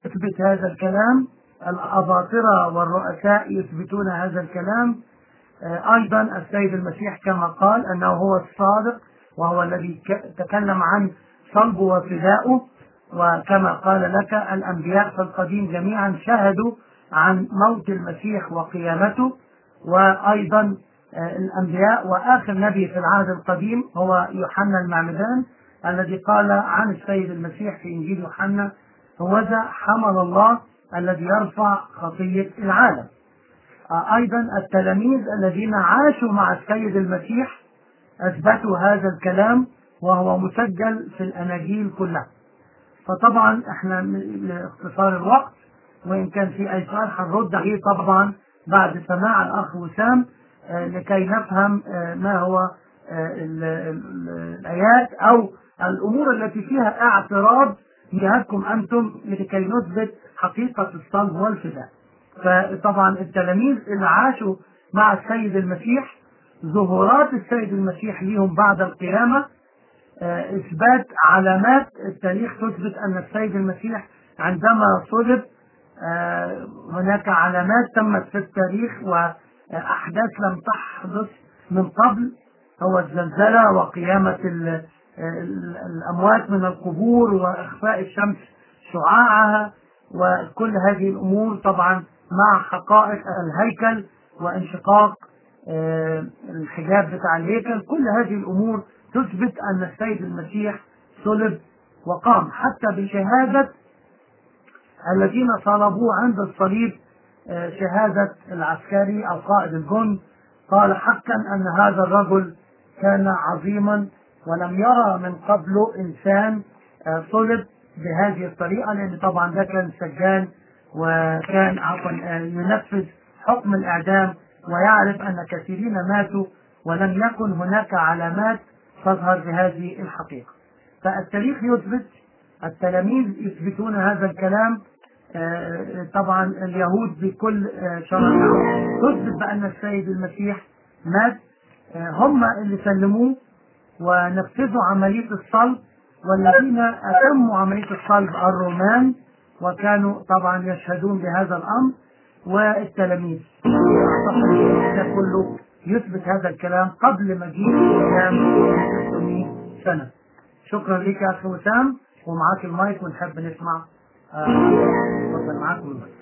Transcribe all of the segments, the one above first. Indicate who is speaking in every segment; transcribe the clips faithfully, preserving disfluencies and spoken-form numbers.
Speaker 1: يثبت هذا الكلام، الأباطرة والرؤساء يثبتون هذا الكلام. أيضا السيد المسيح كما قال أنه هو الصادق وهو الذي تكلم عن صلبه وفدائه، وكما قال لك الأنبياء في القديم جميعا شهدوا عن موت المسيح وقيامته. وأيضا الأنبياء وآخر نبي في العهد القديم هو يوحنا المعمدان الذي قال عن السيد المسيح في إنجيل يوحنا: هوذا حمل الله الذي يرفع خطية العالم. أيضا التلاميذ الذين عاشوا مع السيد المسيح أثبتوا هذا الكلام وهو مسجل في الأناجيل كلها. فطبعا احنا لاختصار الوقت وإن كان في أي سؤال هنرد عليه طبعا بعد سماع الأخ وسام لكي نفهم ما هو الآيات أو الأمور التي فيها اعتراض جهتكم أنتم لكي نثبت حقيقة الصلب والفداء. فطبعا التلاميذ اللي عاشوا مع السيد المسيح ظهورات السيد المسيح ليهم بعد القيامة، إثبات علامات التاريخ تثبت أن السيد المسيح عندما صلب هناك علامات تمت في التاريخ وأحداث لم تحدث من قبل، هو الزلزلة وقيامة الأموات من القبور وإخفاء الشمس شعاعها وكل هذه الأمور طبعا مع حقائق الهيكل وانشقاق الحجاب بتاع الهيكل. كل هذه الأمور تثبت أن السيد المسيح صلب وقام، حتى بشهادة الذين صلبوه عند الصليب، شهادة العسكري أو قائد الجند قال حقا أن هذا الرجل كان عظيما ولم يرى من قبله إنسان صلب بهذه الطريقة، لأن طبعا ده كان سجان وكان ينفذ حكم الإعدام ويعرف أن كثيرين ماتوا ولم يكن هناك علامات تظهر بهذه الحقيقة. فالتاريخ يثبت، التلاميذ يثبتون هذا الكلام، طبعا اليهود بكل شرائعهم تثبت بأن السيد المسيح مات، هم اللي سلموه ونفذوا عملية الصلب، والذين أتموا عملية الصلب الرومان وكانوا طبعا يشهدون بهذا الأمر والتلاميذ. ده كله يثبت هذا الكلام قبل مجيء الإسلام ستمائة سنة. شكرا لك يا أخي وسام، ومعاك المايك ونحب نسمع. تفضل آه معاكم المايك.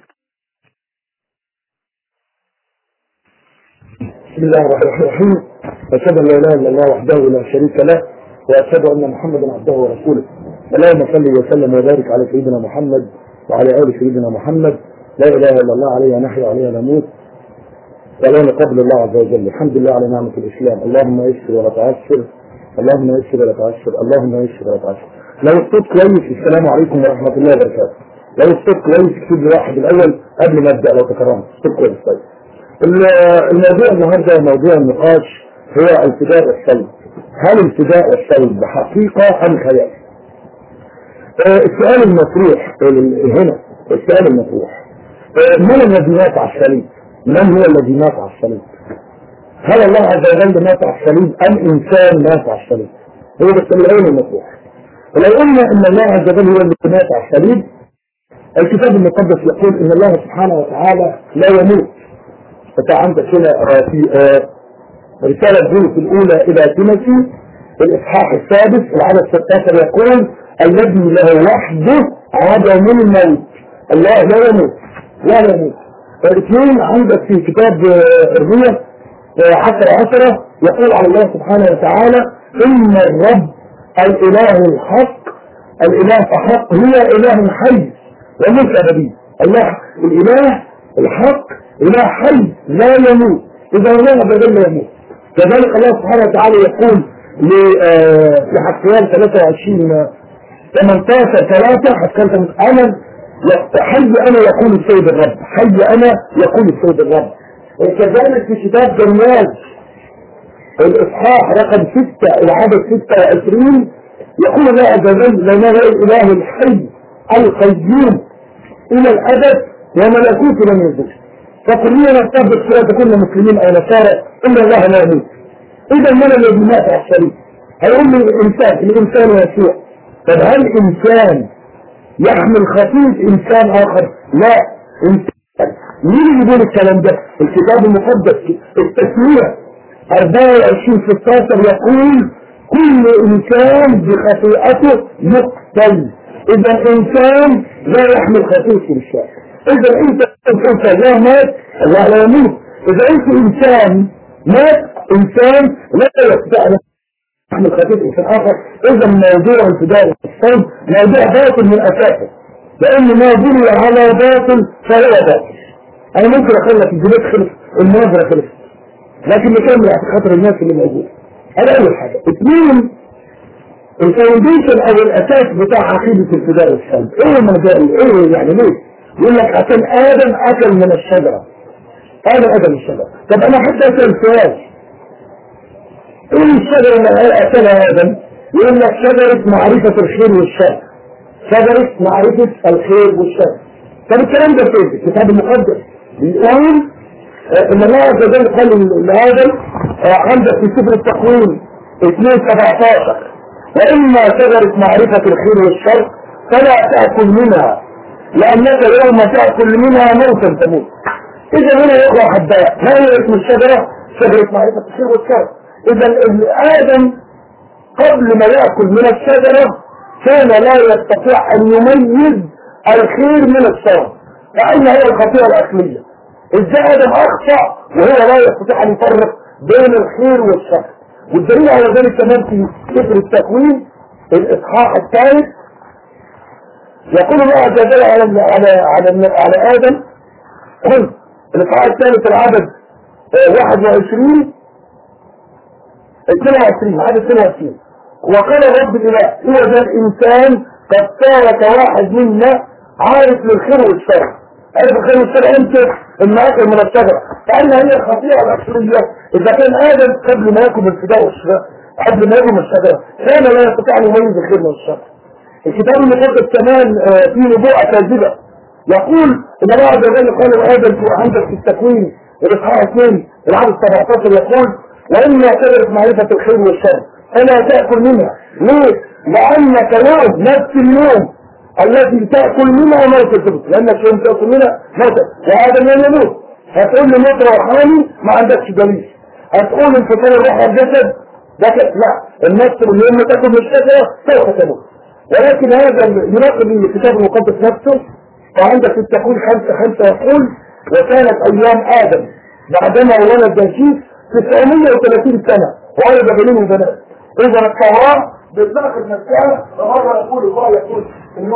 Speaker 2: بسم الله الرحمن الرحيم. أشهد أن لا إله إلا الله وحده لا شريك له، وأشهد أن محمدا عبده ورسوله. اللهم صل وسلم وبارك على سيدنا محمد وعلى آل سيدنا محمد. لا إله إلا الله، عليها نحيا وعليها نموت، ولا نقبل الله عز وجل. الحمد لله على نعمة الإسلام. اللهم يسر ولا تعسر، اللهم يسر ولا تعسر، اللهم يسر ولا تعسر. لو الصوت كويس، السلام عليكم ورحمة الله وبركاته. لو الصوت كويس اكتب لي واحد الأول قبل ما أبدأ لو تكرمت. الصوت كويس. طيب الموضوع النهارده موضوع النقاش هو الفداء والصلب. هل الفداء والصلب بحقيقة أم خيال؟ آه السؤال المطروح هنا، السؤال المطروح من الذي مات على الصليب؟ من هو الذي مات على الصليب؟ هل الله عز وجل مات على الصليب أم إنسان مات على الصليب؟ هو بس السؤال المطروح. ولو قلنا إن الله عز وجل هو الذي مات على الصليب، الكتاب المقدس يقول إن الله سبحانه وتعالى لا يموت. فتا عندك هنا في رسالة بولس الأولى إلى تيموثي الإصحاح السادس العدد ستة عشر يقول: الذي له وحده عدم الموت. الله لا يموت، لا يموت. الاثنين عندك في كتاب الرؤيا عشرة عشرة يقول على الله سبحانه وتعالى: إن الرب الإله الحق، الإله فحق هو إله حي وملك أبدي. الله الإله الحق إله حي لا يموت، إذا الله عز وجل يموت. كذلك الله سبحانه وتعالى يقول في حسقيال ثلاثة وعشرين ثمانية عشر ثلاثة: حسقيال أنا حي أنا يقول السيد الرب، حي أنا يقول السيد الرب. وكذلك في كتاب دانيال الإصحاح رقم ستة العدد ستة وعشرين يقول الله عز وجل: لنا الإله الحي القيوم إلى الأبد وملكوته لم يزل. فكلنا نرتبط سواء كنا مسلمين أو نصارى إن الله لا يموت. إذا من الذي مات على الصليب؟ هيقول لي الإنسان، الإنسان يسوع. طب هل إنسان يحمل خطيئة إنسان آخر. لا، إنسان. مين اللي بيقول الكلام ده؟ الكتاب المقدس التسمية أربعة وعشرين ستاشر يقول كل إنسان بخطيئته يقتل. إذا إنسان لا يحمل خطيئة إنسان. إذا أنت قلت الله مات، الله لا يموت. إذا أنت إنسان مات، إنسان لا يستطيع يحمل خطيئة إنسان آخر. إذا موضوع الفداء والصوم موضوع باطل من أساسه، لأن ما بني على باطل فهو باطل. أنا ممكن أخلك الجنات خلص، المناظرة خلص، لكن نكمل عشان خاطر الناس اللي موجودة. هذا أول حاجة. اثنين، الفاونديشن أو الأساس بتاع عقيدة الفداء والصوم. إيه المجال؟ إيه يعني ليه؟ يقول لك عشان آدم أكل من الشجرة. آدم أكل من الشجرة. طب أنا حتى أسأل سؤال، إيه الشجرة اللي أكلها آدم؟ يقول لك شجرة معرفة الخير والشر. شجرة معرفة الخير والشر. طب الكلام ده فين؟ الكتاب المقدس بيقول ان الله عز وجل قال لآدم عندك في سفر التكوين اثنين سبعتاشر وإما شجرة معرفة الخير والشر فلا تأكل منها لأنك يوم تأكل منها موتا تموت. إذا هنا يقرأ حباء، ما هي اسم الشجرة؟ شجرة معرفة الخير والشر. إذا آدم قبل ما يأكل من الشجرة كان لا يستطيع أن يميز الخير من الشر، فأين هي الخطيئة الأصلية؟ إزاي آدم أخطأ وهو لا يستطيع أن يفرق بين الخير والشر؟ والدليل على ذلك كمان في سفر التكوين الإصحاح الثالث يقول الله عز وجل على على على على آدم الإصحاح الثالث العدد واحد وعشرين اثنين وعشرين عدد اثنين وعشرين وقال الرب الإله هو ذا الإنسان قد صار كواحد منا عارف للخير والشر. عارف الخير والشر أنت إما أكل من الشجرة، فأين هي الخطيئة الأصلية؟ إذا كان آدم قبل ما يأكل الفداء والشر قبل ما يأكل من الشجرة كان لا يستطيع أن يميز الخير من الشر. الكتاب المقدس كمان فيه نبوءة كاذبة يقول إن الله عز وجل قال لآدم عندك في التكوين الإصحاح اثنين العدد سبعتاشر يقول وإما شجرة معرفة الخير والشر فلا تأكل منها. ليه؟ لأنك يوم نفس اليوم التي تأكل منها موت تموت، لأنك يوم تأكل منها موت وآدم لم يموت. هتقول لي موت روحاني ما عندكش دليل، هتقول انفصال الروح عن الجسد ده لا، النفس اللي يوم تأكل من الشجرة سوف تموت. ولكن هذا يناقض الكتاب المقدس نفسه. وعندك في التكوين خمسة خمسة يقول وكانت أيام آدم بعدما ولد جنسيس تسعمية وثلاثين سنة وولد بنين وبنات. إذا التوراة بالناقض نفسها مرة يقول الله يقول إنه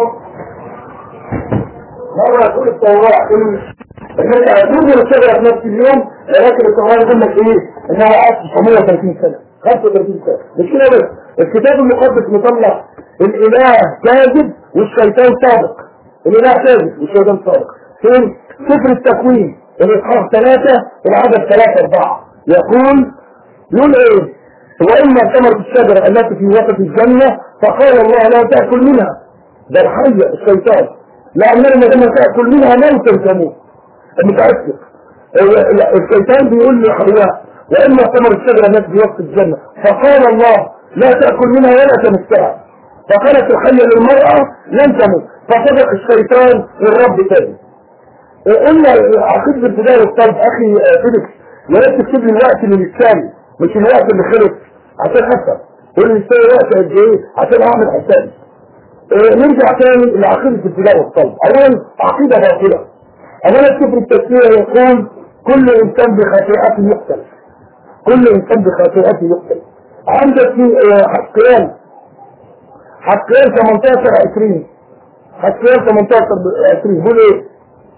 Speaker 2: مرة يقول التوراة إنك هتنزل الشجرة في نفس اليوم، ولكن التوراة يقول لك إيه؟ إنها عاش تسعمية وثلاثين سنة خمسة وثلاثين سنة. مش كده بس، الكتاب المقدس مطلع الإله كاذب والشيطان صادق. الإله كاذب والشيطان صادق. فين؟ سفر التكوين الإصحاح ثلاثة العدد ثلاثة أربعة يقول يقول إيه؟ وإما ثمرة الشجرة التي في وسط الجنة فقال الله لا تأكل منها، ده الحية الشيطان، لأننا لما تأكل منها موتا تموت. متأسف الشيطان بيقول لحواء وإما ثمرة الشجرة التي في وسط الجنة فقال الله لا تأكل منها ولا تمسها، فقالت الحية للمرأة لن تموت، فصدق الشيطان للرب تاني. قلنا عقيدة الفداء والصلب أخي فيليكس يا ريت تكتب لي الوقت اللي للثاني مش الوقت اللي خلص عشان حسب قول لي الثاني وقت قد ايه عشان اعمل حسابي. اه نرجع تاني لعقيدة الفداء والصلب. اولا عقيدة باطلة. اولا سفر التسمية يقول كل انسان بخطيئته يقتل، كل انسان بخطيئته يقتل. عندك في حسقيان حسقيان ثمانية عشر عشرين حسقيان ثمانية عشر عشرين بيقول ايه؟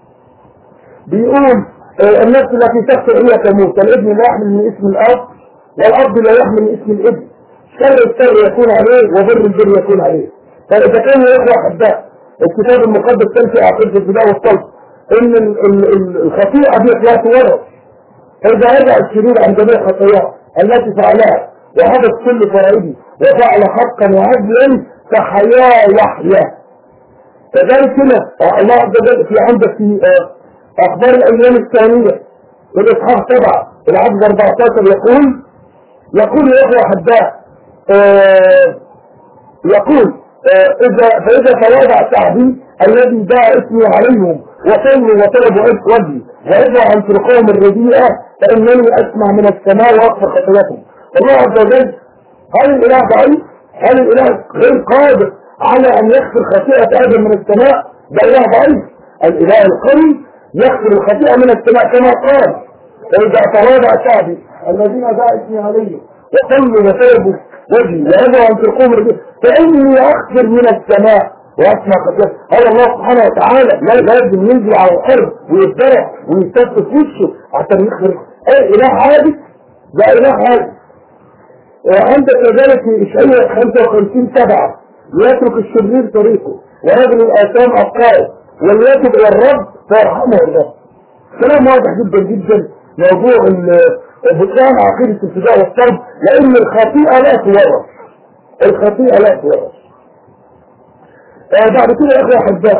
Speaker 2: بيقول النفس التي تخطئ هي تموت، الابن لا يحمل من اسم الاب والاب لا يحمل من اسم الابن، شر الشر يكون عليه وبر البر يكون عليه. فاذا كان يقرا حداء الكتاب المقدس تنفي عقيده الفداء والصلب ان الخطيئه دي لا تورث، فاذا رجع الشرير عن جميع خطاياه التي فعلها وحدث كل فرائضه وفعل حقا وعدلا فحياه يحيى. كذلك هنا الله عز وجل في عندك في أخبار الأيام الثانية والإصحاح سبعة العدد أربعة عشر يقول يقول يا أخوة حداء آه يقول إذا فإذا تواضع شعبي الذي دعا اسمي عليهم وصلوا وطلبوا عز وجهي وإذا عن طرقهم الرديئة فإنني أسمع من السماء وأغفر خطاياهم. الله عز وجل هل الإله ضعيف؟ هل الإله غير قادر على أن يغفر خطيئة آدم من السماء؟ ده إله ضعيف. الإله القوي يغفر الخطيئة من السماء كما قال فإذا تواضع شعبي الذين دعا اسمي عليهم وصلوا وطلبوا وجهي وإذا عن طرقهم الرديئة فإني أغفر من السماء واسمع خطيئة. هذا الله سبحانه وتعالى لا لازم ينزل على الارض ويتبرع ويستف في وشه عشان يخبر ايه اله عادي؟ ده اله عادي. عندك كذلك في اشعياء خمسة وخمسين سبعة يترك الشرير طريقه ورجل الاثام افكاره وليتب الى الرب فيرحمه الرب. كلام واضح جدا جدا موضوع بطلان عقيدة الفداء والصلب لان الخطيئة لا تورث. الخطيئة لا تورث. آه بعد كده يا اخوة احباء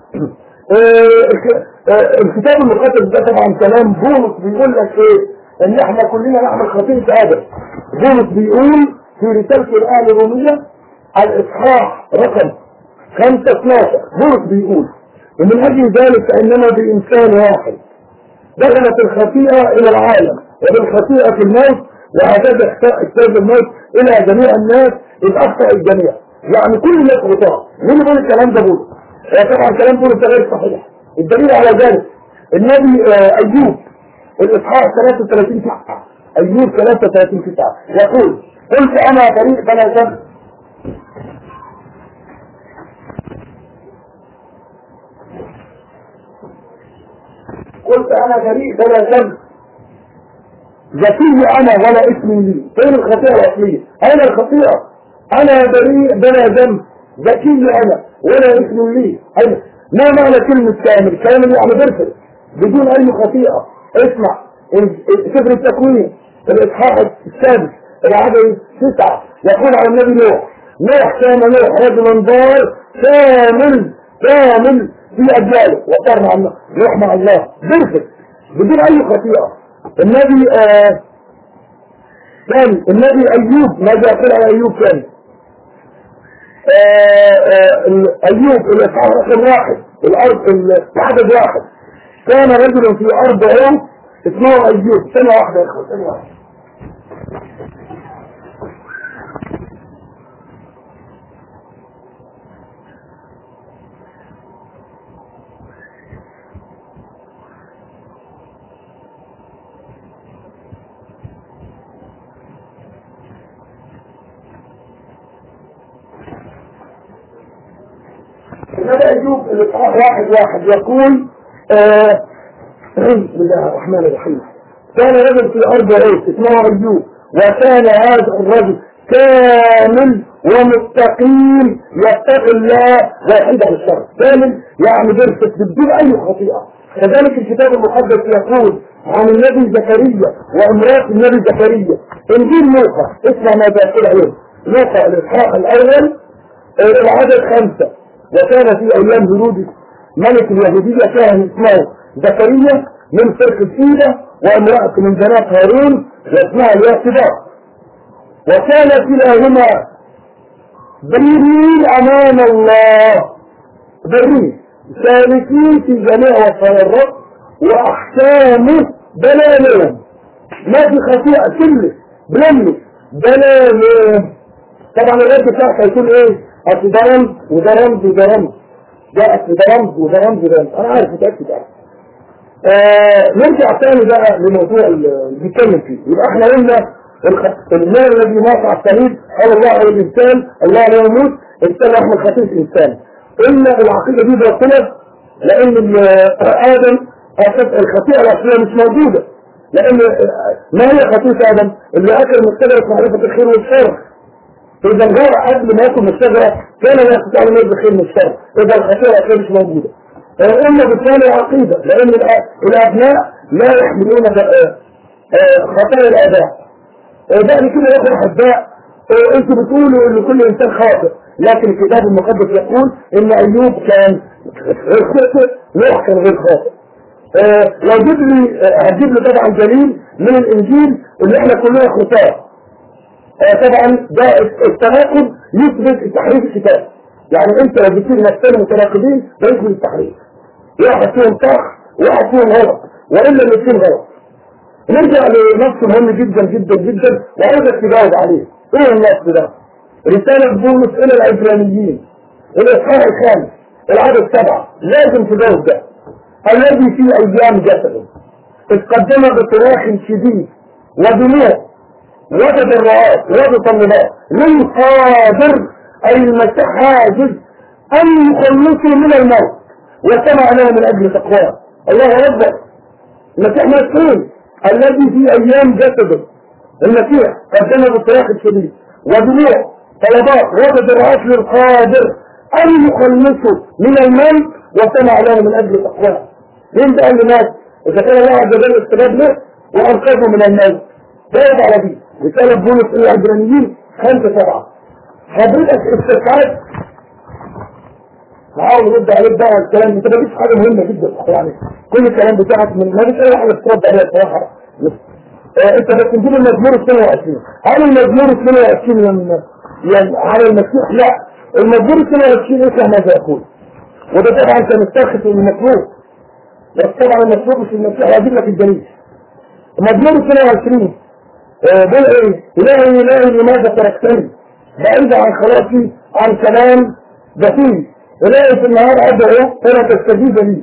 Speaker 2: آه آه الكتاب المقدس ده طبعا كلام بولس بيقول لك ايه ان احنا كلنا نعمل خطيئة ادم. بولس بيقول في رسالته الاهل الرومية الاصحاح رقم خمسة اثناشر بولس بيقول ومن اجل ذلك فانما بانسان واحد دخلت الخطيئة الى العالم وبالخطيئة في الموت وهكذا اجتاز الموت الى جميع الناس اذ اخطأ الجميع. يعني كل الناس غلطان. مين يقول الكلام ده بولس؟ طبعا كلام بولس غير صحيح. الدليل على ذلك النبي ايوب الاصحاح ثلاثة وثلاثين تسعة ايوب ثلاثة وثلاثين تسعة يقول قلت انا بريء بلا ذنب قلت انا بريء بلا ذنب ذكي انا ولا اسم لي. فين الخطيئة الاصلية؟ اين الخطيئة؟ انا بريء بلا ذنب ذكي انا ولا اسم لي. أين؟ ما معنى كلمة كامل؟ كامل يعني بيرفكت بدون اي خطيئة. اسمع سفر التكوين الاصحاح السادس العدد تسعة يقول عن النبي نوح نوح كان نوح رجلا بار كامل كامل في اجياله وصار مع الله نوح مع الله بيرفكت بدون اي خطيئة. النبي آه كان النبي ايوب ماذا يقول عن ايوب كان ايوب الاصحاح رقم واحد الارض العدد واحد كان رجل في ارض عون اسمه ايوب. سنة واحدة يا اخوة سنة واحدة هذا أيوب الإصحاح واحد واحد يقول آه بسم الله الرحمن الرحيم كان رجل في أرض عيس اسمه أيوب وكان هذا الرجل كامل ومستقيم يتقي الله ويحيد عن الشر. كامل يعني بيرفكت بدون أي خطيئة. كذلك الكتاب المقدس يقول عن النبي زكريا وامرأة النبي زكريا انجيل لوقا اسمع ماذا يقول عليه لوقا الإصحاح الأول العدد خمسة وكان في أيام هيرودس ملك اليهودية كان اسمه زكريا من فرق السيدة وامرأة من بنات هارون واسمها الياسباء وكان كلاهما بريين أمام الله بريين سالكين في جميع وصايا الرب وأحكامه بلا لوم ما في خطيئة كله بلمه بلا لوم. طبعا الرب بتاعك هيكون ايه؟ اصل ده رمز وده رمز وده رمز ده اصل ده رمز وده رمز وده رمز انا عارف متأكد عنه. آه نرجع تاني بقى لموضوع اللي بيتكلم فيه. يبقى احنا قلنا المال الذي مات على الصليب قال الله على الانسان الله لا يموت الانسان يحمل خطيئة الانسان. قلنا العقيدة دي باطلة لان ادم الخطيئة الاصلية مش موجودة. لان ما هي خطيئة ادم؟ اللي اكل من شجرة معرفة الخير والشر. إذا هو قبل ما يأكل من الشجرة كان لا يستطيع أن يجد خير من الشر. إذا الخطيئة الأخيرة مش موجودة. قلنا بالتالي عقيدة لأن الأبناء لا يحملون خطايا الآباء. بعد كده يا أخوة الأحباء أنتوا بتقولوا إن كل إنسان خاطئ لكن الكتاب المقدس يقول إن أيوب كان غير خاطئ نوح كان غير خاطئ. لو جيب لي هتجيب لي طبعا دليل من الإنجيل إن إحنا كلنا خطاة. طبعا ده التناقض يثبت تحريف الكتاب يعني انت لو بتصير نفسين متراقبين ده يدخل التحريف. واحد فيهم صح وواحد فيهم غلط، والا الاثنين غلط. نرجع لنص مهم جدا جدا جدا وعايزك تجاوب عليه. ايه النص ده؟ رسالة بولس الى العبرانيين الاصحاح الخامس العدد سبعة، لازم تجاوب ده. الذي في ايام جسده اتقدم بصراخ شديد ودموع وتضرعات وتطلبات للقادر اي المسيح عاجز ان يخلصه من الموت وسمع له من اجل تقواه. الله اكبر. المسيح مسؤول. الذي في ايام جسده المسيح قدم بصراخ شديد ودموع طلبات وتضرعات للقادر ان يخلصه من الموت وسمع له من اجل تقواه. مين ده اللي مات؟ اذا كان الله عز وجل استجاب له وانقذه من الموت. جاوب على دي. رسالة بولس الى العبرانيين خمسة سبعة. حضرتك استشعرت نحاول نرد عليك بقى الكلام. انت ما فيش حاجه مهمه جدا يعني، كل الكلام بتاعك من ما فيش اي حاجه ترد عليها بصراحه. اه انت بس تجيب المزمور اثنين وعشرين. هل المزمور اثنين وعشرين يعني على المسيح؟ لا، المزمور اثنين وعشرين اسمع ماذا يقول، وده طبعا كان مستخدم من المطلوب، بس طبعا المطلوب مش المسيح، هجيب لك الدليل. المزمور اثنين وعشرين بيقول ايه؟ الهي الهي لماذا تركتني بعيد عن خلاصي عن كلام بطيء. إلهي في النهار أدعو فلا تستجيب لي،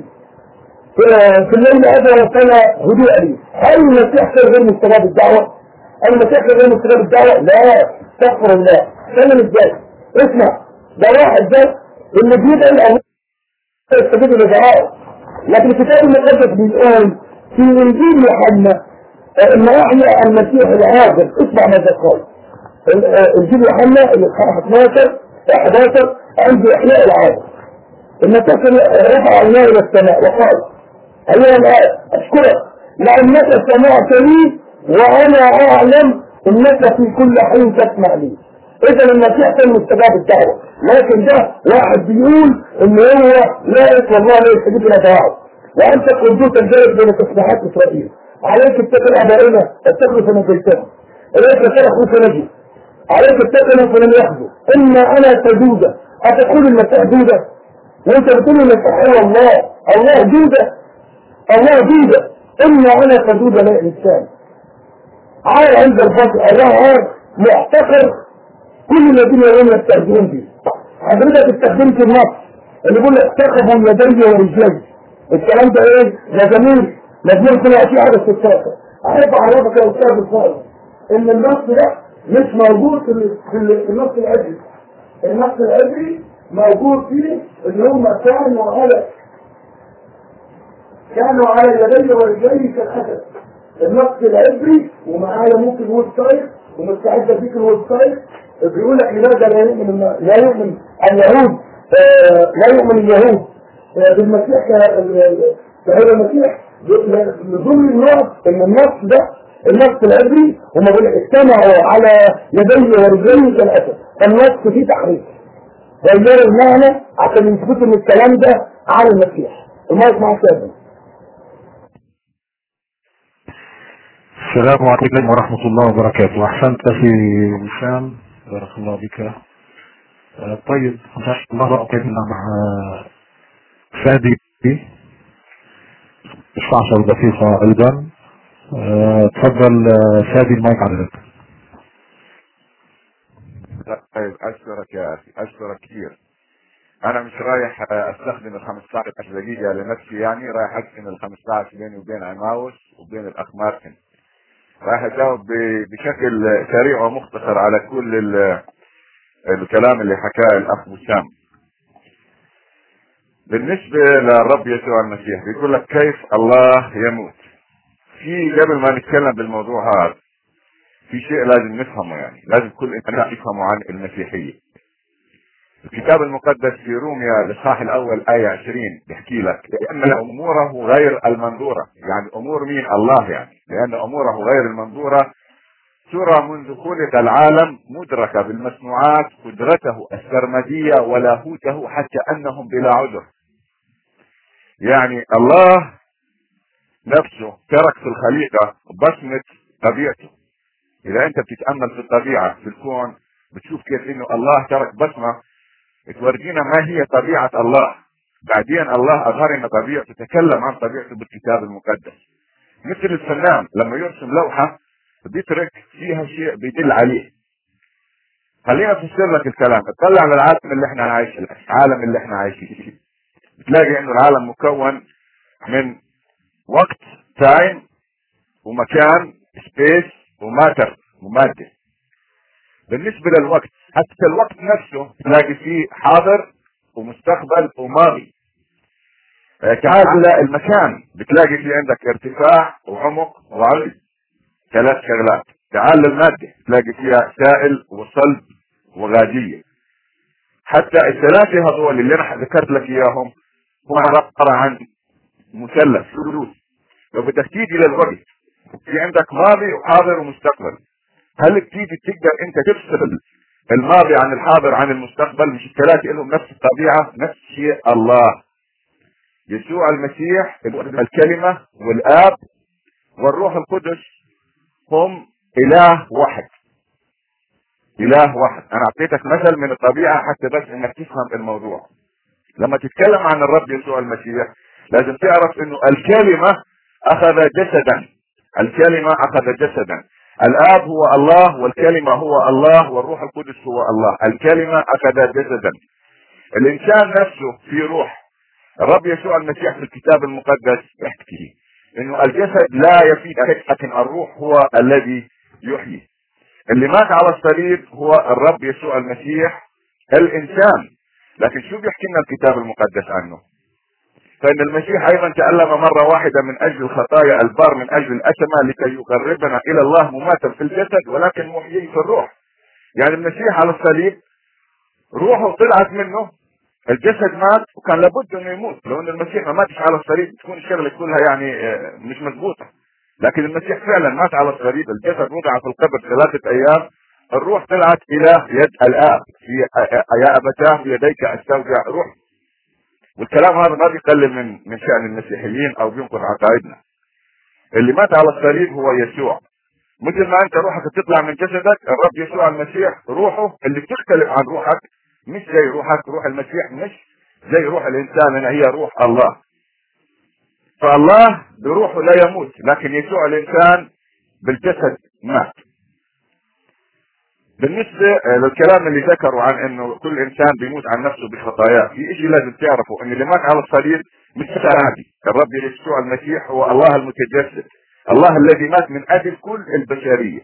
Speaker 2: في الليل أدعو فلا هدوء لي. هل المسيح كان غير مستجاب الدعوة؟ المسيح كان غير مستجاب الدعوة؟ لا، استغفر الله. كلم ازاي؟ اسمع، ده واحد ده اللي بيدعي الله يستجيب لدعائه. لكن الكتاب المقدس بيقول في انجيل يوحنا ان احنا المسيح العاجل. اسمع ماذا قال انجيل يوحنا الاصحاح اثناشر احد عشر عند احياء العالم. المسيح رفع عيناه الى السماء وقال ايها الآب اشكرك لانك سمعتني وانا اعلم انك في كل حين تسمع لي. اذا المسيح كان مستجاب الدعوه، لكن ده واحد بيقول ان هو لا يسوى الله لا يستجيب لنا دعوه. وانت قدوس الجارب بين تصريحات اسرائيل عليك اتقل ابائنا اتقوا فنجيتهم اليك تركوا فنجي عليك اتقوا فلم ياخذوا اما انا سدوده. اتقول المسيح دوده وانت بتقول المسيح هو الله. الله دوده، الله دوده. اما انا سدوده لا انسان عار عند البشر. الله عار محتقر كل الذين يرون يستخدمون به. حضرتك استخدمت النص اللي بيقول احتقبوا يدي ورجلي. الكلام ده ايه؟ ده جميل. مزمور كده في عدد ستاشر. اعرف اعرفك يا استاذ الفاضل ان النص ده مش موجود في النص العبري. النص العبري موجود فيه اللي هم كانوا على كانوا على يدي ورجلي كالاسد. النص العبري ومعايا ممكن ويب سايت ومستعد اديك الويب سايت بيقول لك لماذا لا يؤمن لا يؤمن اليهود آه لا يؤمن اليهود آه بالمسيح كهذا المسيح. من ضمن النص ان النص ده النص العبري هم بيقول اجتمعوا على يدي ورجلي كالاسد. النص فيه تحريف غير المعنى عشان يثبتوا ان الكلام ده على المسيح. المايك مع السادة.
Speaker 3: السلام عليكم ورحمة الله وبركاته. أحسنت أخي وسام، بارك الله بك. أه طيب إن شاء الله رأينا مع فادي تسعة عشر دقيقة أيضا. أه تفضل فادي، المايك عليك.
Speaker 4: طيب أشكرك يا أخي، أشكرك كثير. أنا مش رايح أستخدم ال خمسة عشر دقيقة لنفسي، يعني رايح أقسم ال خمسة عشر بيني وبين عماوس وبين الأخ مارتن. راح اجاوب بشكل سريع ومختصر على كل الكلام اللي حكاه الاخ وسام. بالنسبه للرب يسوع المسيح بيقول لك كيف الله يموت. في قبل ما نتكلم بالموضوع هذا في شيء لازم نفهمه، يعني لازم كل انسان يفهمه عن المسيحيه. الكتاب المقدس في روميا الاصحاح الاول آية عشرين بيحكي لك لان اموره غير المنظوره. يعني امور مين؟ الله. يعني لان اموره غير المنظوره ترى منذ خلق العالم مدركه بالمسموعات قدرته السرمديه ولاهوته حتى انهم بلا عذر. يعني الله نفسه ترك في الخليقه بصمه طبيعته. اذا انت بتتامل في الطبيعه في الكون بتشوف كيف انه الله ترك بصمه تورجينا ما هي طبيعة الله. بعدين الله اظهر لنا طبيعته، تكلم عن طبيعته بالكتاب المقدس. مثل الفنان لما يرسم لوحة بيترك فيها شيء بيدل عليه. خلينا نفسر لك الكلام. اطلع على العالم اللي احنا عايشين، العالم اللي احنا عايشين فيه، بتلاقي انه العالم مكون من وقت، تايم، ومكان، سبيس، وماتر، ومادة. بالنسبة للوقت، حتى الوقت نفسه تلاقي فيه حاضر ومستقبل وماضي. تعال المكان بتلاقي فيه عندك ارتفاع وعمق وعرض، ثلاث شغلات. تعال للمادة تلاقي فيها سائل وصلب وغازية. حتى الثلاثة هذول اللي انا ذكرت لك اياهم هم عبارة عن مثلث ثلوث. لو بدك تيجي للوقت في عندك ماضي وحاضر ومستقبل. هل بتيجي تقدر انت تفصل الماضي عن الحاضر عن المستقبل؟ مش الثلاثة لهم نفس الطبيعة؟ نفس شيء الله. يسوع المسيح الكلمة والآب والروح القدس هم إله واحد، إله واحد. أنا أعطيتك مثل من الطبيعة حتى بس إنك تفهم الموضوع. لما تتكلم عن الرب يسوع المسيح لازم تعرف إنه الكلمة أخذ جسدا، الكلمة أخذ جسدا. الآب هو الله، والكلمة هو الله، والروح القدس هو الله. الكلمة أخذ جسدا. الإنسان نفسه في روح. الرب يسوع المسيح في الكتاب المقدس يحكي إنه الجسد لا يفيد، لكن الروح هو الذي يحيي. اللي مات على الصليب هو الرب يسوع المسيح الإنسان. لكن شو بيحكي لنا الكتاب المقدس عنه؟ فإن المسيح أيضا تألم مرة واحدة من أجل الخطايا، البار من أجل الأثمة، لكي يقربنا إلى الله مماتا في الجسد ولكن محيي في الروح. يعني المسيح على الصليب روحه طلعت منه، الجسد مات وكان لابد انه يموت. لو ان المسيح ما ماتش على الصليب تكون الشغله كلها يعني مش مضبوطه. لكن المسيح فعلا مات على الصليب، الجسد وضع في القبر ثلاثه ايام، الروح طلعت الى يد الاب. في يا ابتاه بيديك استودع روحي. والكلام هذا ما بيقلل من من شان المسيحيين او بينقض عقائدنا. اللي مات على الصليب هو يسوع. مثل ما انت روحك تطلع من جسدك، الرب يسوع المسيح روحه اللي بتختلف عن روحك، مش زي روحك. روح المسيح مش زي روح الانسان، هنا هي روح الله. فالله بروحه لا يموت، لكن يسوع الانسان بالجسد مات. بالنسبة للكلام اللي ذكروا عن انه كل انسان بيموت عن نفسه بخطاياه، في اشي لازم تعرفوا ان اللي مات على الصليب مش عادي. الرب يسوع المسيح هو الله المتجسد، الله الذي مات من اجل كل البشرية.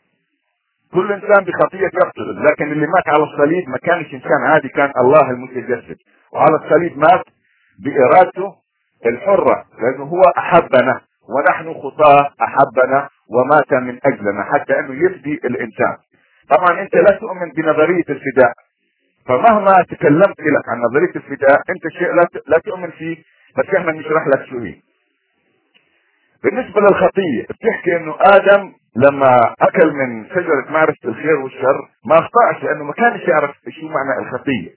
Speaker 4: كل انسان بخطية يقتل، لكن اللي مات على الصليب ما كانش انسان عادي، كان الله المتجسد. وعلى الصليب مات بارادته الحرة، لانه هو احبنا ونحن خطاة احبنا ومات من اجلنا حتى انه يفدي الانسان. طبعا انت لا تؤمن بنظرية الفداء، فمهما تكلمت لك عن نظرية الفداء انت شيء لا لا تؤمن فيه، بس احنا نشرح لك شو هي. بالنسبة للخطية بتحكي انه ادم لما اكل من شجرة معرفة الخير والشر ما اخطأش، لانه ما كانش يعرف شو معنى الخطية.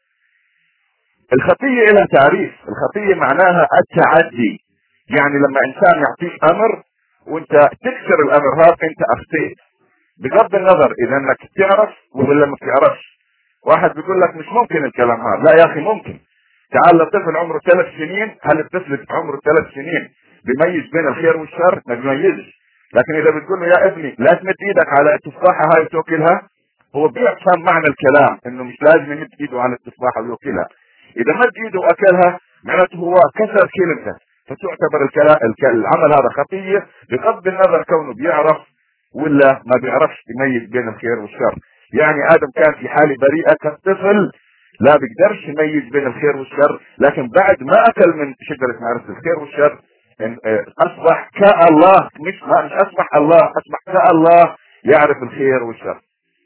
Speaker 4: الخطية لها تعريف. الخطية معناها التعدي. يعني لما انسان يعطيك امر وانت تكسر الامر هذا انت اخطيت، بغض النظر اذا انك تعرف ولا ما بتعرفش. واحد بيقول لك مش ممكن الكلام هذا، لا يا اخي ممكن. تعال لطفل عمره ثلاث سنين، هل الطفل عمره ثلاث سنين بيميز بين الخير والشر؟ ما بيميزش. لكن اذا بتقول له يا ابني لا تمد ايدك على التفاحه هاي وتاكلها، هو بيفهم معنى الكلام انه مش لازم يمد ايده على التفاحه وياكلها. اذا مد ايده واكلها معناته هو كسر كلمته، فتعتبر الكلام العمل هذا خطيه بغض النظر كونه بيعرف ولا ما بيعرفش يميز بين الخير والشر. يعني ادم كان في حاله بريئه كالطفل، لا بيقدرش يميز بين الخير والشر، لكن بعد ما اكل من شجره معرفه الخير والشر اصبح كالله. مش ما مش اصبح الله، اصبح كالله يعرف الخير والشر.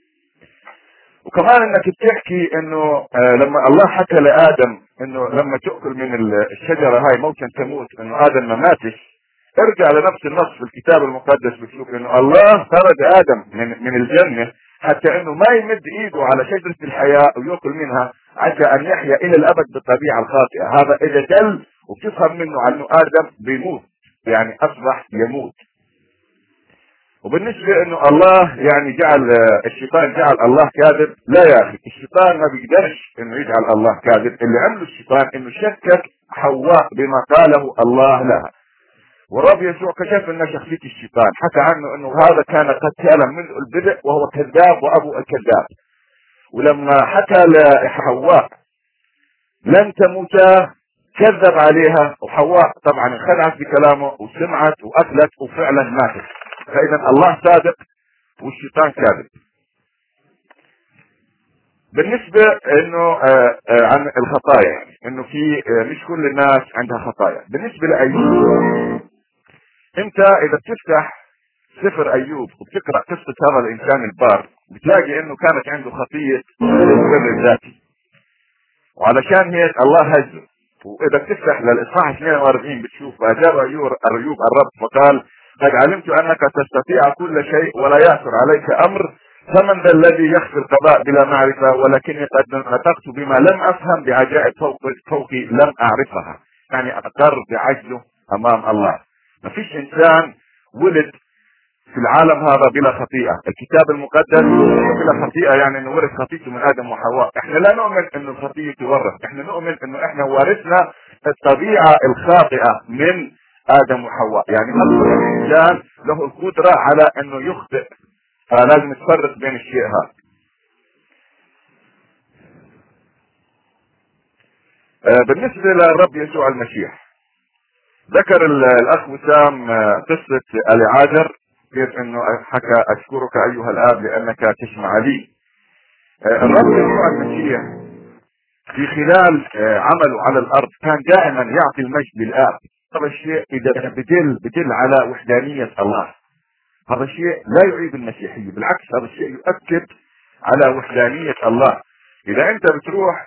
Speaker 4: وكمان انك بتحكي انه لما الله حكى لادم انه لما تاكل من الشجره هاي موتا تموت، انه ادم ما ماتش. ارجع لنفس النص في الكتاب المقدس بتشوف انه الله طرد ادم من من الجنه حتى انه ما يمد ايده على شجره الحياه وياكل منها عسى ان يحيا الى الابد بالطبيعه الخاطئه. هذا اذا دل وبتفهم منه انه ادم بيموت، يعني اصبح يموت. وبالنسبة انه الله يعني جعل الشيطان جعل الله كاذب، لا يا اخي، الشيطان ما بيقدرش انه يجعل الله كاذب. اللي عمله الشيطان انه شكك حواء بما قاله الله لها، والرب يسوع كشف لنا شخصية الشيطان، حكى عنه انه هذا كان قتالا منذ البدء وهو كذاب وابو الكذاب. ولما حكى لحواء لن تموتا كذب عليها، وحواء طبعا انخدعت بكلامه وسمعت واكلت وفعلا ماتت. فاذا الله صادق والشيطان كاذب. بالنسبة انه آآ آآ عن الخطايا، يعني انه في مش كل الناس عندها خطايا. بالنسبة لايوب، انت اذا بتفتح سفر ايوب وبتقرأ قصة هذا الانسان البار، بتلاقي انه كانت عنده خطية البر الذاتي، وعلشان هيك الله هزه. واذا بتفتح للاصحاح اثنين وأربعين بتشوف فاجاب ايوب الرب فقال قد علمت انك تستطيع كل شيء ولا يأثر عليك امر، فمن ذا الذي يخفي القضاء بلا معرفة، ولكني قد نطقت بما لم افهم بعجائب فوق فوقي لم اعرفها. يعني اقر بعجزه امام الله. ما فيش انسان ولد في العالم هذا بلا خطيئة. الكتاب المقدس بلا خطيئة، يعني انه ورث خطيئته من ادم وحواء. احنا لا نؤمن انه الخطيئة تورث، احنا نؤمن انه احنا ورثنا الطبيعة الخاطئة من ادم وحواء. يعني اصلا الانسان له القدرة على انه يخطئ، فلازم نفرق بين الشيء هذا. بالنسبة للرب يسوع المسيح، ذكر الاخ وسام قصة العازر، كيف انه حكى اشكرك ايها الاب لانك تسمع لي. الرب يسوع المسيح في خلال عمله على الارض كان دائما يعطي المجد للاب. هذا الشيء اذا بدل بدل على وحدانية الله. هذا الشيء لا يعيب المسيحية، بالعكس هذا الشيء يؤكد على وحدانية الله. اذا انت بتروح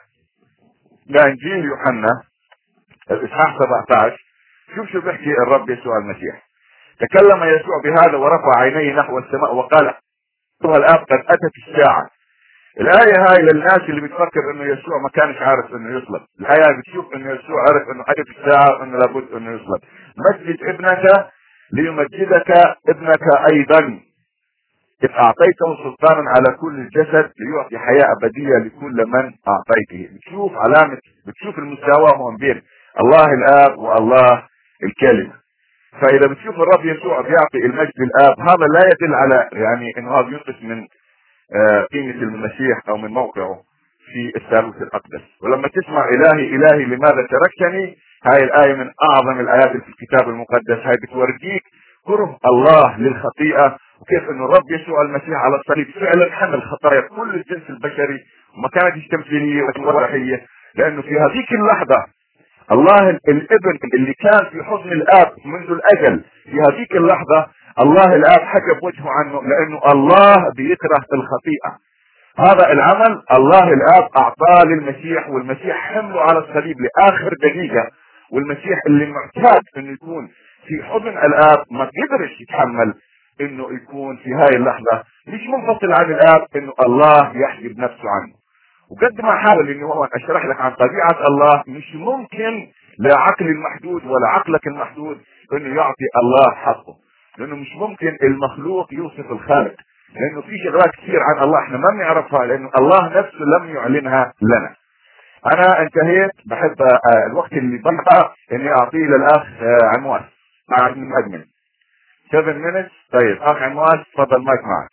Speaker 4: لانجيل يوحنا الاصحاح سبعة عشر، شوف شو بيحكي الرب يسوع المسيح. تكلم يسوع بهذا ورفع عينيه نحو السماء وقال ايها الاب قد اتت الساعة. الآية هاي للناس اللي بتفكر انه يسوع ما كانش عارف انه يصلب. الآية بتشوف انه يسوع عرف انه اتت الساعة وانه لابد انه يصلب. مجد ابنك ليمجدك ابنك ايضا، إذ اعطيته سلطانا على كل الجسد ليعطي حياة ابدية لكل من اعطيته. بتشوف علامة، بتشوف المساواة هون بين الله الاب والله الكلمة. فاذا بتشوف الرب يسوع بيعطي المجد للاب، هذا لا يدل على يعني انه هذا ينقص من قيمة المسيح او من موقعه في الثالوث الاقدس. ولما تسمع الهي الهي لماذا تركتني، هاي الاية من اعظم الايات في الكتاب المقدس. هاي بتورجيك كره الله للخطيئة، وكيف انه الرب يسوع المسيح على الصليب فعلا حمل خطايا كل الجنس البشري، وما كانت تمثيلية وروحية. لانه في هذيك اللحظة الله الابن اللي كان في حضن الاب منذ الاجل، في هذيك اللحظة الله الاب حجب وجهه عنه، لانه الله بيكره الخطيئة. هذا العمل الله الاب اعطاه للمسيح، والمسيح حمله على الصليب لاخر دقيقة. والمسيح اللي معتاد انه يكون في حضن الاب ما قدرش يتحمل انه يكون في هاي اللحظة مش منفصل عن الاب، انه الله يحجب نفسه عنه. وقد ما حاول انه هو اشرح لك عن طبيعة الله، مش ممكن لعقل المحدود ولا عقلك المحدود انه يعطي الله حقه، لانه مش ممكن المخلوق يوصف الخالق، لانه في شغلات كثير عن الله احنا ما بنعرفها، لانه الله نفسه لم يعلنها لنا. انا انتهيت، بحب الوقت اللي بقى اني اعطيه للاخ عمواس مع المؤمن سبع minutes. طيب اخ عمواس تفضل، مايك معك.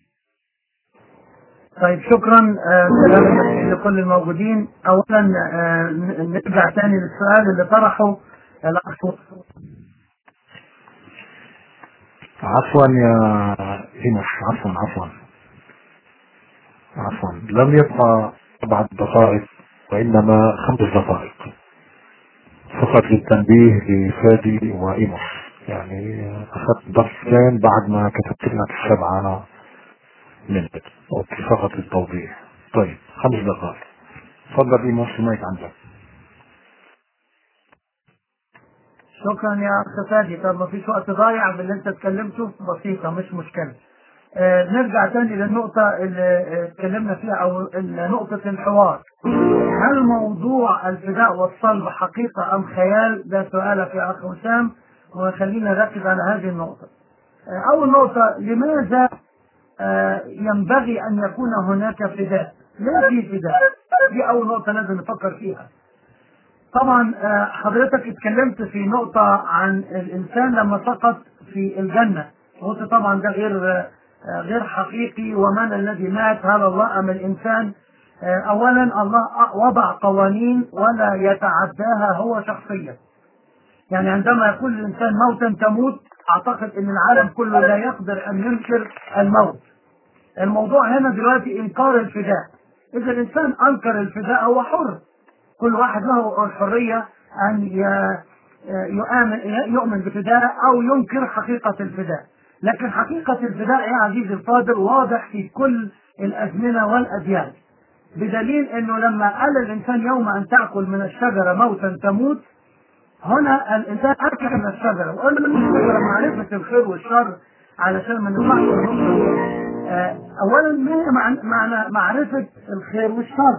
Speaker 1: طيب شكرا سلام لكل الموجودين. اولا نرجع ثاني للسؤال اللي طرحه الاخ.
Speaker 3: عفوا يا إيموش، عفوا عفوا عفوا لم يبقى أربع دقائق وإنما خمس دقائق فقط للتنبيه لفادي وإيموش. يعني أخذت ضغطين بعد ما كتبت لك السبعة منت. أوكي، فقط للتوضيح. طيب خمس دقائق. تفضل إيموش، المايك عندك.
Speaker 1: شكرا يا اخ فادي. طب ما فيش وقت ضايع باللي انت اتكلمته، بسيطه مش مشكله. آه نرجع تاني للنقطه اللي اتكلمنا فيها او نقطه الحوار. هل موضوع الفداء والصلب حقيقه ام خيال؟ ده سؤالك يا اخ وسام، وخلينا نركز على هذه النقطه. أول نقطة، لماذا ينبغي أن يكون هناك فداء؟ ليه في فداء؟ دي أول نقطة لازم نفكر فيها. طبعا حضرتك اتكلمت في نقطة عن الإنسان لما سقط في الجنة، قلت طبعا ده غير غير حقيقي، ومن الذي مات؟ هل الله أم الإنسان؟ أولا الله وضع قوانين ولا يتعداها هو شخصيا. يعني عندما يقول الإنسان موتا تموت، أعتقد أن العالم كله لا يقدر أن ينكر الموت. الموضوع هنا دلوقتي إنكار الفداء. إذا الإنسان أنكر الفداء هو حر، كل واحد له الحرية أن يؤمن يؤمن بفداء أو ينكر حقيقة الفداء. لكن حقيقة الفداء يا عزيزي الفاضل واضح في كل الأزمنة والأديان، بدليل أنه لما قال الإنسان يوم أن تأكل من الشجرة موتا تموت، هنا الإنسان أكل من الشجرة، وقلنا من الشجرة معرفة الخير والشر علشان ما نطلعش النقطة. أولا ما معنى معرفة الخير والشر؟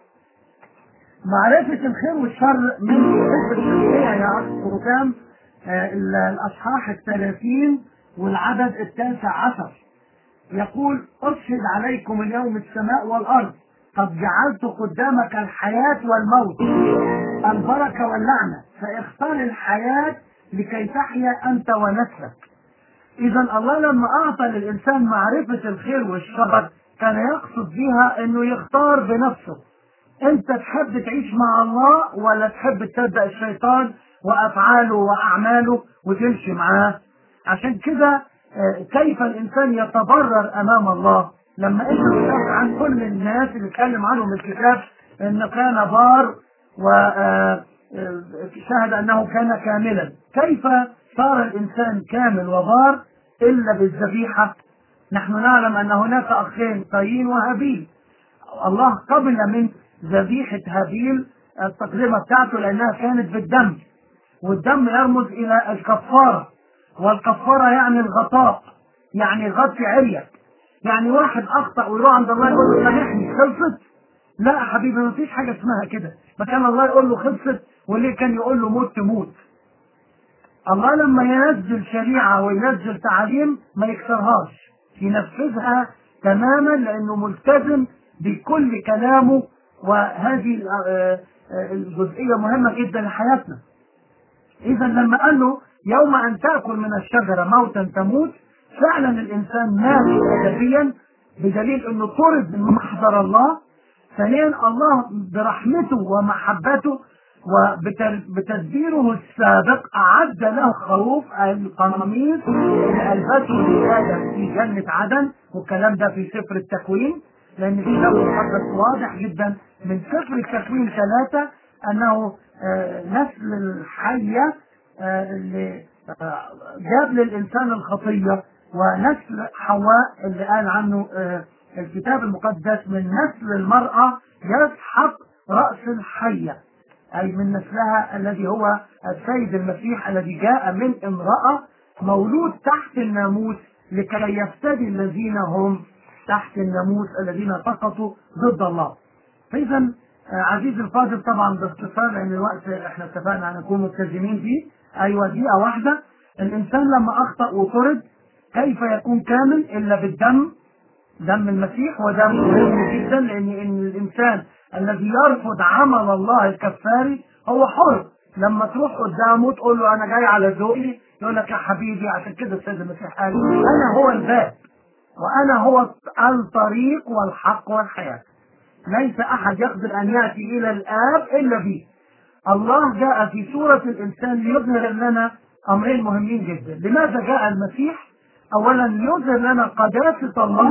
Speaker 1: معرفة الخير والشر من حسب التشريع يا أخ كام الأصحاح الثلاثين والعدد التاسع عشر، يقول: أشهد عليكم اليوم السماء والأرض قد جعلت قدامك الحياة والموت، البركة واللعنة، فاختار الحياة لكي تحيا أنت ونسلك. إذا الله لما أعطى للإنسان معرفة الخير والشر كان يقصد بها أنه يختار بنفسه. أنت تحب تعيش مع الله ولا تحب تصدق الشيطان وأفعاله وأعماله وتمشي معاه؟ عشان كده كيف الإنسان يتبرر أمام الله لما أنت بتعرف عن كل الناس اللي اتكلم عنهم الكتاب أنه كان بار وشهد أنه كان كاملا؟ كيف صار الإنسان كامل وبار إلا بالذبيحة؟ نحن نعلم أن هناك أخين قايين وهابيل. الله قبل من ذبيحة هابيل التقدمة بتاعته لأنها كانت بالدم، والدم يرمز إلى الكفارة، والكفارة يعني الغطاء، يعني غطي عريك. يعني واحد أخطأ ويروح عند الله يقول له سامحني خلصت؟ لا يا حبيبي، ما فيش حاجة اسمها كده. ما كان الله يقول له خلصت وليه كان يقول له موت تموت؟ الله لما ينزل شريعة وينزل تعاليم ما يكسرهاش، ينفذها تماما لأنه ملتزم بكل كلامه. وهذه الجزئية مهمة جدا لحياتنا. إذا لما قال له يوم أن تأكل من الشجرة موتا تموت، فعلا الإنسان مات أدبيا بدليل أنه طرد من محضر الله. ثانيا الله برحمته ومحبته وبتدبيره السابق أعد له خروف القميص اللي ألبسه لآدم في جنة عدن، والكلام ده في سفر التكوين، لأن في كتاب مقدس واضح جدا من سفر التكوين ثلاثة أنه نسل الحية اللي جاب للإنسان الخطية، ونسل حواء اللي قال عنه الكتاب المقدس من نسل المرأة يسحق رأس الحية، أي من نسلها الذي هو السيد المسيح الذي جاء من امرأة مولود تحت الناموس لكي يفتدي الذين هم تحت الناموس الذين سقطوا ضد الله. فإذا عزيزي الفاضل، طبعا باختصار لأن الوقت احنا اتفقنا أن نكون ملتزمين فيه، أيوة دقيقة واحدة. الإنسان لما أخطأ وطرد كيف يكون كامل إلا بالدم، دم المسيح. وده مهم جدا لأن إن الإنسان الذي يرفض عمل الله الكفاري هو حر. لما تروح قدامه تقول له أنا جاي على ذوقي، يقول لك يا حبيبي عشان كده السيد المسيح قال أنا هو الباب وأنا هو الطريق والحق والحياة، ليس أحد يقدر أن يأتي إلى الآب إلا بي. الله جاء في صورة الإنسان ليظهر لنا أمرين مهمين جدا. لماذا جاء المسيح؟ أولا يظهر لنا قداسة الله،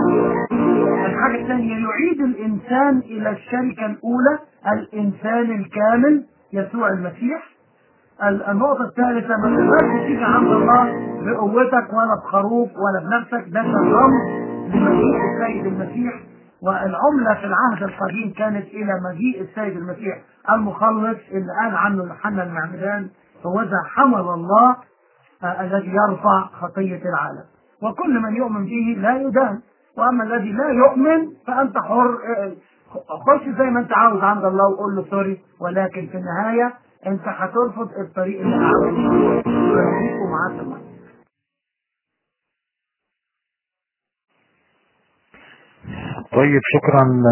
Speaker 1: الحاجة الثانية يعيد الإنسان إلى الشركة الأولى، الإنسان الكامل يسوع المسيح. النقطة الثالثة، ما تقدرش تيجي عند الله بقوتك ولا بخروف ولا بنفسك، ده كان رمز لمجيء السيد المسيح. والعملة في العهد القديم كانت إلى مجيء السيد المسيح المخلص اللي قال عنه يوحنا المعمدان هو ذا حمل الله الذي يرفع خطية العالم، وكل من يؤمن به لا يدان. وأما الذي لا يؤمن فأنت حر، خش زي ما أنت عاوز عند الله وقول له سوري، ولكن في النهاية أنت هترفض الطريق اللي عاوزه. ومعاك الله.
Speaker 3: طيب شكرا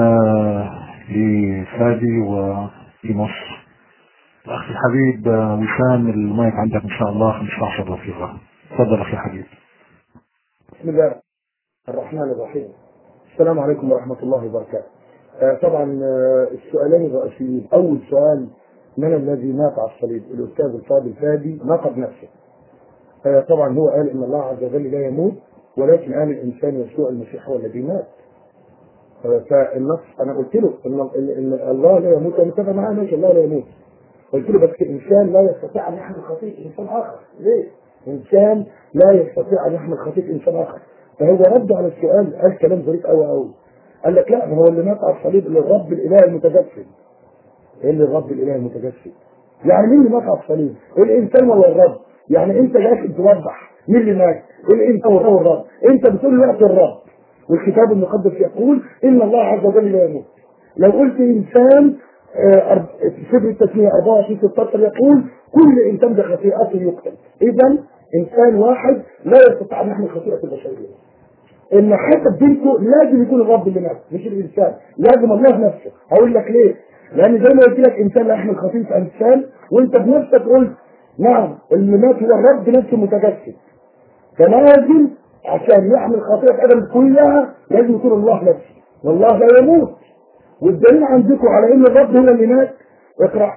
Speaker 3: لفادي وإيموس. اخي الحبيب وسام، المايك عندك ان شاء الله خمسة عشر دقيقة. تفضل اخي الحبيب.
Speaker 2: بسم الله الرحمن الرحيم. السلام عليكم ورحمة الله وبركاته. آه طبعا آه السؤالين الرئيسيين. اول سؤال: من الذي مات على الصليب؟ الاستاذ الفاضل فادي نقد نفسه. آه طبعا هو قال ان الله عز وجل لا يموت، ولكن قال الانسان يسوع المسيح هو الذي مات. آه فالنص انا قلت له ان, إن الله لا يموت، ومتفق معاه ماشي الله لا يموت. قلت له بس الانسان لا يستطيع ان يحمل خطيئة انسان اخر. ليه؟ انسان لا يستطيع ان يحمل خطيئة انسان اخر. فهو رد على السؤال قال كلام ظريف قوي قوي. قال لك لا، هو اللي مات على الصليب اللي الرب الاله المتجسد. ايه اللي الرب الاله المتجسد؟ يعني مين اللي مات على الصليب؟ الانسان ولا الرب؟ يعني انت لازم توضح مين اللي مات؟ الانسان ولا الرب؟ انت بتقول وقت الرب، والكتاب المقدس يقول ان الله عز وجل لا يموت. لو قلت انسان في سفر التثنية أربعة وعشرين ستاشر يقول كل انسان بخطيئته يقتل. اذا انسان واحد لا يستطيع ان يحمل خطيئة البشرية. ان حسب دينكم لازم يكون الرب اللي مات مش الانسان، لازم الله نفسه. هقول لك ليه؟ لان زي ما قلت لك انسان لا يحمل خطيئة انسان، وانت بنفسك قلت نعم اللي مات هو الرب نفسه متجسد. فلازم عشان يحمل خطيئة ادم كلها لازم يكون الله نفسه، والله لا يموت. والدليل عندكم على ان الرب هو اللي مات. اقرا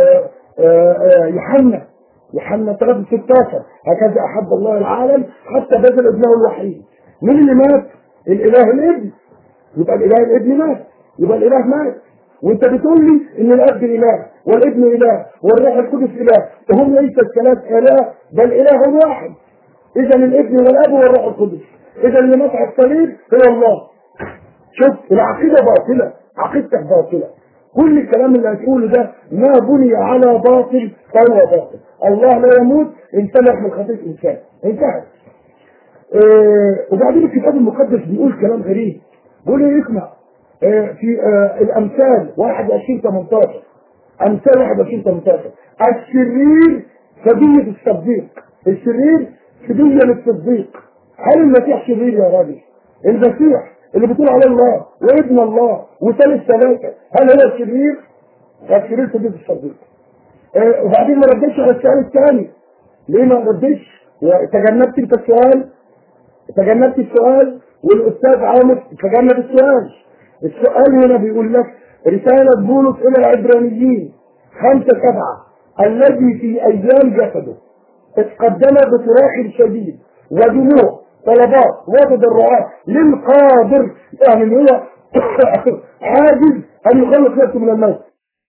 Speaker 2: يوحنا يوحنا ثلاثة ستاشر هكذا احب الله العالم حتى بذل ابنه الوحيد. مين اللي مات؟ الاله الابن. يبقى الاله الابن مات، يبقى الاله مات. وانت بتقول لي ان الاب اله والابن اله والروح القدس اله، وهم ليس الثلاث اله بل اله واحد. اذا الابن والاب والروح القدس. اذا اللي مات على الصليب هو الله. شوف العقيده باطله، عقيدتك باطله. كل الكلام اللي هتقوله ده ما بني على باطل فهو باطل. الله لا يموت، انسان يحمل خطيئة انسان، انتهت. إيه وبعدين الكتاب المقدس بيقول كلام غريب. بيقول ايه؟ اسمع إيه في آه الامثال واحد وعشرين ثمانية عشر. امثال واحد وعشرين ثمانية عشر: الشرير سبيل التصديق. الشرير سبيل للتصديق. هل المسيح شرير يا راجل؟ المسيح اللي بتقول عليه الله وابن الله وثالث ثلاثة، هل هو الشرير؟ الشرير سبيل التصديق. إيه وبعدين ما ردتش على السؤال الثاني. ليه ما ردتش؟ وتجنبت انت السؤال، تجنبت السؤال والاستاذ عامر تجنب السؤال. السؤال هنا بيقول لك رسالة بولس الى العبرانيين خمسة سبعة: الذي في ايام جسده اتقدم بصراخ شديد ودموع طلبات وتضرعات للقادر، يعني هو عاجز ان يخلص نفسه من الموت،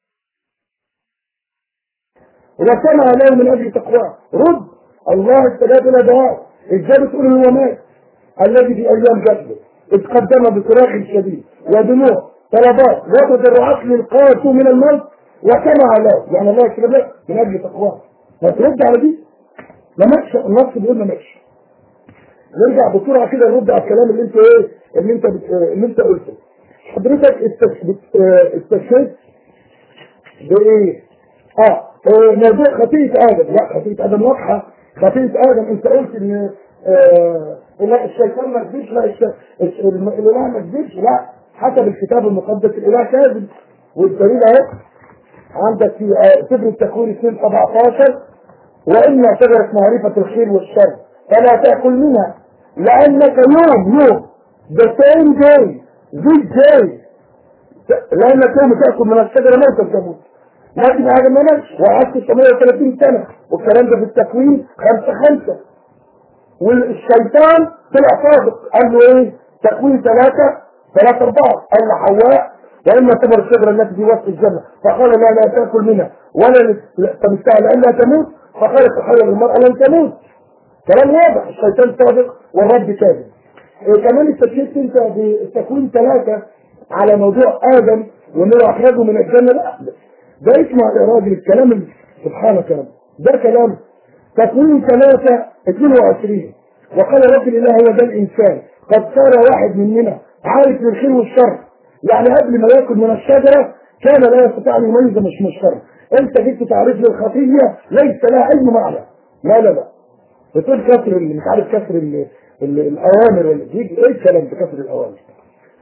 Speaker 2: وسمع له من اجل تقواه. رد الله استجاب الى دعائه. ازاي بتقول هو مات؟ الذي في ايام جسده اتقدم بصراخ شديد ودموع طلبات وتضرعات للقادر من الموت وسمع له، يعني الله يستجاب له من اجل تقواه. ما ترد على دي؟ ما ماتش، النص بيقول ما ماتش. نرجع بسرعه كده نرد على الكلام اللي انت ايه اللي انت بت... اللي انت قلته. حضرتك استشهدت بايه؟ اه موضوع خطيئة ادم. لا، خطيئة ادم واضحه. خطيئة ادم انت قلت ان آه لا الشيطان ما كذبش، لا الاله ما كذبش، لا حسب الكتاب المقدس الاله كاذب. والدليل اهو عندك في سفر التكوين اثنين سبعة عشر: وإن شجرة معرفة الخير والشر فلا تأكل منها لأنك يوم يوم the same day this day لأنك يوم تأكل من الشجرة موتا تموت. لكن هذا ما ماتش وعشت ثمانية وثلاثين سنة، والكلام ده في التكوين خمسة خمسة. والشيطان طلع صادق قال له ايه؟ تكوين ثلاثة ثلاثة أربعة قال لحواء: وإما ثمر الشجرة التي في وسط الجنة فقال لا لا تأكل منها ولا تمسها لأنها تموت، فقالت الحية للمرأة لن تموت. كلام واضح. الشيطان صادق والرب كاذب. إيه كمان استشهدت انت بالتكوين ثلاثة على موضوع آدم وانه اخرجه من الجنة. لا ده اسمع يا راجل الكلام سبحانك يا رب، ده كلام تكوين ثلاثة اثنين وعشرين: وقال رب الاله هو ده الانسان قد صار واحد مننا عارف للخير والشر. يعني قبل ما ياكل من الشجرة كان لا يستطيع ان يميز مش من الشر. انت جبت تعريف للخطية ليس لها اي معنى. لا لا لا بتقول كسر اللي مش عارف كسر ال ال الاوامر ولا يجي ايه الكلام بكسر الاوامر.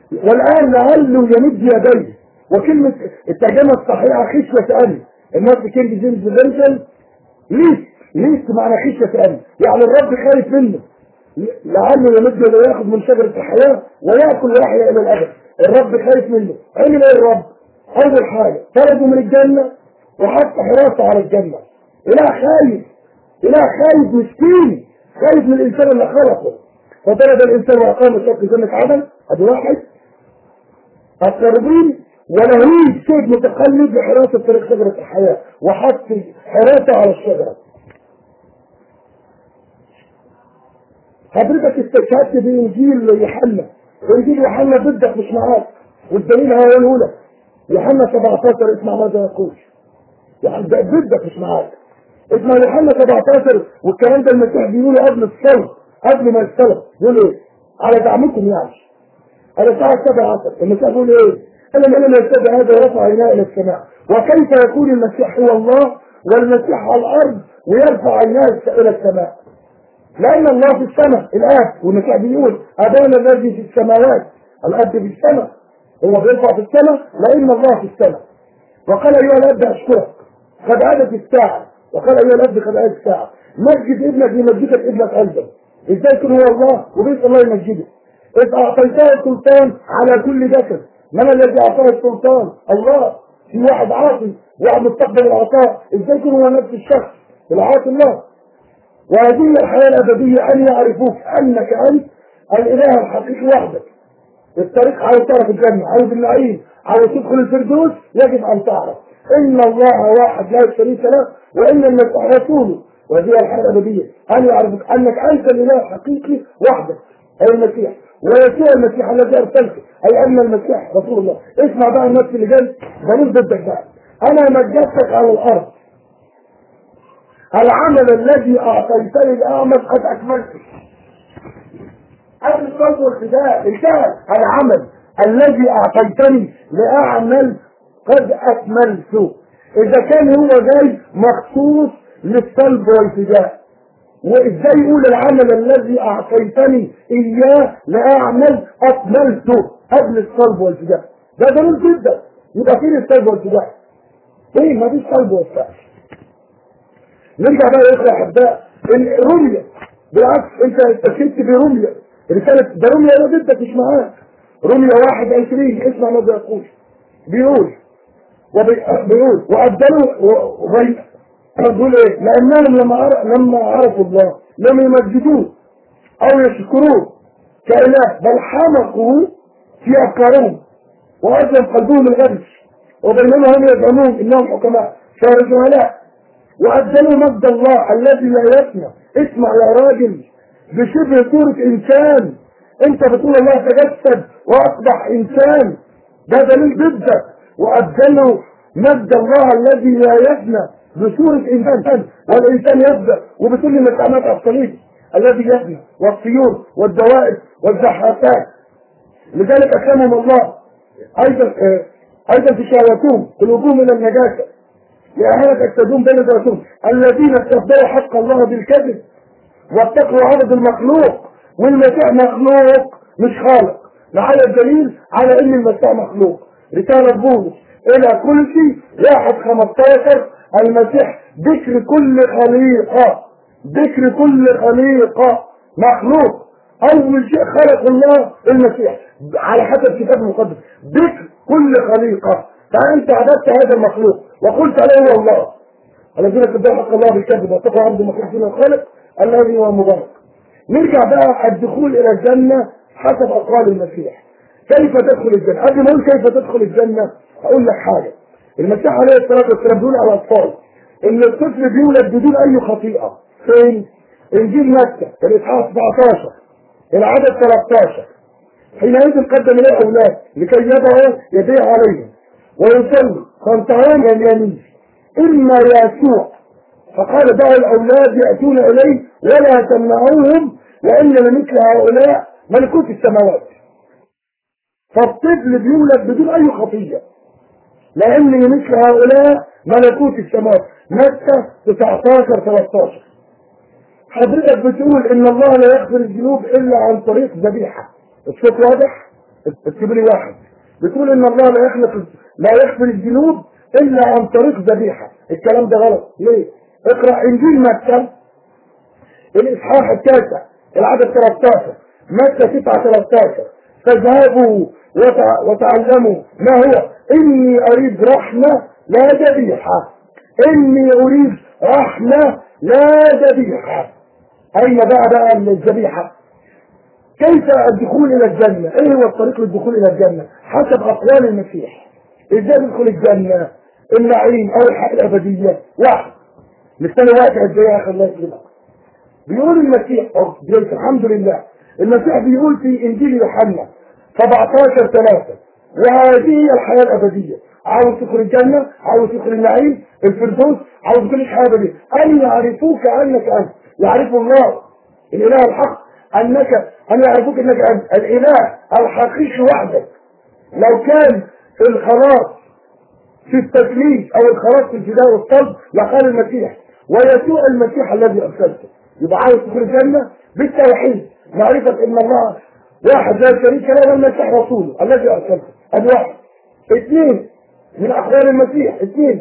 Speaker 2: والآن لعله يمد يديه. وكلمة الترجمة الصحيحة خشية أن، الناس في كينج جيمس فيرجن ليست ليست معنى خشية أن، يعني الرب خايف منه، لعله يمد يديه ياخذ من شجرة الحياة ويأكل ويحيا إلى الأبد. الرب خايف منه. عمل إيه الرب؟ أول حاجة طرده من الجنة وحط حراسة على الجنة. إله خايف، إله خايف مسكين، خايف من الإنسان اللي خلقه، فطرد الإنسان وأقام شق جنة عدن. أدي واحد. التربين ولهيب سيد متقلب بحراسة طريق شجرة الحياة وحط حراسة على الشجرة. حضرتك استشهدت بإنجيل يوحنا، إنجيل يوحنا ضدك مش معاك، والدليل هقوله لك. يوحنا سبعتاشر اسمع ماذا يقول. يعني ضدك مش معاك. اسمع يوحنا سبعتاشر، والكلام ده المسيح بيقوله قبل الصلب، قبل ما يصلب، يقول ايه؟ على دعمكم يعني. على الساعة السابعة عشر المسيح بيقول ايه؟ أنا لما يستدعي هذا ورفع عيناه إلى السماء. وكيف يكون المسيح هو الله والمسيح على الأرض ويرفع عيناه إلى السماء؟ لأن الله في السماء الآب، والمسيح بيقول أبانا الذي في السماوات. الأب في السماء، هو بيرفع في السماء لأن الله في السماء. وقال أيها الأب أشكرك قد عادت الساعة، وقال أيها الأب قد عادت الساعة، مجد ابنك لمجدك ابنك أيضا. إزاي يكون هو الله وبيت الله يمجده؟ إذ أعطيته السلطان على كل جسد. من الذي أعطاه السلطان؟ الله. في واحد عاصي، واحد مستقبل العطاء، إزاي يكون هو نفس الشخص العاصي الله؟ وهذه الحياة الأبدية أن يعرفوك أنك أنت الإله الحقيقي وحدك. الطريق عاوز تعرف الجنة، عاوز النعيم، عاوز تدخل الفردوس، يجب أن تعرف إن الله واحد لا شريك له، وإن المسيح رسوله. وهذه الحياة الأبدية أن يعرفك أنك أنت الإله الحقيقي وحدك، أي المسيح، ويسوع المسيح الذي أرسلته، أي أن المسيح رسول الله. اسمع بقى النفس اللي جاي بقول ضدك بقى. أنا مجدتك على الأرض، العمل الذي أعطيتني الأعمى قد أكملته. قبل الصلب والفداء انتهى العمل الذي أعطيتني لأعمل قد أكملته. إذا كان هو جاي مخصوص للصلب والفداء، وإزاي يقول العمل الذي أعطيتني إياه لأعمل أكملته قبل الصلب والفداء؟ ده دليل جدا. يبقى فين الصلب والفداء؟ إيه؟ ما فيش صلب والفداء. نرجع بقى يا اخوة احباء، رمية بالعكس انت استشهدت برمية، رسالة ده رمية انا ضدك مش معاك. رمية واحد عشرين اسمع ماذا يقول. بيقول وبيقول وأبدلوا وبي بيقول ايه؟ لأنهم لما لما عرفوا الله لم يمجدوه أو يشكروه كإله، بل حمقوا في أفكارهم وأسلم قلبهم الغبش، وبينما هم يزعمون إنهم حكماء صاروا جهلاء، وأبدلوا مجد الله الذي لا يفنى. اسمع يا راجل، بشبه صورة إنسان. أنت بتقول الله تجسد وأصبح إنسان، ده دليل ضدك. وأبدلوا مجد الله الذي لا يفنى بصورة إنسان، والإنسان يبدأ، وبتقول لي مستعملات أبطالية الذي يفنى، والطيور والدوائر والزحافات. لذلك أكرمهم الله أيضا أيضا في شهوتهم قلوبهم من النجاسة لأهانة أكتدون بين ذاتهم الذين استبدلوا حق الله بالكذب واتقوا عرض المخلوق. والمسيح مخلوق مش خالق. معايا الدليل على ان المسيح مخلوق. رسالة بولس الى كل شيء واحد خمستاشر، المسيح ذكر كل خليقة، ذكر كل خليقة مخلوق. اول شيء خلق الله المسيح على حسب الكتاب المقدس، ذكر كل خليقة. فانت عبدت هذا المخلوق وقلت عليه هو الله. الذين استبدلوا حق الله بالكذب واتقوا عرض المخلوق دون الخالق الذي هو مبارك. نرجع بقى الدخول الى الجنة حسب اقوال المسيح. كيف تدخل الجنة؟ قبل ما اقول كيف تدخل الجنة اقول لك حاجة. المسيح عليه الصلاة والسلام بيقول على الاطفال ان الطفل بيولد بدون اي خطيئة. فين؟ انجيل متى الاصحاح سبعتاشر العدد ثلاثتاشر. حينئذ قدم اليه اولاد لكي يضعوا يديه عليهم ويصلي فانتهون اليمين اما يسوع، فقال دعوا الاولاد ياتون اليه ولا تمنعوهم لان لمثل هؤلاء ملكوت السماوات. فالطفل بيولد بدون اي خطيه لان لمثل هؤلاء ملكوت السماوات. متى تسعتاشر ثلاثتاشر. حضرتك بتقول ان الله لا يغفر الذنوب الا عن طريق ذبيحه. الصوت واضح؟ اكتب لي واحد. بتقول ان الله لا يخلق لا يغفر الذنوب الا عن طريق ذبيحه. الكلام ده غلط. ليه؟ اقرا انجيل متى الاصحاح التاسع العدد ثلاثة عشر، متى تسعة ثلاثة عشر، فاذهبوا وتعلموا ما هو اني اريد رحمه لا ذبيحه. اني اريد رحمه لا ذبيحه. اين بقى بقى الذبيحه؟ كيف الدخول الى الجنه؟ ايه هو الطريق للدخول الى الجنه؟ حسب اقوال المسيح. ازاي ندخل الجنه؟ النعيم او الحياه الابديه. واحد مستني وقت قد ايه يا اخي الله يسلمك. بيقول المسيح الحمد لله المسيح بيقول في انجيل يوحنا سبعتاشر ثلاثة وهذه هي الحياه الابديه. عاوز تدخل الجنه، عاوز تدخل النعيم الفردوس، عاوز تدخل الحياه الابديه، ان يعرفوك انك انت، يعرف الله الاله الحق انك ان يعرفوك انك انت الاله الحقيقي وحدك. لو كان الخلاص في التكليف او الخلاص في الفداء والصلب لقال المسيح ويسوع المسيح الذي ارسلته. يبقى عاوز تدخل الجنه بالتوحيد، معرفه ان الله واحد لا شريك له والمسيح رسوله الذي ارسلته. ادي واحد. اثنين من اقوال المسيح. اثنين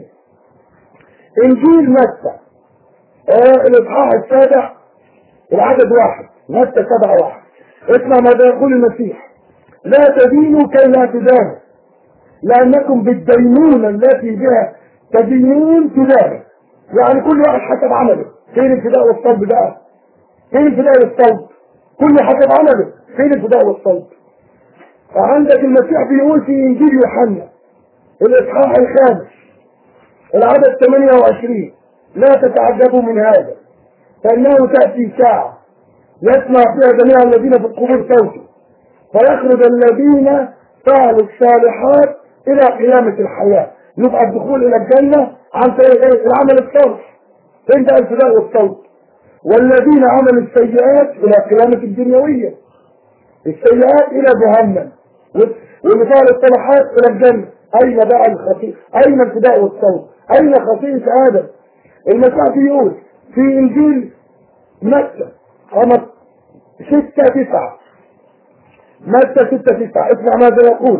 Speaker 2: انجيل متى آه الاصحاح السابع العدد واحد، متى سبعة واحد. اسمع ماذا يقول المسيح: لا تدينوا كي لا تدانوا لانكم بالدينونة التي بها تدينون تدانوا. يعني كل واحد حسب عمله. فين الفداء والصلب بقى؟ فين الفداء والصلب؟ كل حسب عمله. فين الفداء والصلب؟ فعندك المسيح بيقول في انجيل يوحنا الاصحاح الخامس العدد ثمانية وعشرين: لا تتعجبوا من هذا فانه تاتي ساعه يسمع فيها جميع الذين في القبور صوته فيخرج الذين فعلوا الصالحات الى قيامه الحياه. يبقى الدخول الى الجنه عن طريق العمل الصالح. فين ده الفداء والصوت؟ والذين عملوا السيئات الى قيامه الدنيويه، السيئات الى جهنم، واللي فعل الصالحات الى الجنه. اين بقى الخطيئه؟ اين الفداء والصوت؟ اين خطيئه ادم؟ المسيح بيقول في انجيل متى ستة تسعة متى ستة تسعة اسمع ماذا يقول: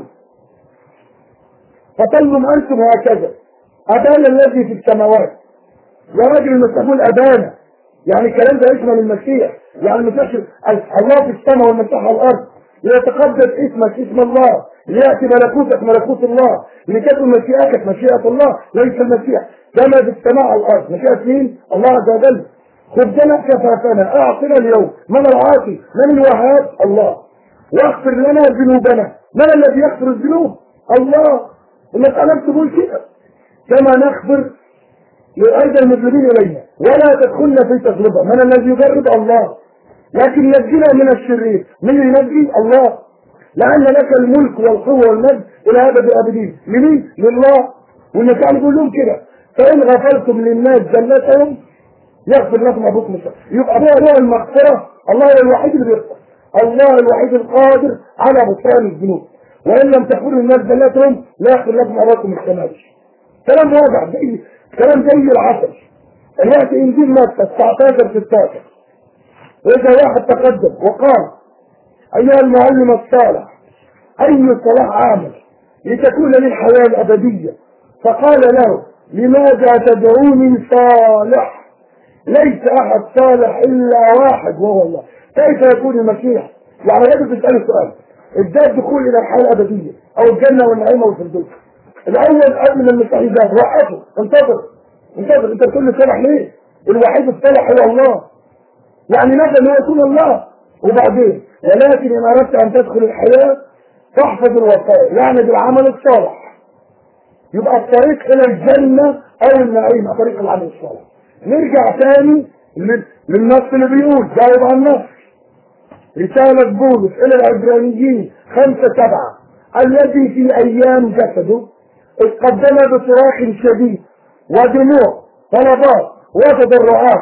Speaker 2: فطلوا انتم هكذا ابانا الذي في السماوات. يا راجل المسيح يقول ابانا، يعني الكلام ده يشمل المسيح. يعني المسيح الله في السماء والمسيح على الارض. ليتقدس اسمك اسم الله، لياتي ملكوتك ملكوت الله، لتكن مشيئتك مشيئه الله. ليس المسيح كما في السماء على الارض. مشيئه مين؟ الله عز وجل. خبزنا كفافنا اعطنا اليوم من العاطي من الوهاب الله، واغفر لنا ذنوبنا. من الذي يغفر الذنوب؟ الله. المسألة بتقول كده: كما نغفر لأيضا المذنبين إلينا ولا تدخلنا في تجربة. من الذي يجرب؟ الله. لكن نجينا من الشرير. من ينجي؟ الله. لأن لك الملك والقوة والمجد إلى أبد الآبدين. لمين؟ لله. والنبي بيقول لهم كده: فإن غفرتم للناس جنتهم يغفر لكم أبوكم السماء. يبقى هو نوع المغفرة. الله هو الوحيد اللي بيغفر، الله الوحيد القادر على غفران الذنوب. وإن لم تغفروا للناس جنتهم لا يغفر لكم أبوكم السماء. كلام واضح، زي كلام زي العسل. الوقت انجيل متى تسعتاشر ستاشر: واذا واحد تقدم وقال: ايها المعلم الصالح اي صلاح عامل لتكون لي الحياه الابديه؟ فقال له: لماذا تدعوني صالح؟ ليس احد صالح الا واحد وهو الله. كيف يكون المسيح؟ يعني لازم تسال سؤال: ازاي الدخول الى الحياه الابديه او الجنه والنعيم والفردوس؟ الاول قبل ما المسيح يجاوب وقفه، انتظر انتظر انت بتقول لي صالح ليه؟ الوحيد الصالح هو الله. يعني نبدا ان يكون الله. وبعدين: ولكن ان اردت ان تدخل الحياه فاحفظ الوصايا، يعني بالعمل الصالح. يبقى الطريق الى الجنه او النعيم طريق العمل الصالح. نرجع ثاني للنص اللي بيقول، جاوب عن النص. رساله بولس الى العبرانيين خمسة سبعة: الذي في ايام جسده اذ قدم بصراخ شديد ودموع طلبات وتضرعات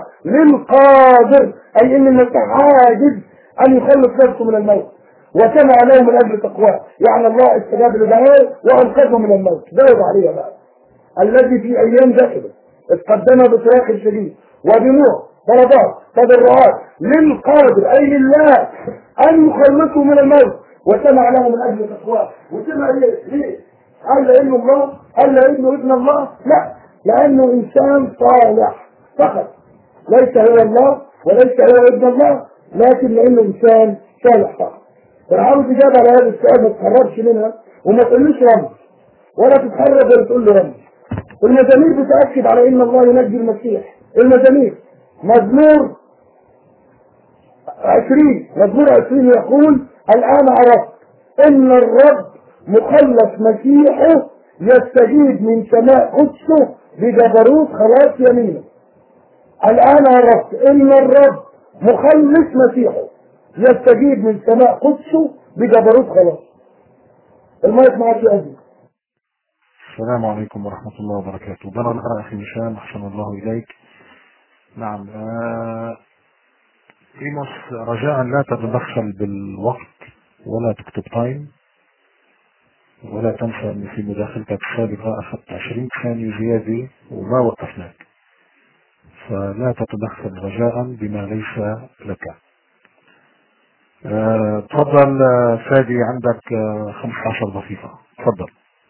Speaker 2: للقادر، اي ان المسيح عاجز ان يخلص نفسه من الموت، وسمع له من اجل تقواه. يعني الله استجاب لدعائه وانقذه من الموت. جاوب عليها بقى: الذي في ايام جسده اذ قدم بصراخ شديد ودموع طلبات تضرعات للقادر، اي لله، ان يخلصه من الموت. وسمع له من اجل تقواه. وسمع ليه؟ ليه؟ قال لانه الله؟ قال لانه ابن الله؟ لا، لانه انسان صالح فقط، ليس هو الله وليس هو ابن الله، لكن لانه انسان صالح فقط. فانا عاوز اجابه على هذا السؤال ما تتهربش منها وما تقوليش رمز ولا تتهرب ولا تقول له رمز. المزامير بتاكد على ان الله ينجي المسيح. المزامير مزمور عشرين مزمور عشرين يقول الآن عرفت إن الرب مخلص مسيحه يستجيب من سماء قدسه بجبروت خلاص يمينه. الآن عرفت إن الرب مخلص مسيحه يستجيب من سماء قدسه بجبروت خلاص. المايك معك يا أبي.
Speaker 3: السلام عليكم ورحمة الله وبركاته. بنا الأخ أخي هشام أحسن الله إليك. نعم آه إيموس، رجاء لا تتدخل بالوقت ولا تكتب تايم، ولا تنسى أن في مداخلتك السابقة أخذت عشرين ثانية زيادة وما وقفناك، فلا تتدخل رجاء بما ليس لك. آه، تفضل آه، فادي، عندك آه، خمسة عشر دقيقة، تفضل.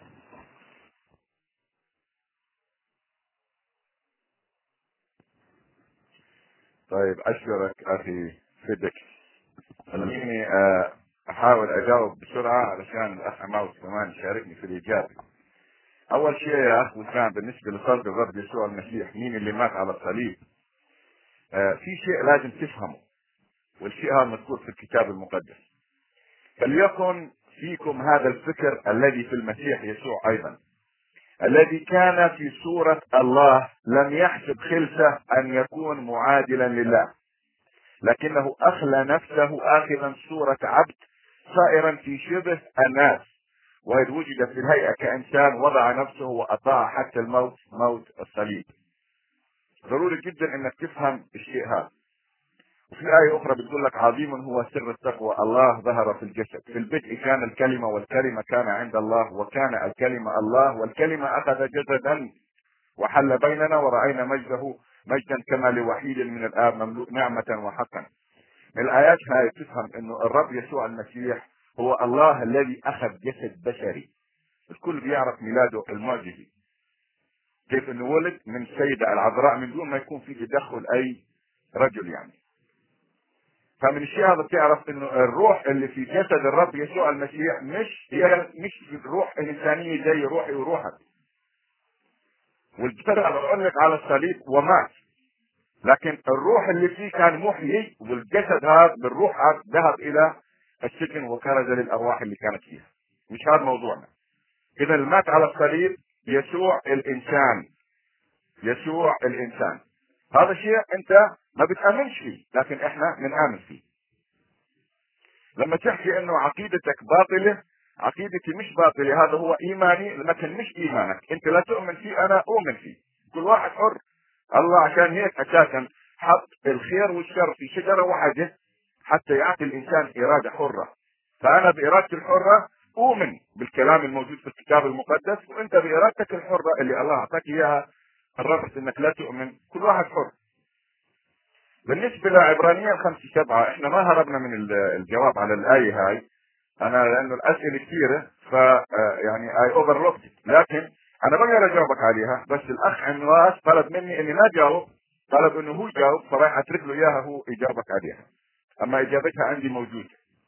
Speaker 4: طيب اشكرك اخي فيديكس. خليني آه، احاول اجاوب بسرعه علشان الاخ عماوس كمان يشاركني في الاجابه. اول شيء يا اخ وسام، بالنسبه لصلب الرب يسوع المسيح، مين اللي مات على الصليب؟ آه، في شيء لازم تفهمه، والشيء هذا مذكور في الكتاب المقدس. فليكن فيكم هذا الفكر الذي في المسيح يسوع ايضا، الذي كان في صورة الله، لم يحسب خلسه ان يكون معادلا لله، لكنه اخلى نفسه اخذا صورة عبد صائرا في شبه الناس، وإذ وجد في الهيئة كإنسان وضع نفسه وأطاع حتى الموت، موت الصليب. ضروري جدا انك تفهم الشيء هذا. وفي آية أخرى بتقول لك عظيم هو سر التقوى، الله ظهر في الجسد، في البدء كان الكلمة والكلمة كان عند الله وكان الكلمة الله والكلمة أخذ جسدا وحل بيننا ورأينا مجده مجدا كما لوحيد من الآب مملوء نعمة وحقا. من الآيات هاي تفهم إنه الرب يسوع المسيح هو الله الذي أخذ جسد بشري. الكل بيعرف ميلاده المعجزي، كيف إنه ولد من سيدة العذراء من دون ما يكون في تدخل أي رجل يعني. فمن الشيء هذا بتعرف انه الروح اللي في جسد الرب يسوع المسيح مش هي مش روح انسانيه زي روحي وروحك. والجسد علق على الصليب ومات، لكن الروح اللي فيه كان محيي، والجسد هذا بالروح هذا ذهب الى السجن وكرز للارواح اللي كانت فيها. مش هذا موضوعنا. اذا المات على الصليب يسوع الانسان، يسوع الانسان. هذا شيء انت ما بتامنش فيه، لكن احنا بنآمن فيه. لما تحكي انه عقيدتك باطلة، عقيدتي مش باطلة، هذا هو ايماني لكن مش ايمانك. انت لا تؤمن فيه، انا اؤمن فيه. كل واحد حر. الله عشان هيك اساسا حط الخير والشر في شجرة واحدة حتى يعطي الانسان ارادة حرة. فانا بارادتي الحرة اؤمن بالكلام الموجود في الكتاب المقدس، وانت بارادتك الحرة اللي الله اعطاك اياها قررت انك لا تؤمن. كل واحد حر. بالنسبة لعبرانيين خمسة سبعة، احنا ما هربنا من الجواب على الآية هاي. انا لانه الاسئلة كثيرة ف يعني اي اوفرلوكت، لكن انا بقدر اجاوبك عليها. بس الاخ عنواس طلب مني اني ما اجاوب، طلب انه هو يجاوب، فراح اترك له اياها هو يجاوبك عليها. اما اجابتها عندي موجودة.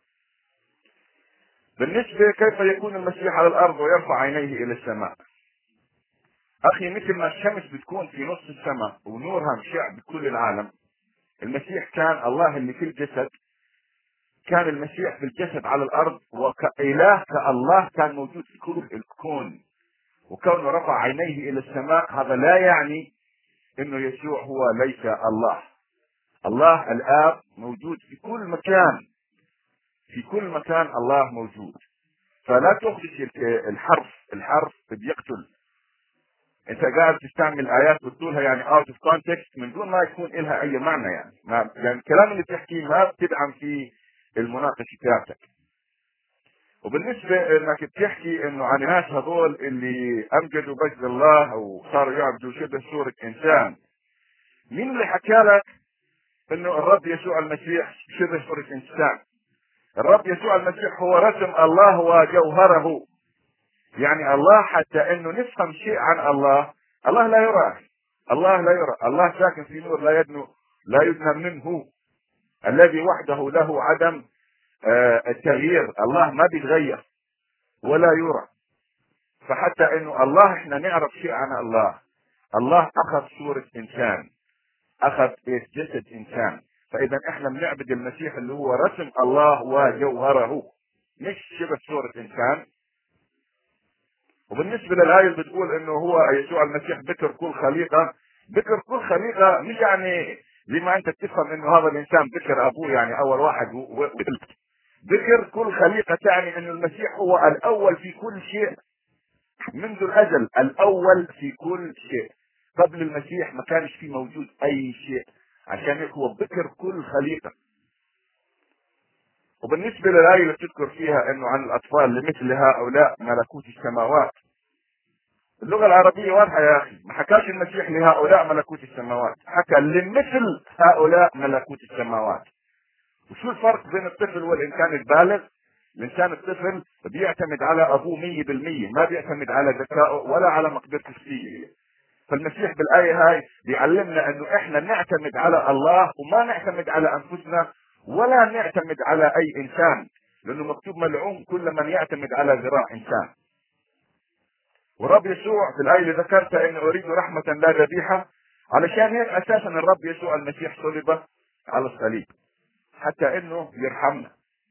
Speaker 4: بالنسبة كيف يكون المسيح على الارض ويرفع عينيه الى السماء، اخي مثل ما الشمس بتكون في نص السماء ونورها مشع بكل العالم، المسيح كان الله اللي في الجسد، كان المسيح في الجسد على الارض وكإله كالله كان موجود في كل الكون. وكونه رفع عينيه الى السماء هذا لا يعني انه يسوع هو ليس الله. الله الاب موجود في كل مكان، في كل مكان الله موجود. فلا تخدش الحرف، الحرف بيقتل. انت قاعد تستعمل ايات بتقولها يعني out of context من دون ما يكون لها اي معنى يعني. ما يعني الكلام اللي بتحكيه ما بتدعم فيه المناقشه بتاعتك. وبالنسبه انك بتحكي انه عن الناس هذول اللي امجدوا مجد الله او صاروا يعبدوا شبه صوره انسان، مين اللي حكى لك انه الرب يسوع المسيح شبه صوره انسان؟ الرب يسوع المسيح هو رسم الله وجوهره. يعني الله حتى انه نفهم شيء عن الله، الله لا يرى، الله لا يرى، الله ساكن في نور لا يدنو لا يدنى منه، الذي وحده له عدم آه التغيير، الله ما بيتغير ولا يرى. فحتى انه الله احنا نعرف شيء عن الله، الله اخذ صورة انسان، اخذ جسد انسان، فاذا احنا بنعبد المسيح اللي هو رسم الله وجوهره، مش شبه صورة انسان. وبالنسبة للآية اللي بتقول انه هو يسوع المسيح بكر كل خليقة، بكر كل خليقة مش يعني زي ما انت تفهم انه هذا الانسان بكر ابوه يعني اول واحد ولد. بكر كل خليقة تعني انه المسيح هو الاول في كل شيء منذ الازل، الاول في كل شيء. قبل المسيح ما كانش في موجود اي شيء، عشان هيك هو بكر كل خليقة. وبالنسبة للآية اللي بتذكر فيها انه عن الاطفال لمثل هؤلاء ملكوت السماوات، اللغة العربية واضحة يا اخي، ما حكاش المسيح لهؤلاء ملكوت السماوات، حكى لمثل هؤلاء ملكوت السماوات. وشو الفرق بين الطفل والانسان البالغ؟ الانسان الطفل بيعتمد على ابوه مية بالمية، ما بيعتمد على ذكائه ولا على مقدرته الفكرية. فالمسيح بالآية هاي بيعلمنا انه احنا نعتمد على الله وما نعتمد على انفسنا ولا نعتمد على اي انسان، لانه مكتوب ملعون كل من يعتمد على ذراع انسان. ورب يسوع في الآية اللي ذكرتها انه اريد رحمة لا ذبيحة، علشان هيك اساسا الرب يسوع المسيح صلب على الصليب حتى انه يرحمنا،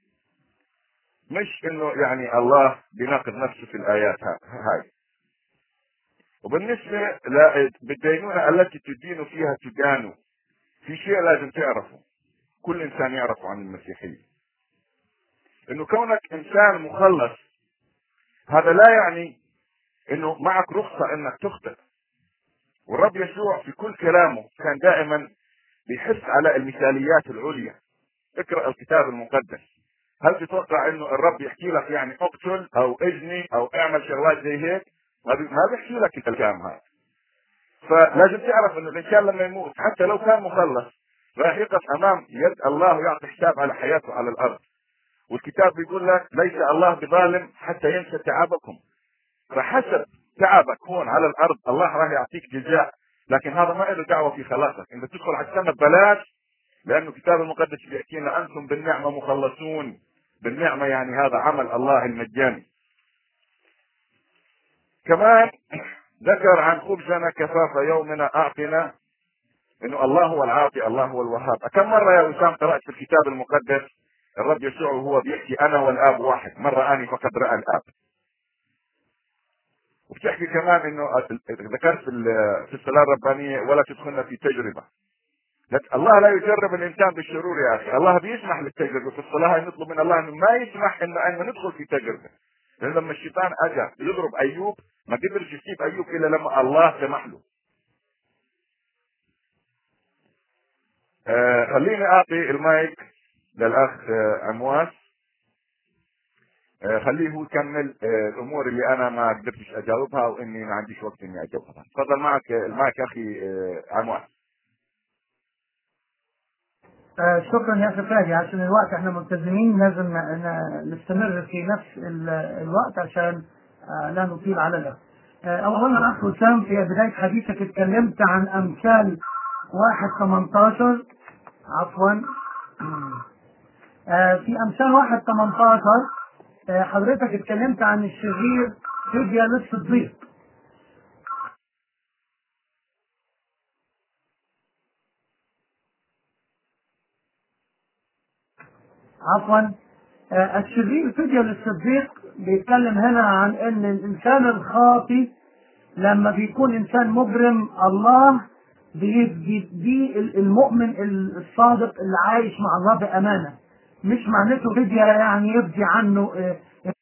Speaker 4: مش انه يعني الله بيناقض نفسه في الايات هاي. وبالنسبة بالدينونة التي تدين فيها تدانوا، في شيء لازم تعرفه، كل انسان يعرفه عن المسيحية، انه كونك انسان مخلص هذا لا يعني انه معك رخصة انك تخطئ. والرب يسوع في كل كلامه كان دائما بيحث على المثاليات العليا. اقرأ الكتاب المقدس، هل تتوقع انه الرب يحكي لك يعني اقتل او اجني او اعمل شغلات زي هيك؟ ما بيحكي لك الكلام هذا. فلازم تعرف انه الانسان لما يموت حتى لو كان مخلص راح يقف امام يد الله ويعطي حساب على حياته على الارض. والكتاب بيقول لك ليس الله بظالم حتى ينسى تعبكم، فحسب تعبك هون على الارض الله راح يعطيك جزاء، لكن هذا ما له دعوه في خلاصك. انت تدخل على السماء ببلاش، لانه الكتاب المقدس بيحكي لنا انتم بالنعمه مخلصون. بالنعمه يعني هذا عمل الله المجاني. كمان ذكر عن خبزنا كفاف يومنا اعطنا، انه الله هو العاطي الله هو الوهاب. كم مره يا وسام قرات في الكتاب المقدس الرب يسوع وهو بيحكي انا والاب واحد؟ مره اني فقد راى الاب. وبتحكي كمان انه ذكرت في الصلاه الربانيه ولا تدخلنا في تجربه. الله لا يجرب الانسان بالشرور يا اخي، الله بيسمح للتجربه. في الصلاه نطلب من الله انه ما يسمح انه ان ندخل في تجربه، لان لما الشيطان اجى يضرب ايوب ما قدرش يسيب ايوب الا لما الله سمح له. آه خليني اعطي المايك للاخ آه عمواس، آه خليه هو يكمل آه الامور اللي انا ما قدرتش اجاوبها واني ما عنديش وقت اني اجاوبها. تفضل معك آه المايك اخي آه عمواس.
Speaker 1: آه شكرا يا اخي فادي، عشان الوقت احنا ملتزمين لازم نستمر في نفس الوقت عشان آه لا نطيل على الوقت. آه اولا اخ وسام في بدايه حديثك اتكلمت عن امثال واحد ثمانية عشر، عفوا آه في امثال واحد ثمانية عشر آه حضرتك اتكلمت عن الشرير فدية للصديق. عفوا آه الشرير فدية للصديق بيتكلم هنا عن ان الانسان الخاطي لما بيكون انسان مجرم الله بيدي المؤمن الصادق اللي عايش مع الله بامانه، مش معناته فدية يعني يفدي عنه آه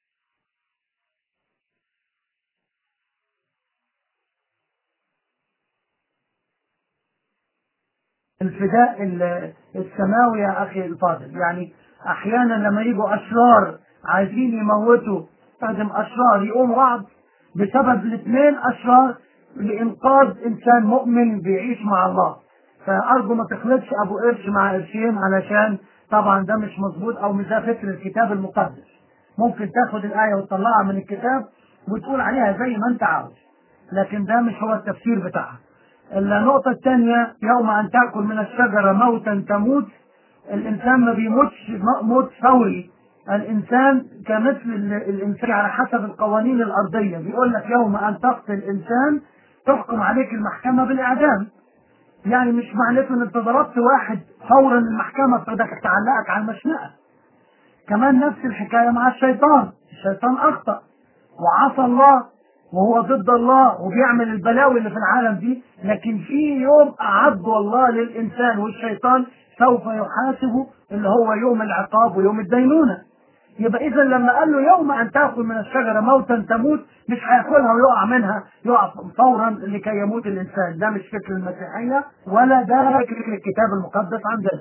Speaker 1: الفداء السماوي يا اخي الفاضل. يعني احيانا لما يجوا اشرار عايزين يموتوا استخدم اشرار يقوم بعض بسبب الاثنين اشرار لانقاذ انسان مؤمن بيعيش مع الله. فارجو ما تخلطش ابو قرش مع قرشين علشان طبعا ده مش مظبوط او مش ده فكر الكتاب المقدس. ممكن تاخد الآية وتطلعها من الكتاب وتقول عليها زي ما انت عاوز، لكن ده مش هو التفسير بتاعها. النقطة الثانية، يوم أن تأكل من الشجرة موتا تموت. الإنسان ما بيموتش موت فوري، الإنسان كمثل الإنسان على حسب القوانين الأرضية. بيقول لك يوم أن تقتل إنسان تحكم عليك المحكمة بالإعدام. يعني مش معناته إن أنت ضربت واحد فورا المحكمة بدك تعلقك على المشنقة. كمان نفس الحكاية مع الشيطان. الشيطان أخطأ وعصى الله وهو ضد الله وبيعمل البلاوي اللي في العالم دي، لكن في يوم أعده الله للإنسان والشيطان سوف يحاسبه، اللي هو يوم العقاب ويوم الدينونة. يبقى إذا لما قال له يوم أن تأكل من الشجرة موتا تموت، مش هياكلها ويقع منها يقع فورا لكي يموت الإنسان. ده مش فكر المسيحية ولا ده فكر الكتاب المقدس عندنا.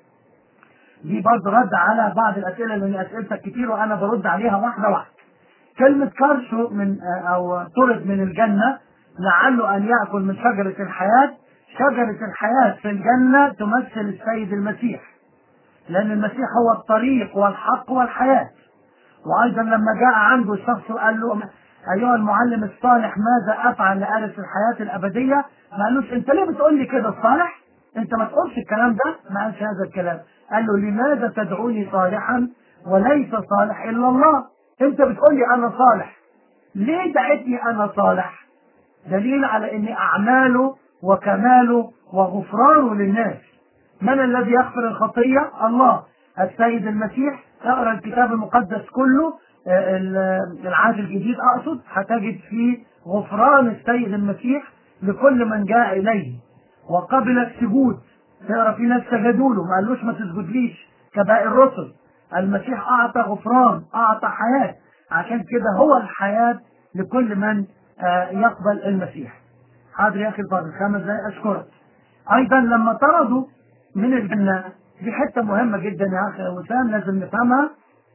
Speaker 1: دي برضه رد على بعض الأسئلة، لأن أسئلتك كتير وأنا برد عليها واحدة واحدة. كلمة كرشه من أو طرد من الجنة لعله أن يأكل من شجرة الحياة. شجرة الحياة في الجنة تمثل السيد المسيح، لأن المسيح هو الطريق والحق والحياة. وأيضا لما جاء عنده الشخص وقال له أيها المعلم الصالح ماذا أفعل لأرث الحياة الأبدية؟ ما قالوش أنت ليه بتقول لي كده الصالح؟ أنت ما تقولش الكلام ده. ما قالش هذا الكلام. قال له لماذا تدعوني صالحا وليس صالح إلا الله؟ أنت بتقول لي أنا صالح، ليه دعيتني أنا صالح؟ دليل على أن أعماله وكماله وغفرانه للناس. من الذي يغفر الخطية؟ الله. السيد المسيح، اقرأ الكتاب المقدس كله، العهد الجديد أقصد، هتجد فيه غفران السيد المسيح لكل من جاء إليه وقبل السجود. تقرأ في ناس سجدوا له، ما قالوش ما تسجدليش كباقي الرسل. المسيح أعطى غفران، أعطى حياة، عشان كده هو الحياة لكل من يقبل المسيح. حاضر يا أخي الفاضل، خمس دقايق أشكرك. أيضا لما طردوا من الجنة، دي حتة مهمة جدا يا أخي وسام لازم نفهمها.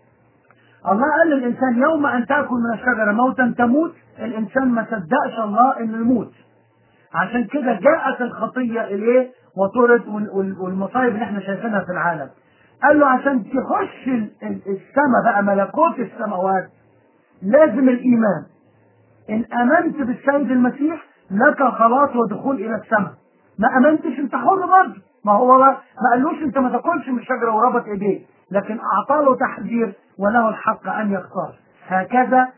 Speaker 1: الله قال للإنسان يوم أن تأكل من الشجرة موتا تموت. الإنسان ما صدقش الله إنه يموت، عشان كده جاءت الخطية إليه وطرد، والمصايب اللي احنا شايفينها في العالم. قال له عشان تخش السماء بقى، ملكوت السماوات، لازم الإيمان. إن آمنت بالسيد المسيح لك خلاص ودخول إلى السماء. ما آمنتش أنت حر برضه. ما هو ما قالوش أنت ما تاكلش من الشجرة وربط إيديه، لكن أعطاله تحذير وله الحق أن يختار. هكذا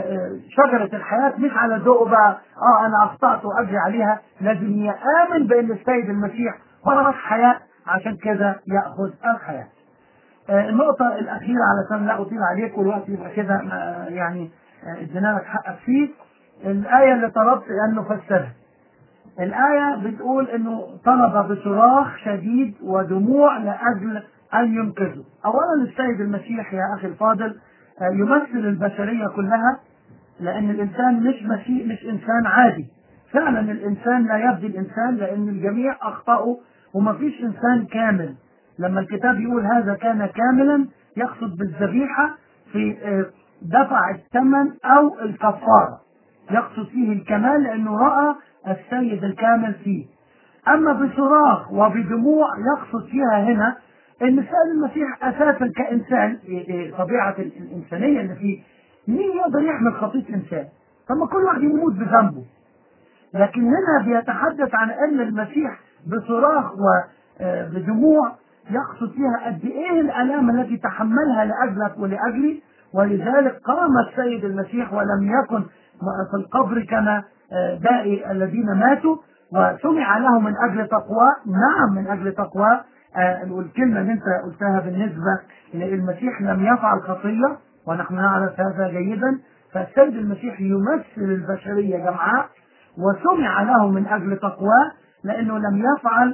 Speaker 1: شجرة الحياة مش على ذوقه بقى، اه انا اخطأت واجري عليها، لازم يآمن بان السيد المسيح هو الحياة، عشان كده يأخذ الحياة. آه النقطة الأخيرة علشان لا أطيل عليك والوقت يبقى كده آه يعني ادينا لك حقك فيه. الآية اللي طلبت أن نفسرها. الآية بتقول إنه طلب بصراخ شديد ودموع لأجل أن ينقذه. أولا السيد المسيح يا أخي الفاضل يمثل البشرية كلها، لأن الإنسان مش مسيح، مش إنسان عادي. فعلا الإنسان لا يبدي الإنسان، لأن الجميع أخطأوا ومفيش إنسان كامل. لما الكتاب يقول هذا كان كاملا، يقصد بالذبيحة في دفع الثمن أو الكفارة، يقصد فيه الكمال لأنه رأى السيد الكامل فيه. أما بصراخ وبدموع يقصد فيها هنا ان السيد المسيح اساسا كانسان، طبيعه الانسانيه اللي فيه، مين يقدر يحمل خطيئه انسان؟ طب ما كل واحد يموت بذنبه. لكن هنا بيتحدث عن ان المسيح بصراخ وبدموع يقصد فيها قد ايه الالام التي تحملها لاجلك ولاجلي، ولذلك قام السيد المسيح ولم يكن في القبر كما باقي الذين ماتوا، وسمع له من اجل تقواه. نعم من اجل تقواه. آه والكلمة اللي انت قلتها بالنسبة للمسيح لم يفعل خطية، ونحن نعرف هذا جيدا. فالسيد المسيح يمثل البشرية جمعاء، وسمع له من أجل تقواه لأنه لم يفعل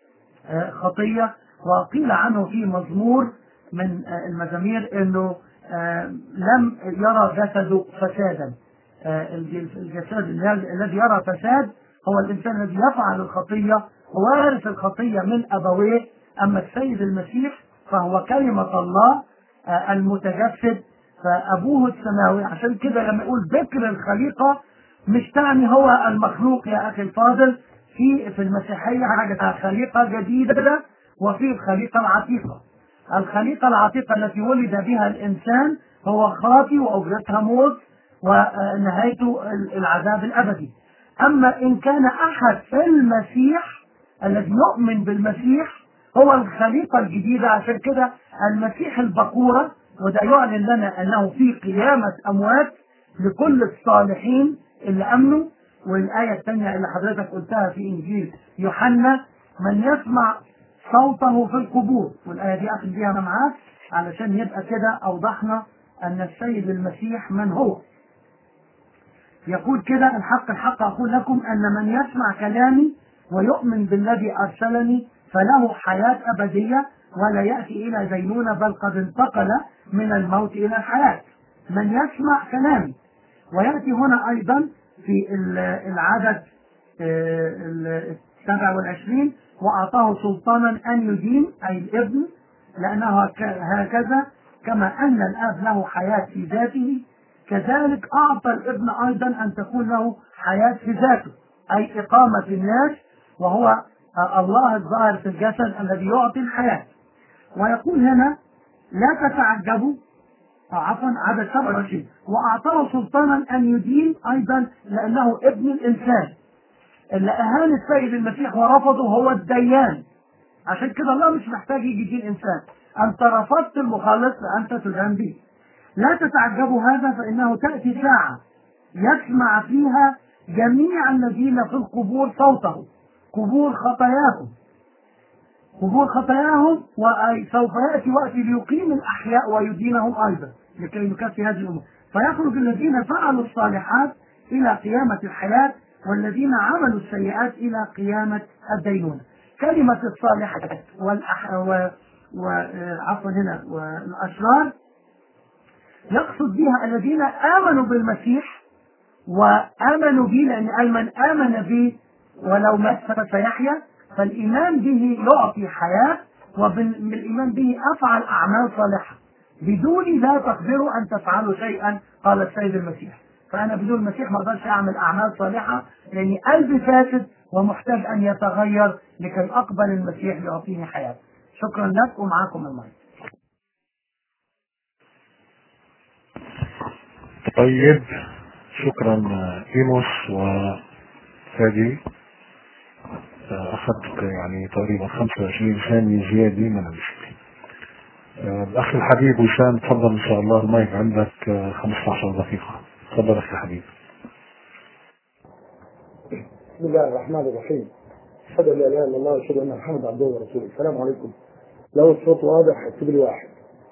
Speaker 1: آه خطية. وقيل عنه في مزمور من آه المزامير أنه آه لم يرى جسده فسادا. آه الجسد الذي يرى فساد هو الإنسان الذي يفعل الخطية ووارث الخطية من أبويه. أما السيد المسيح فهو كلمة الله المتجسد، فأبوه السماوي. عشان كده لما يقول ذكر الخليقة مش تعني هو المخلوق يا أخي الفاضل. في في المسيحية حاجة خليقة جديدة وفي الخليقة العتيقة. الخليقة العتيقة التي ولد بها الإنسان هو خاطي وأجرتها موت ونهايته العذاب الأبدي. أما إن كان أحد في المسيح الذي يؤمن بالمسيح هو الخليقة الجديدة. عشان كده المسيح البقورة، وده يعلن لنا أنه في قيامة أموات لكل الصالحين اللي أمنوا. والآية الثانية اللي حضرتك قلتها في إنجيل يوحنا، من يسمع صوته في القبور، والآية دي أخذ بيها معاك علشان يبقى كده أوضحنا أن السيد المسيح من هو. يقول كده: الحق الحق أقول لكم أن من يسمع كلامي ويؤمن بالذي أرسلني فله حياة أبدية ولا يأتي إلى دينونة بل قد انتقل من الموت إلى الحياة. من يسمع كلامي. ويأتي هنا أيضا في العدد السابع والعشرين: وأعطاه سلطانا أن يدين، أي الابن، لأنه هكذا كما أن الآب له حياة في ذاته كذلك أعطى الابن أيضا أن تكون له حياة في ذاته، أي إقامة الناس، وهو الله الظاهر في الجسد الذي يعطي الحياة. ويقول هنا: لا تتعجبوا، عفوا عدد سبعة وعشرين: وأعطاه سلطانا أن يدين أيضا لأنه ابن الإنسان. اللي أهان السيد المسيح ورفضه هو الديان. عشان كده الله مش محتاج يجي يدين إنسان. أنت رفضت المخلص فأنت تدان به. لا تتعجبوا هذا فإنه تأتي ساعة يسمع فيها جميع الذين في القبور صوته، قبور خطاياهم قبور خطاياهم وسوف يأتي وقت ليقيم الأحياء ويدينهم أيضا لكي يكفي هذه الأمور. فيخرج الذين فعلوا الصالحات إلى قيامة الحياة والذين عملوا السيئات إلى قيامة الدينونة. كلمة الصالحات والأح... و... وعفوا هنا والأشرار يقصد بها الذين آمنوا بالمسيح وآمنوا به، لأن قال من آمن به ولو مات فسيحيا. فالإيمان به يعطي حياة، وبالإيمان به أفعل أعمال صالحة. بدوني لا تقدروا أن تفعلوا شيئا، قال السيد المسيح. فأنا بدون المسيح ما أقدرش أعمل أعمال صالحة لأني قلبي فاسد ومحتاج أن يتغير لكي أقبل المسيح ليعطيني حياة. شكرا لك ومعاكم المايك.
Speaker 3: طيب، شكرا إيموس وفادي. أخذت يعني تقريبا خمسة وعشرين ثانية زيادة من المشكلة. الأخ الحبيب وسام، تفضل إن شاء الله، المايك عندك خمسة عشر دقيقة. تفضل أخي الحبيب.
Speaker 2: بسم الله الرحمن الرحيم. أشهد أن لا إله إلا الله وأشهد أن محمدا عبده ورسوله. السلام عليكم. لو الصوت واضح اكتب لي واحد.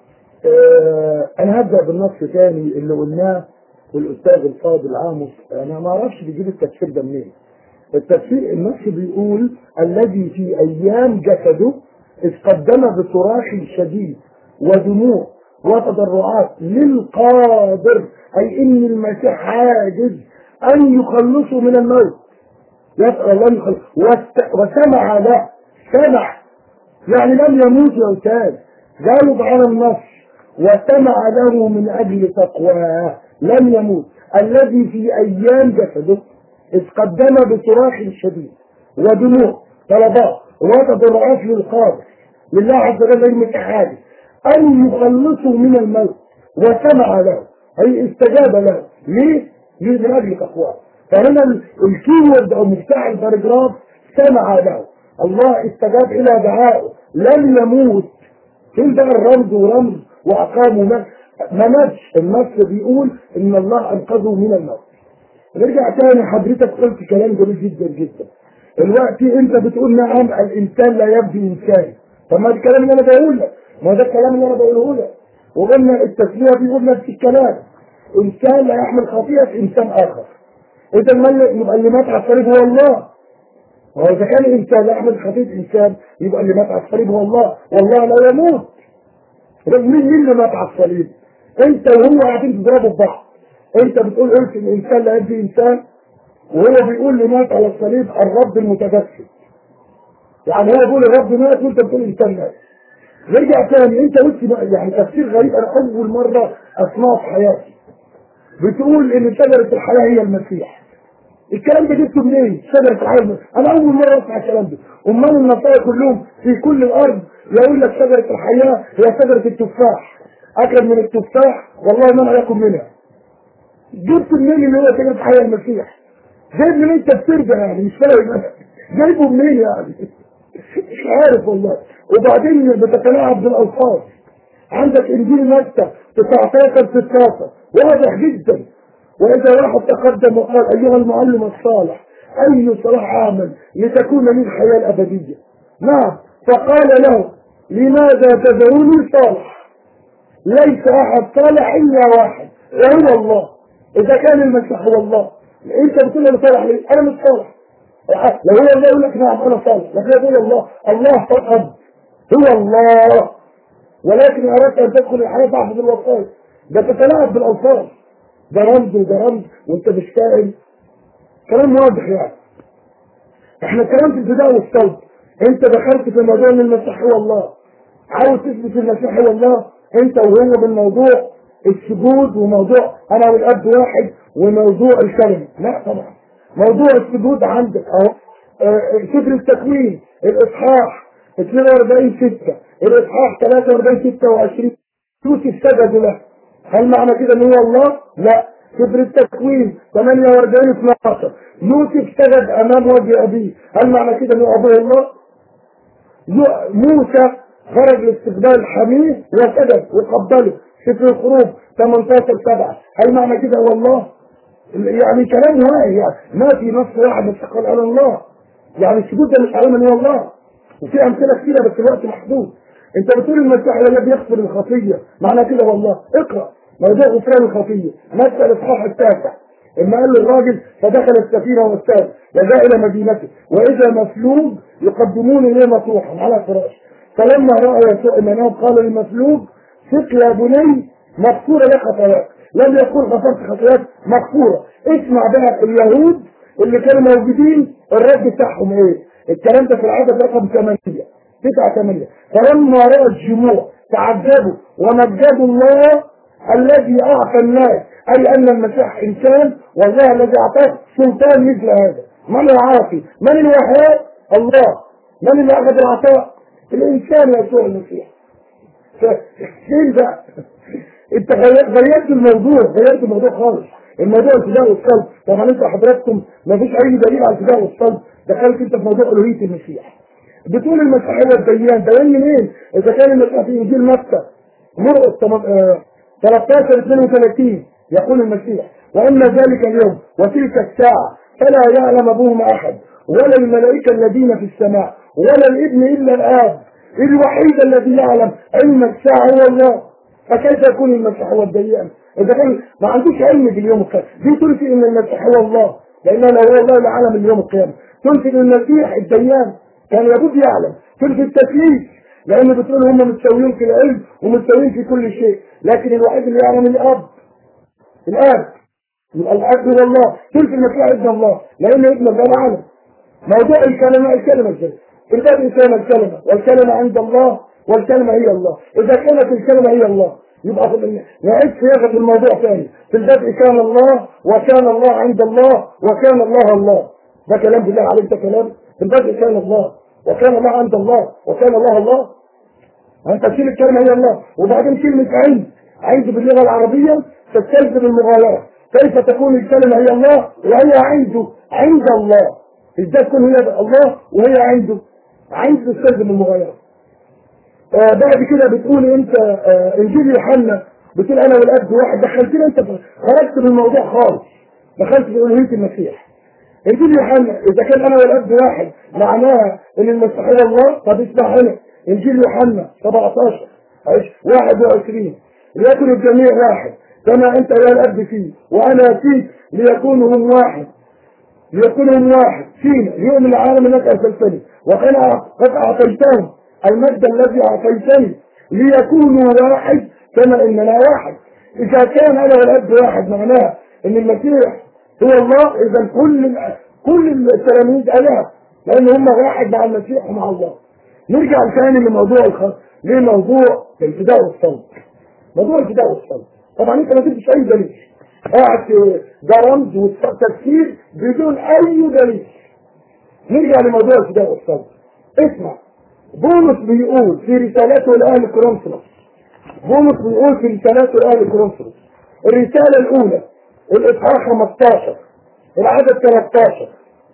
Speaker 2: أه أنا هبدأ بالنص ثاني اللي قلناه والأستاذ الفاضل عامس. أنا ما أعرفش بيجيب التفسير ده منين. التفسير النص بيقول: الذي في أيام جسده إذ قدم بصراخ شديد ودموع وتضرعات للقادر، أي إن المسيح عاجز أن يخلصه من الموت، يسأل الله يخلص، وسمع له، سمع يعني لم يموت يا أستاذ، جاوب على النص، وسمع له من أجل تقواه، لم يموت. الذي في أيام جسده إذ قدم بصراخ شديد ودموع طلبات وتضرعات للقادر لله عز وجل المسيح عاجز أن يخلصه من الموت، وسمع له أي استجاب له. ليه؟ ليه؟ من أجل تقواه. فهنا الكيورد أو مفتاح الباراجراف سمع له، الله استجاب إلى دعائه، لم يموت. فين بقى الرمز ورمز وأقامه؟ ما ماتش. النص بيقول إن الله أنقذه من الموت. نرجع تاني، حضرتك قلت كلام جميل جدا جدا. دلوقتي انت بتقول نعم الانسان لا يبدو انسان. طب ما ده الكلام اللي انا بقوله لك، ما ده الكلام اللي انا بقوله لك. وقلنا التسميه بيقول نفس الكلام، انسان لا يحمل خطيئه انسان اخر. اذا يبقى اللي مات على الصليب هو الله. واذا كان الانسان لا يحمل خطيئه انسان يبقى اللي مات على الصليب هو الله، والله لا يموت. مين مين اللي مات على الصليب؟ انت وهو قاعدين تضربوا ببعض. انت بتقول قلت الانسان لا يبدو انسان، وهو بيقول لي مات على الصليب الرب المتجسد. يعني هو بيقول الرب مات وانت بتقول الانسان مات. نرجع تاني، انت قلت يعني تفسير غريب انا اول مره اسمعه في حياتي. بتقول ان شجره الحياه هي المسيح. الكلام ده جبته منين؟ شجرة الحياة. انا اول مرة اسمع الكلام ده. امال النصارى كلهم في كل الارض يقول لك شجرة الحياة هي شجرة التفاح، اكل من التفاح والله ما هياكل منها. جبت منين اللي هو شجرة الحياة المسيح؟ جايب منين انت بترجع يعني؟ مش فاهم جايبه منين يعني؟ مش عارف والله. وبعدين بتتلاعب بالالفاظ. عندك انجيل متى تسعتاشر ستاشر واضح جدا، واذا واحد تقدم وقال ايها المعلم الصالح اي صلاح اعمل لتكون لي الحياه الابديه؟ نعم. فقال له لماذا تدعوني صالح؟ ليس احد صالح الا واحد وهو الله. اذا كان المسيح هو الله انت بتقول له صالح ليه؟ انا مش صالح. لو هو الله يقول لك نعم انا صالح، لكن يقول الله الله فقط هو الله، ولكن اردت ان تدخل الحياه بعد الوصايا. ده تتلاعب بالالفاظ، ده رمز وده رمز وانت مش فاهم. كلام واضح يعني. احنا الكلام في البدايه والصلب. انت دخلت في موضوع ان المسيح هو الله، عاوز تثبت المسيح هو الله انت وهو بالموضوع السجود وموضوع انا والاب واحد وموضوع الكلمه. لا طبعا موضوع السجود عندك اهو. سفر التكوين الاصحاح اثنين واربعين ستة الاصحاح ثلاثة واربعين ستة وعشرين يوسف سجد له. هل معنى كده ان هو الله؟ لا. سفر التكوين ثمانية واربعين اثناشر يوسف سجد امام وجه ابيه. هل معنى كده ان هو ابوه الله؟ موسى خرج لاستقبال حميه وسجد وقبله. سفر الخروج ثمانية عشر سبعة هل معنى كده هو الله؟ يعني كلام واعي يعني ما في نص واحد مستقل على الله. يعني السجود ده مش علامه ان هو الله. وفي امثله كتيره بس الوقت محدود. انت بتقول المسيح الذي يغفر الخطيه، معنى كده والله. اقرا موضوع غفران الخطيه متى الاصحاح التاسع لما قال للراجل فدخل السفينه والساد وجاء الى مدينته واذا مفلوج يقدمون اليه مطروحا على فراش. فلما راى يسوع ايمانهم قال للمفلوج ثق يا بني مغفوره لك خطاياك. لم يقل غفرت خطاياك مغفوره. اسمع بقى اليهود اللي كانوا موجودين الرد بتاعهم ايه؟ الكلام ده في العدد رقم ثمانية تسعة ثمانية. فلما راى الجموع تعجبوا ومجدوا الله الذي اعطى الناس، اي ان المسيح انسان والله الذي اعطاه سلطان مثل هذا. من العاطي؟ من الوهاب؟ الله. من اللي اخذ العطاء؟ الانسان يسوع المسيح. فين بقى؟ انت غيرت الموضوع، غيرت الموضوع خالص. الموضوع الفداء والصلب. طبعا انت حضراتكم ما فيش اي دليل على الفداء والصلب، دخلت انت في موضوع الوهيه المسيح. بتقول المسيح هو الديان، ديان منين؟ اذا كان المسيح في انجيل متى مرقس ثلاثة عشر اثنين وثلاثين يقول المسيح وان ذلك اليوم وتلك الساعه فلا يعلم ابوهم احد ولا الملائكه الذين في السماء ولا الابن الا الاب الوحيد الذي يعلم علم الساعه هو الله. فكيف يكون المسيح هو الديان؟ اذا كان ما عندوش علم باليوم القيامه. دي تنفي ان المسيح هو الله، لان لو هو الله لعلم اليوم القيامه. تنفي ان المسيح الديان كان لابد يعلم. تنفي التكليف لان بتقول هم متساويين في العلم ومتساويين في كل شيء، لكن الوحيد اللي يعلم الاب الاب يبقى الاب هو الله. تنفي المسيح ابن الله لان ابن الله العالم. موضوع الكلمه الكلمه ازاي؟ في البدء كان الكلمه والكلمه عند الله والكلمه هي الله. اذا كانت الكلمه هي الله يبقى نعيد صياغه الموضوع ثاني. في البدء كان الله وكان الله عند الله وكان الله الله. ده كلام بالله عليك، ده كلام. في البدء كان الله وكان الله عند الله وكان الله الله. انت تشيل الكلمه هي الله وبعدين كلمه عند عند باللغه العربيه تستلزم المغايره. كيف تكون الكلمه هي الله وهي عنده عند الله؟ ازاي تكون هي الله وهي عنده؟ عند تستلزم المغايره. آه بعد كده بتقول انت آه انجيل يوحنا بتقول انا والاب واحد. دخلتني انت خرجت من الموضوع خالص، دخلت في الوهيه المسيح. انجيل يوحنا اذا كان انا والاب واحد معناها ان المسيح هو الله. طب اسمع هنا انجيل يوحنا سبعتاشر واحد وعشرين ليكن الجميع واحد كما انت يا الاب فيه وانا فيك ليكونوا هم واحد ليكونوا هم واحد فينا ليؤمن العالم انك ارسلتني وقد اعطيتهم المجد الذي اعطيتني ليكونوا واحد كما اننا واحد. اذا كان انا والاب واحد معناه ان المسيح هو الله، اذا كل كل التلاميذ اله لان هم واحد مع المسيح ومع الله. نرجع ثاني لموضوع الخ... لموضوع الفداء والصلب. موضوع الفداء والصلب طبعا انت ما تديش اي دليل قاعد ده رمز وتفسير بدون اي دليل. نرجع لموضوع الفداء والصلب. اسمع، بولس بيقول في رسالته لاهل كورنثوس، بولس بيقول في رسالته لاهل كورنثوس الرساله الاولى الاصحاح خمستاشر العدد تلتاشر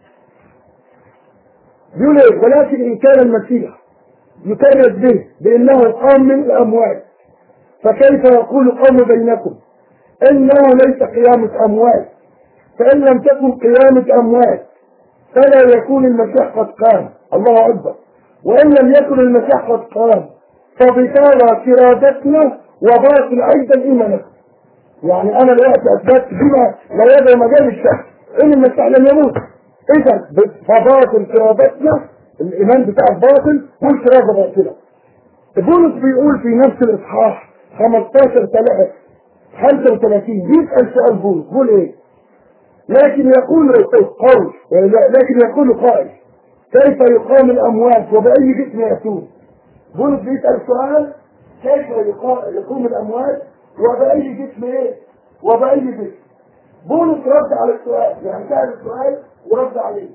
Speaker 2: بيقول ايه؟ ولكن ان كان المسيح يكرس به بانه قام من الاموات فكيف يقول قوم بينكم انه ليس قيامه اموات؟ فان لم تكن قيامه اموات فلا يكون المسيح قد قام. الله اكبر. وان لم يكن المسيح قد قام فبطال كرادتنا وباطل ايضا ايماننا. يعني انا دلوقتي اثبت بما لا يدعو مجال الشك ان المسيح لم يموت، اذا فباطل كرادتنا، الايمان بتاع الباطل والكراده باطله. بولس بيقول في نفس الاصحاح خمستاشر خمسة وثلاثين بيسال سؤال بولس، بيقول ايه؟ لكن يقول قول لكن يقول قائل كيف يقام الاموات وباي جسم ياتون؟ بولس بيسال سؤال كيف يقوم الاموات وباي جسم ايه؟ وباي جسم. بولس رد على السؤال، يعني سال السؤال ورد عليه.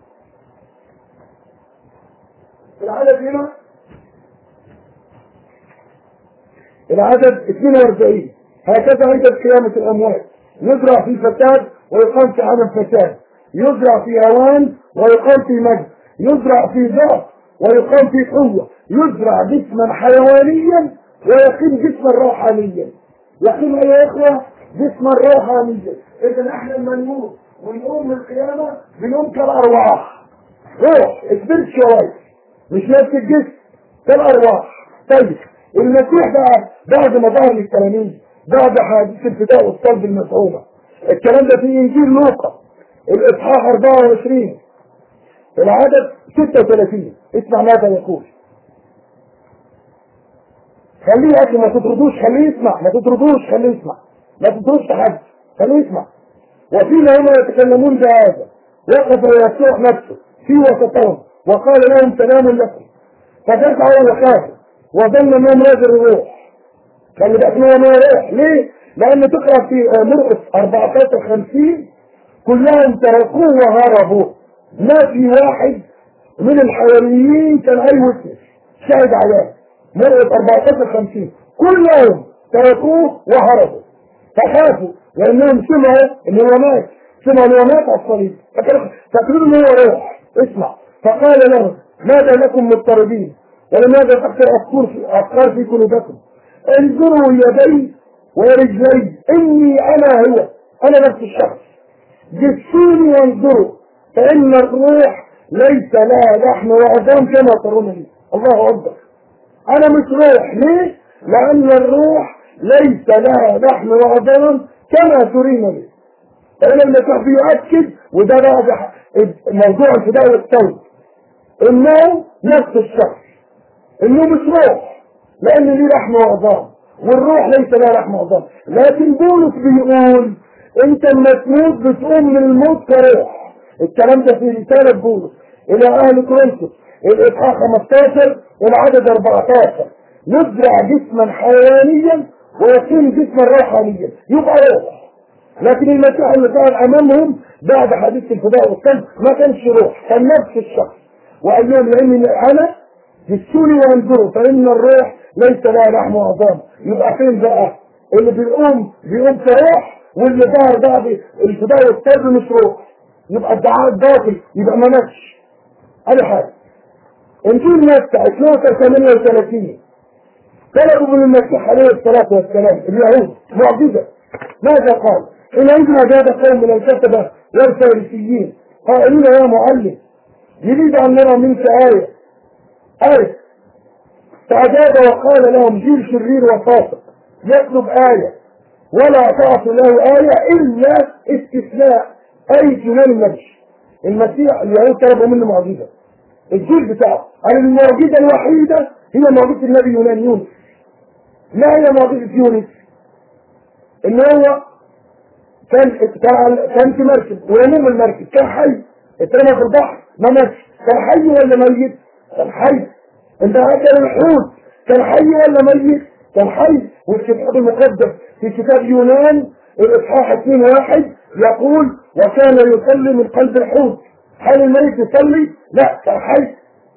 Speaker 2: العدد هنا العدد اثنين واربعين هكذا عند قيامة الأموات يزرع في فساد ويقام في عدم فساد، يزرع في هوان ويقام في مجد، يزرع في ضعف ويقام في قوة، يزرع جسما حيوانيا ويقيم جسما روحانيا. يقيم يا إخوة جسما روحانيا. إذا احنا لما نموت ونقوم من القيامة بنقوم كالأرواح، روح اكبر شوية مش نفس الجسم كالأرواح. طيب المسيح بقى بعد ما ظهر للتلاميذ بعد حادث الفداء والصلب المزعومة، الكلام ده في انجيل لوقا الاصحاح اربعة وعشرين العدد ستة وثلاثين. اسمع ماذا يقول. خليه يا اخي ما تطردوش، خليه يسمع، ما تطردوش خليه يسمع، ما تطردوش حد، خليه يسمع. وفيما هم يتكلمون بهذا وقف يسوع نفسه في وسطهم وقال لهم سلام لكم، فدفعوا وخافوا وظن انهم نازل الروح. خلي بالك ان هو روح. ليه؟ لان تقرا في مرقس اربعتاشر خمسين كلهم تركوه وهربوا، ما في واحد من الحواريين كان اي وسط شاهد عليه. مرقس اربعتاشر خمسين كلهم تركوه وهربوا فخافوا لانهم سمعوا ان هو مات، سمعوا ان هو مات على الصليب فاكرين ان هو روح. اسمع، فقال لهم ماذا لكم مضطربين ولماذا تكثر افكار في قلوبكم؟ انظروا يدي ورجلي اني انا هو، انا نفس الشخص. جسوني وانظروا فان الروح ليس لها لحم وعظام كما ترون لي. الله اكبر. انا مش روح. ليه؟ لان الروح ليس لها لحم وعظام كما ترين لي. فانا المسيح بيؤكد، وده بقى موضوع الفداء والصلب، انه نفس الشخص، انه مش روح لان ليه لحم وعظام والروح ليس لها لحم وعظام. لكن بولس بيقول انت لما تموت بتقوم من الموت كروح. الكلام ده في رسالة بولس الى اهل كورنثوس الاصحاح خمستاشر العدد اربعتاشر يزرع جسما حيوانيا ويكون جسما روحانيا، يبقى روح. لكن المسيح اللي ظهر امامهم بعد حديث الفداء والصلب ما كانش روح، كان نفس الشخص. وقال لهم لان انا جسوني وانظروا فان الروح ليس لها لحم وعظام. يبقى فين بقى اللي بيقوم بيقوم كروح واللي ظهر بقى الفداء والصلب مش روح؟ يبقى الدعاء باطل، يبقى ما ماتش. ادي حاجه. انجيل متى اثناشر ثمانية وثلاثين طلبوا من المسيح عليه الصلاه والسلام اليهود معجزه. ماذا قال؟ حينئذ اجاب قوم من الكتبه والفارسيين قائلين يا معلم يريد ان نرى منك ايه آية. فأجاب وقال لهم جيل شرير وفاسق يطلب آية ولا تعطي له آية إلا استثناء أي جنان النبي. المسيح اليهود طلبوا منه معجزة، الجيل بتاعه قال المعجزة الوحيدة هي معجزة النبي يونان يونس. ما هي معجزة يونس؟ إن هو كان كان في مركب وينام المركب كان حي، اترمى في البحر ما ماتش. كان حي ولا ميت؟ كان حي. انت هكذا الحوت كان حي ولا ميت؟ كان حي. والكتاب المقدس في كتاب يونان الإصحاح اثنين واحد يقول وكان يصلي من قلب الحوت. هل الميت يصلي؟ لا، كان حي.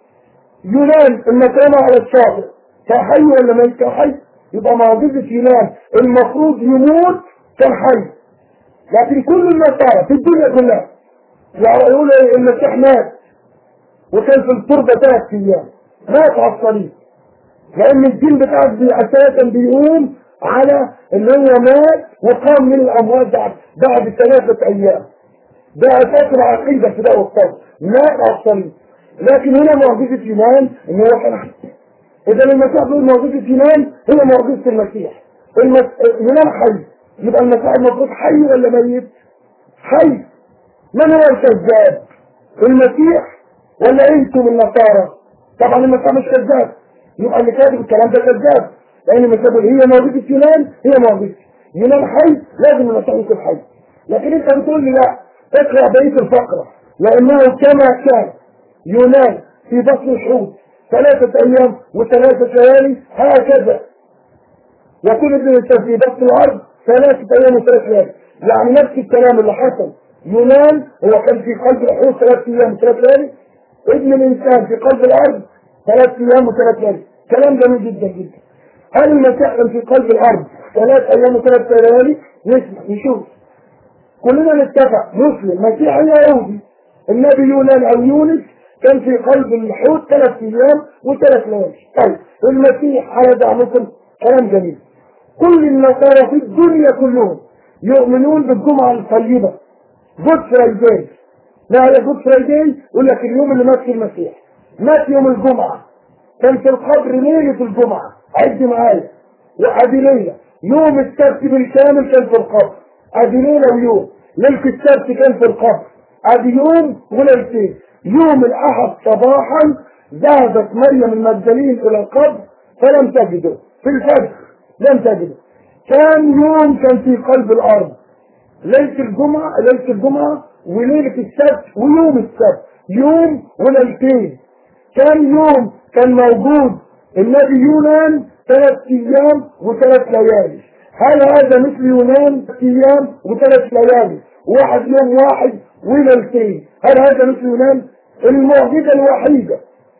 Speaker 2: يونان المكانة على الشاطئ كان حي ولا ميت؟ كان حي. يبقى معجزة يونان المفروض يموت كان حي. لكن كل النصارى في الدنيا كلها يقولوا المسيح مات وكان في التربة ثلاث أيام، مات على الصليب، لأن الدين بتاعك أساسا بيقوم على إن هو مات وقام من الأموات بعد بعد ثلاثة أيام. ده أساس العقيدة في ده والصبر، مات على الصليب. لكن هنا معجزة يونان إن هو كان حي. إذا المسيح بيقول معجزة يونان هي معجزة المسيح. المس... يونان حي، يبقى المسيح المفروض حي ولا ميت؟ حي. من هو الكذاب؟ المسيح ولا انتم النصارى؟ طبعا المسيح مش كذاب، يبقى اللي كاتب الكلام ده كذاب، لان المسيح بيقول هي معجزة يونان هي معجزة يونان حي، لازم المسيح يكون حي. لكن انت بتقول لي لا، اقرا بقيه الفقره، لانه كما كان يونان في بطن الحوت ثلاثة ايام وثلاثة ليالي هكذا يكون ابن الانسان في بطن الارض ثلاثة ايام وثلاث ليالي. يعني نفس الكلام اللي حصل يونان هو كان في قلب الحوت ثلاث ايام وثلاث ليالي، ابن الانسان في قلب الارض ثلاث ايام وثلاث ليالي. كلام جميل جدا جدا. هل المسيح كان في قلب الارض ثلاث ايام وثلاث ليالي؟ نسمع نشوف. كلنا نتفق مسلم مسيحي يهودي النبي يونان او يونس كان في قلب الحوت ثلاث ايام وثلاث ليالي. طيب المسيح على دعمكم كلام جميل. كل النصارى في الدنيا كلهم يؤمنون بالجمعة الطيبة جود فرايداي. لا هي جود فرايداي يقول لك اليوم اللي مات فيه المسيح، مات يوم الجمعة، كان في القبر ليلة الجمعة، عد معايا، وادي ليلة يوم السبت بالكامل كان في القبر، ادي ليلة ويوم، ليلة السبت كان في القبر، ادي يوم وليلتين. يوم الاحد صباحا ذهبت مريم المجدلين الى القبر فلم تجده، في الفجر لم تجده. كان يوم كان في قلب الارض، ليلة الجمعة ليلة الجمعة وليلة السبت ويوم السبت، يوم وليلتين. كان يوم كان موجود النبي يونان ثلاث ايام وثلاث ليالي. هل هذا مثل يونان ثلاث ايام وثلاث ليالي واحد يوم واحد وليلتين؟ هل هذا مثل يونان؟ المعجزة الوحيدة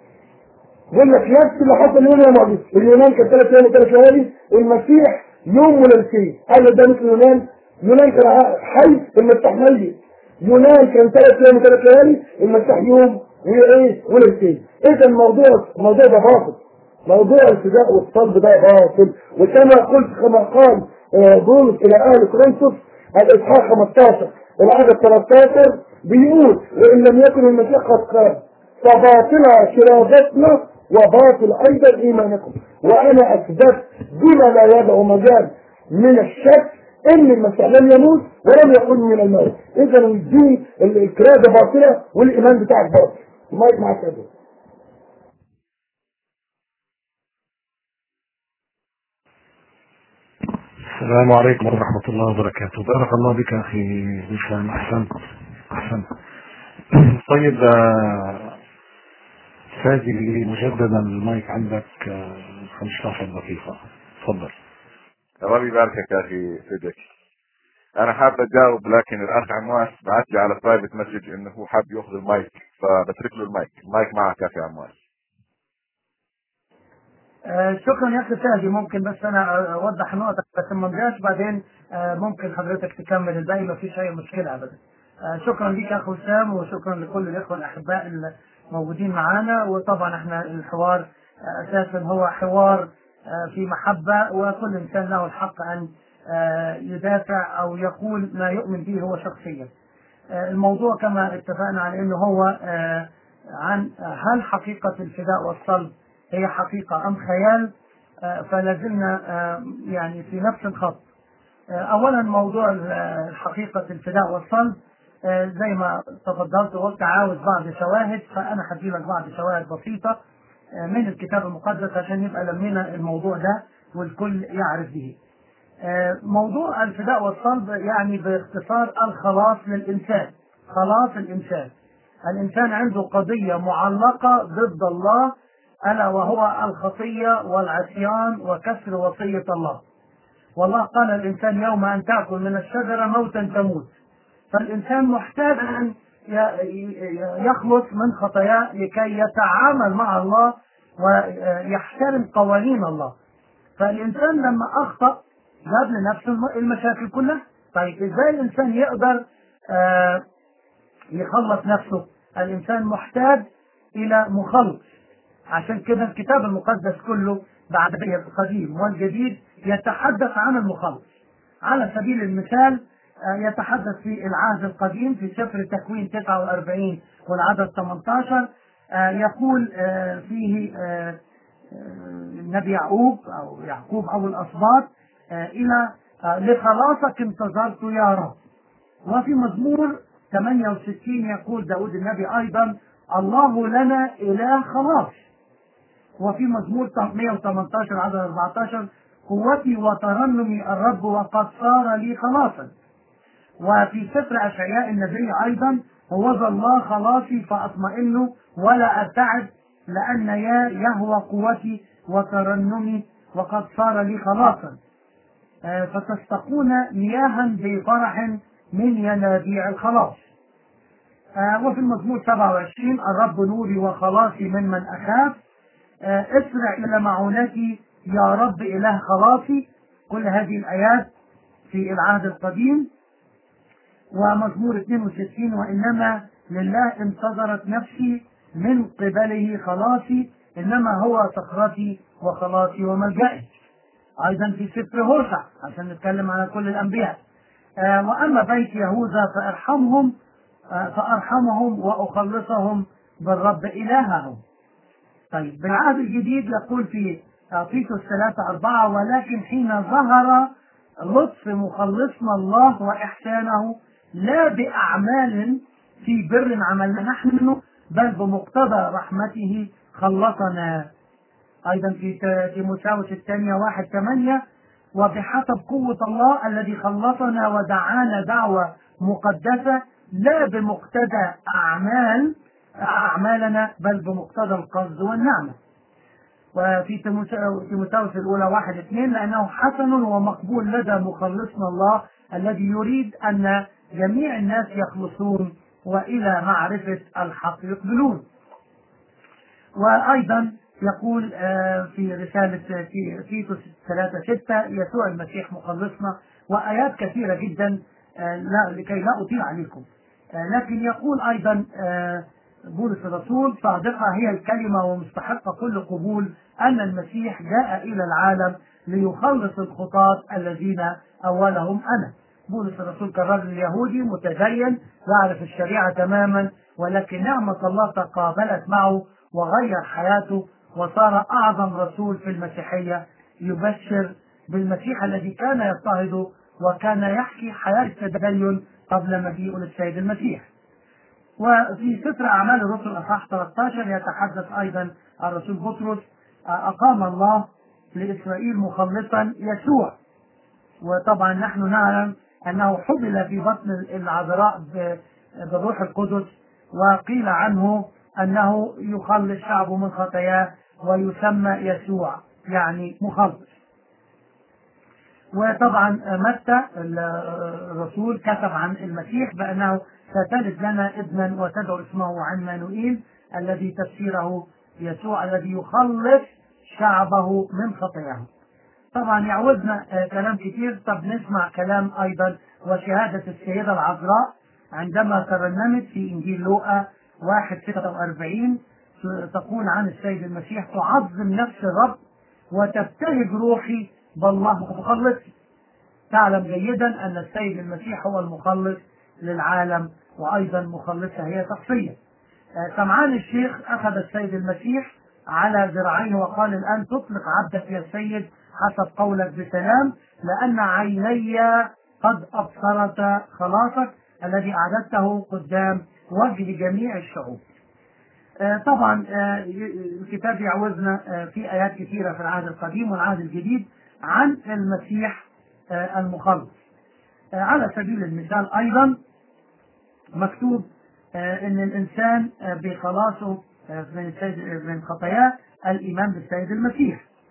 Speaker 2: يقول لك نفس اللي حصل يونان معجزة. اليونان كان ثلاث ايام وثلاث ليالي، المسيح يوم وليلتين. هل ده مثل يونان؟ يونان كان حي، المسيح ميت. يونان كان ثلاث ايام وثلاث ليالي، المسيح يوم وايه وليلتين. اذا الموضوع الموضوع ده باطل، موضوع الفداء والصلب ده باطل. وكما قلت كما قال بولس الى اهل كورنثوس الاصحاح خمستاشر العدد ثلاثة عشر بيقول وان لم يكن المسيح قد قام فباطلة شرادتنا وباطل ايضا ايمانكم. وانا اثبت بما لا يدع مجال من الشك ان المسيح لم يموت ولم يكن من الموت. اذا الدين الكرادة باطلة والايمان بتاعك باطل. ما يسمع كده.
Speaker 3: السلام عليكم ورحمة الله وبركاته. بارك الله بك أخي هشام. أحسنت أحسنت. طيب ساجل لي مجددا المايك عندك خمسة عشر دقيقة، تفضل.
Speaker 4: الله يباركك يا أخي سيدك. أنا حاب أجاوب لكن الأخ عمواس بعت لي على برايفت مسج إنه هو حاب يأخذ المايك، فبترك له المايك. المايك معك يا أخي عمواس.
Speaker 1: آه شكرا يا اخي ساجي. ممكن بس انا اوضح نقطة بس ما نرجعش بعدين. آه ممكن حضرتك تكمل الباقي، ما فيش اي مشكلة ابدا. آه شكرا ليك يا اخو وسام، وشكرا لكل الاخوة الاحباء الموجودين معانا. وطبعا احنا الحوار آه اساسا هو حوار آه في محبة، وكل انسان له الحق ان آه يدافع او يقول ما يؤمن به هو شخصيا. آه الموضوع كما اتفقنا على انه هو آه عن هل حقيقة الفداء والصلب هي حقيقة أم خيال. آه فلازلنا آه يعني في نفس الخط. آه أولا موضوع حقيقة الفداء والصلب آه زي ما تفضلت وقلت عاوز بعض شواهد، فأنا هدي لك بعض شواهد بسيطة آه من الكتاب المقدس عشان يبقى لمينا الموضوع ده والكل يعرف به. آه موضوع الفداء والصلب يعني باختصار الخلاص للإنسان. خلاص الإنسان. الإنسان عنده قضية معلقة ضد الله، ألا وهو الخطية والعصيان وكسر وصية الله. والله قال الإنسان يوم أن تأكل من الشجرة موتا تموت. فالإنسان محتاج أن يخلص من خطاياه لكي يتعامل مع الله ويحترم قوانين الله. فالإنسان لما أخطأ جاب لنفسه المشاكل كلها. طيب إزاي الإنسان يقدر يخلص نفسه؟ الإنسان محتاج إلى مخلص. عشان كده الكتاب المقدس كله بعد القديم والجديد يتحدث عن المخلص. على سبيل المثال يتحدث في العهد القديم في سفر التكوين تسعة وأربعين والعدد ثمانية عشر يقول فيه النبي يعقوب أو يعقوب أو الأسباط إلى لخلاصك انتظرت يا رب. وفي مزمور ثمانية وستين يقول داود النبي أيضا الله لنا إله خلاص. وفي مزمور مئة وثمانية عشر عدد أربعة عشر قوتي وترنمي الرب وقد صار لي خلاصا. وفي سفر أشعياء النبي أيضا هوذا الله خلاصي فأطمئن ولا أرتعد لأن يا يهوى قوتي وترنمي وقد صار لي خلاصا. آه فتستقون مياها بفرح من ينابيع الخلاص. آه وفي المزمور سبعة وعشرين الرب نوري وخلاصي ممن أخاف. آه اسرع إلى معونتي يا رب إله خلاصي. كل هذه الآيات في العهد القديم. ومزمور اثنين وستين وإنما لله انتظرت نفسي من قبله خلاصي إنما هو صخرتي وخلاصي وملجئي. أيضا في سفر هوشع عشان نتكلم على كل الأنبياء آه وأما بيت يهوذا فأرحمهم آه فأرحمهم وأخلصهم بالرب إلههم. طيب بالعهد الجديد يقول في تيتوس ثلاثة أربعة ولكن حين ظهر لطف مخلصنا الله وإحسانه لا بأعمال في بر عملنا نحن بل بمقتضى رحمته خلصنا. أيضا في تيموثاوس الثانية واحد ثمانية وبحسب قوة الله الذي خلصنا ودعانا دعوة مقدسة لا بمقتضى أعمال أعمالنا بل بمقتضى القصد والنعمة. وفي تيموثاوس الأولى واحد اثنين لأنه حسن ومقبول لدى مخلصنا الله الذي يريد أن جميع الناس يخلصون وإلى معرفة الحق يقبلون. وأيضا يقول في رسالة تيتوس ثلاثة ستة يسوع المسيح مخلصنا وآيات كثيرة جدا لكي لا أطيل عليكم. لكن يقول أيضا بولس الرسول صادقة هي الكلمة ومستحقة كل قبول أن المسيح جاء إلى العالم ليخلص الخطاة الذين أولهم أنا. بولس الرسول كالرجل اليهودي متدين يعرف الشريعة تماما ولكن نعمة الله تقابلت معه وغير حياته وصار أعظم رسول في المسيحية يبشر بالمسيح الذي كان يضطهده وكان يحكي حياة التدين قبل مجيء للسيد المسيح. وفي سفر أعمال الرسل أصحاح ثلاثة عشر يتحدث أيضا الرسول بطرس أقام الله لإسرائيل مخلصا يسوع. وطبعا نحن نعلم أنه حمل في بطن العذراء بالروح القدس وقيل عنه أنه يخلص شعبه من خطاياه ويسمى يسوع يعني مخلص. وطبعا متى الرسول كتب عن المسيح بأنه ستلد لنا ابنا وتدعو اسمه عمانوئيل الذي تفسيره يسوع الذي يخلص شعبه من خطاياهم. طبعا يعوزنا كلام كثير. طب نسمع كلام أيضا وشهادة السيدة العذراء عندما ترنمت في إنجيل لوقا واحد ستة وأربعين تقول عن السيد المسيح تعظم نفس الرب وتبتهج روحي بالله مخلص. تعلم جيدا أن السيد المسيح هو المخلص للعالم وأيضا مخلصها هي شخصيا. سمعان الشيخ أخذ السيد المسيح على ذراعيه وقال الآن تطلق عبدك يا سيد حسب قولك بسلام لأن عيني قد أبصرت خلاصك الذي أعددته قدام وجه جميع الشعوب. طبعا الكتاب يعوزنا في آيات كثيرة في العهد القديم والعهد الجديد عن المسيح المخلص. على سبيل المثال أيضا مكتوب أن الإنسان بخلاصه من من خطاياه الإيمان بالسيد المسيح.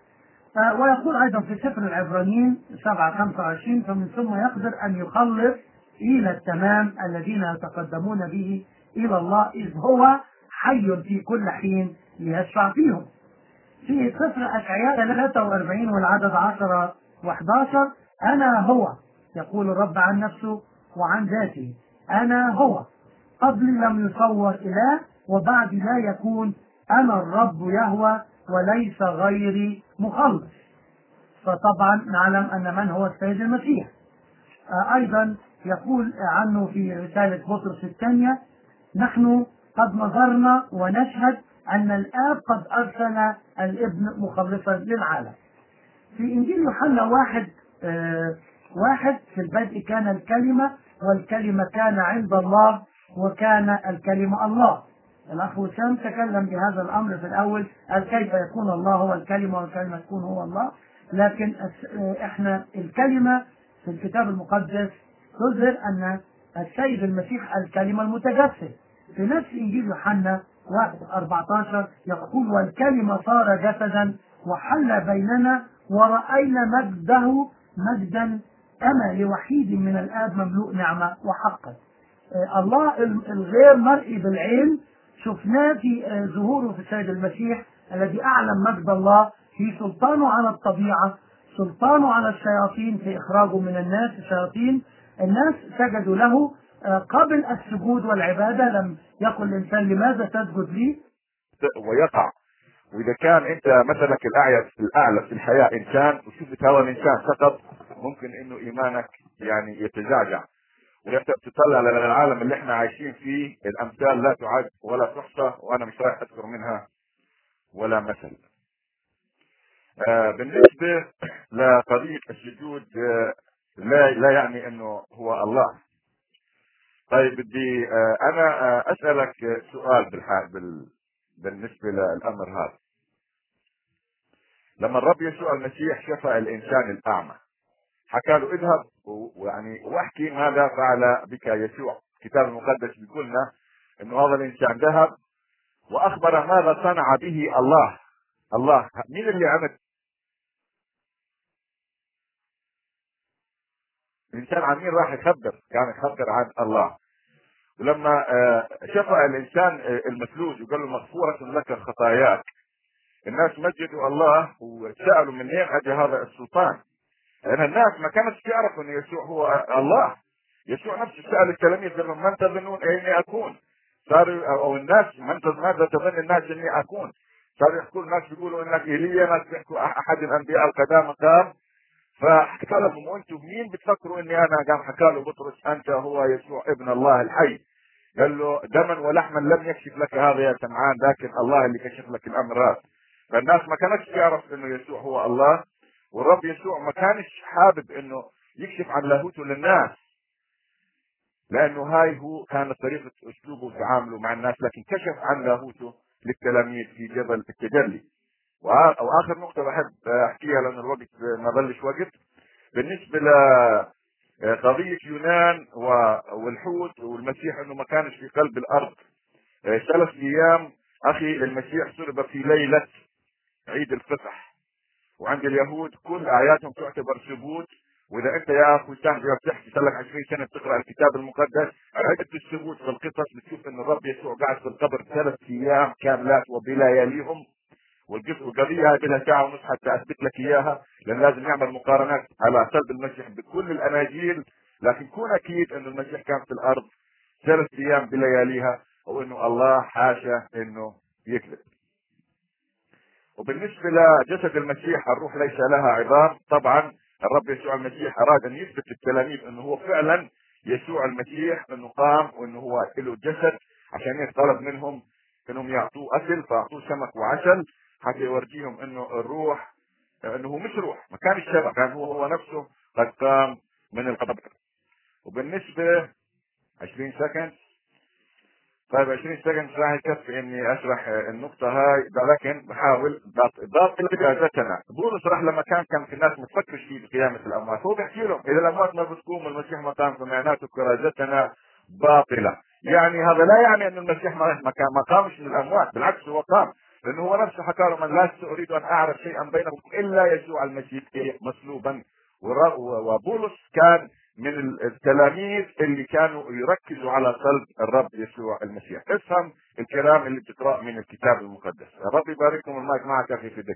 Speaker 1: آه ويقول أيضا في سفر العبرانيين سبعة خمسة وعشرين فمن ثم يقدر أن يخلص إلى التمام الذين يتقدمون به إلى الله إذ هو حي في كل حين ليشفع فيهم. في سفر أشعياء ثلاثة وأربعين والعدد عشرة وحداشر أنا هو يقول الرب عن نفسه وعن ذاته، أنا هو قبل لم يصور إله وبعد لا يكون، أنا الرب يهوى وليس غيري مخلص. فطبعا نعلم أن من هو السيد المسيح. آه أيضا يقول عنه في رسالة بطرس الثانية نحن قد نظرنا ونشهد أن الآب قد أرسل الابن مخلصا للعالم. في إنجيل يوحنا واحد آه واحد في البدء كان الكلمة والكلمة كان عند الله وكان الكلمة الله. الأخ وسام تكلم بهذا الأمر في الأول، قال كيف يكون الله هو الكلمة والكلمة تكون هو الله. لكن إحنا الكلمة في الكتاب المقدس تظهر أن السيد المسيح الكلمة المتجسد. في نفس إنجيل يوحنا واحد أربعة عشر يقول والكلمة صار جسدا وحل بيننا ورأينا مجده مجدا كما لوحيد من الآب مملوء نعمة وحقا. الله الغير مرئي بالعين شفناه في ظهوره في السيد المسيح الذي أعلن مجد الله في سلطانه على الطبيعة، سلطانه على الشياطين في إخراجه من الناس. الشياطين الناس سجدوا له قبل السجود والعبادة، لم يقل الإنسان لماذا تسجد لي
Speaker 4: ويقع. وإذا كان أنت مثلك الأعلى الأعلى في الحياة إنسان وشفت هذا الإنسان سقط، ممكن إنه إيمانك يعني يتزعزع. وانت بتطلع للعالم اللي احنا عايشين فيه الامثال لا تعد ولا تحصى، وانا مش رايح اذكر منها ولا مثل. آه بالنسبه لقضيه السجود آه لا لا يعني انه هو الله. طيب بدي آه انا آه اسالك سؤال بالحال بال بالنسبه للامر هذا. لما الرب يسوع المسيح شفى الانسان الاعمى حكى له اذهب ويعني واحكي ماذا فعل بك يسوع. الكتاب المقدس بيقول لنا انه هذا الانسان ذهب واخبر ماذا صنع به الله. الله مين اللي عمل؟ الانسان عن مين راح يخبر؟ يعني يخبر عن الله. ولما شفى الانسان المفلوج وقال له مغفورة لك خطاياك، الناس مجدوا الله وسألوا من اين اجى هذا السلطان، لان الناس ما كانت تعرف ان يسوع هو الله. يسوع نفسه سأل التلاميذ قال لهم من تظنون اني اكون؟ صاروا او الناس من ماذا تظن الناس اني اكون؟ صاروا يحكوا الناس بيقولوا انك ايليا، ناس بيحكوا احد الانبياء القدامى قام. فحكى لهم وانتم مين بتفكروا اني انا؟ قام حكى له بطرس انت هو يسوع ابن الله الحي. قال له دما ولحما لم يكشف لك هذا يا سمعان، لكن الله اللي كشف لك الامر هذا. فالناس ما كانتش تعرف انه يسوع هو الله، والرب يسوع ما كانش حابب انه يكشف عن لاهوته للناس، لانه هاي هو كانت طريقه اسلوبه وتعامله مع الناس، لكن كشف عن لاهوته للتلاميذ في جبل التجلي. واخر نقطه بحب احكيها لان الوقت ما بلش وقت، بالنسبه لقضيه يونان والحوت والمسيح انه ما كانش في قلب الارض ثلاث ايام. اخي المسيح صلب في ليله عيد الفصح، وعند اليهود كل اعيادهم تعتبر سبوت. واذا انت يا اخوي سامي بتحكي صار لك عشرين سنه بتقرا الكتاب المقدس عده السبوت في القصص بتشوف ان الرب يسوع قاعد في القبر ثلاث ايام كاملات وبلياليهم. والقضيه هذه لها ساعه ونص حتى اثبت لك اياها، لان لازم نعمل مقارنات على صلب المسيح بكل الاناجيل. لكن كون اكيد انه المسيح كان في الارض ثلاث ايام بلياليها، وانه الله حاشا انه يكذب. وبالنسبه لجسد المسيح الروح ليس لها عظام. طبعا الرب يسوع المسيح اراد ان يثبت للتلاميذ انه هو فعلا يسوع المسيح، انه قام وانه هو له جسد، عشان هيك طلب منهم انهم يعطوه اكل، فاعطوه سمك وعسل حتى يورجيهم انه الروح انه هو مش روح، ما كان الشبه، كان هو هو نفسه قد قام من القبر. وبالنسبه عشرين سكند طيب عشرين سكند راح يكفي اني اشرح النقطة هاي، لكن بحاول باطل جازتنا. بولس راح لما كان كان في الناس متفكرش فيه بقيامة الاموات، هو بيحكي لهم اذا الاموات ما بتقوم والمسيح ما قام فمعناته كرازتنا باطلة. يعني هذا لا يعني ان المسيح ما ما قامش من الاموات، بالعكس هو قام، لانه هو نفسه حكى له من لست اريد ان اعرف شيئا بينكم الا يسوع المسيح مسلوبا. وبولس كان من التلاميذ اللي كانوا يركزوا على صلب الرب يسوع المسيح. افهم الكلام اللي بتقرأ من الكتاب المقدس. الرب يبارككم. المايك معك اخي فيديك.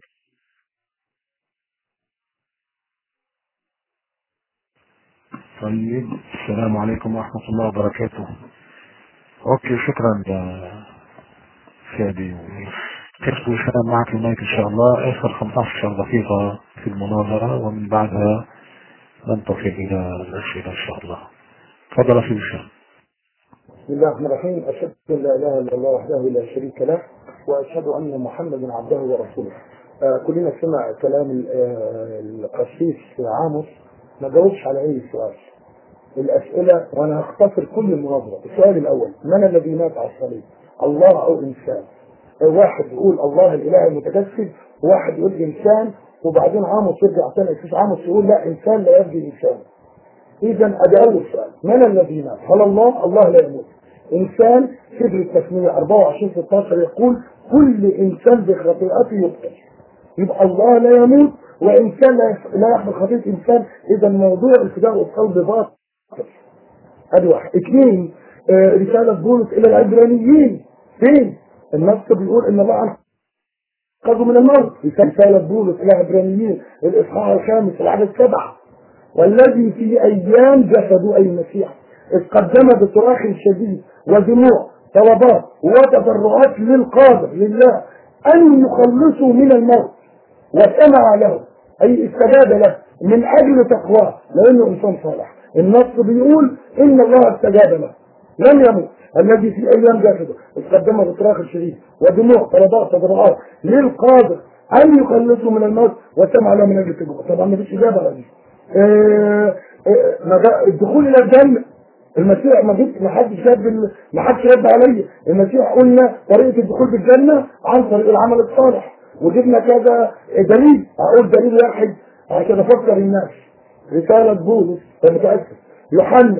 Speaker 3: طيب، السلام عليكم ورحمة الله وبركاته. اوكي، شكرا يا فادي. كيف الكلام معك المايك ان شاء الله. اخر خمسة عشر دقيقة في المناظرة ومن بعدها ننتقل الى الاسئلة ان شاء الله. تفضل في الشام.
Speaker 2: بسم الله الرحمن الرحيم. أشهد أن لا إله إلا الله وحده لا شريك له وأشهد أن محمدا عبده ورسوله. آه كلنا سمع كلام آه القسيس عاموس، ما جاوبش على أي سؤال. الأسئلة وأنا هختصر كل المناظرة. السؤال الأول: من الذي مات على الصليب؟ الله أو إنسان؟ آه واحد يقول الله الإله المتجسد، وواحد يقول إنسان، وبعدين عاموس يرجع ثاني القسيس عاموس يقول لا، إنسان لا يبدي إنسان. إذا أدي أول سؤال: من الذي مات؟ هل الله؟ الله لا يموت. إنسان سفر التثنية أربعة وعشرين ستة عشر يقول كل إنسان بخطيئته يقتل. يبقى الله لا يموت وإنسان لا يحمل خطيئة إنسان. إذا موضوع الفداء والصلب باطل. أدي واحد. اثنين، آه رسالة بولس إلى العبرانيين فين؟ النص بيقول إن الله أنقذه من الموت. رسالة بولس إلى العبرانيين الإصحاح الخامس العدد سبعة: والذي في أيام جسده أي المسيح إذ قدم بصراخ شديد ودموع طلبات وتضرعات للقادر لله أن يخلصوا من الموت وسمع له، أي استجاب له من أجل تقواه لأنه إنسان صالح. النص بيقول إن الله استجاب له لم يموت. الذي في أيام جسده إذ قدم بصراخ شديد ودموع طلبات وتضرعات للقادر أن يخلصوا من الموت وسمع له من أجل تقواه. طبعا ما فيش إجابة على دي. آه آه الدخول الى الجنه، المسيح ما جبت ما حدش جاب ما حدش رد عليا. المسيح قلنا طريقه الدخول بالجنه عن طريق العمل الصالح، وجبنا كذا دليل. اقول دليل واحد عشان افكر الناس. رساله بولس متاسف يوحنا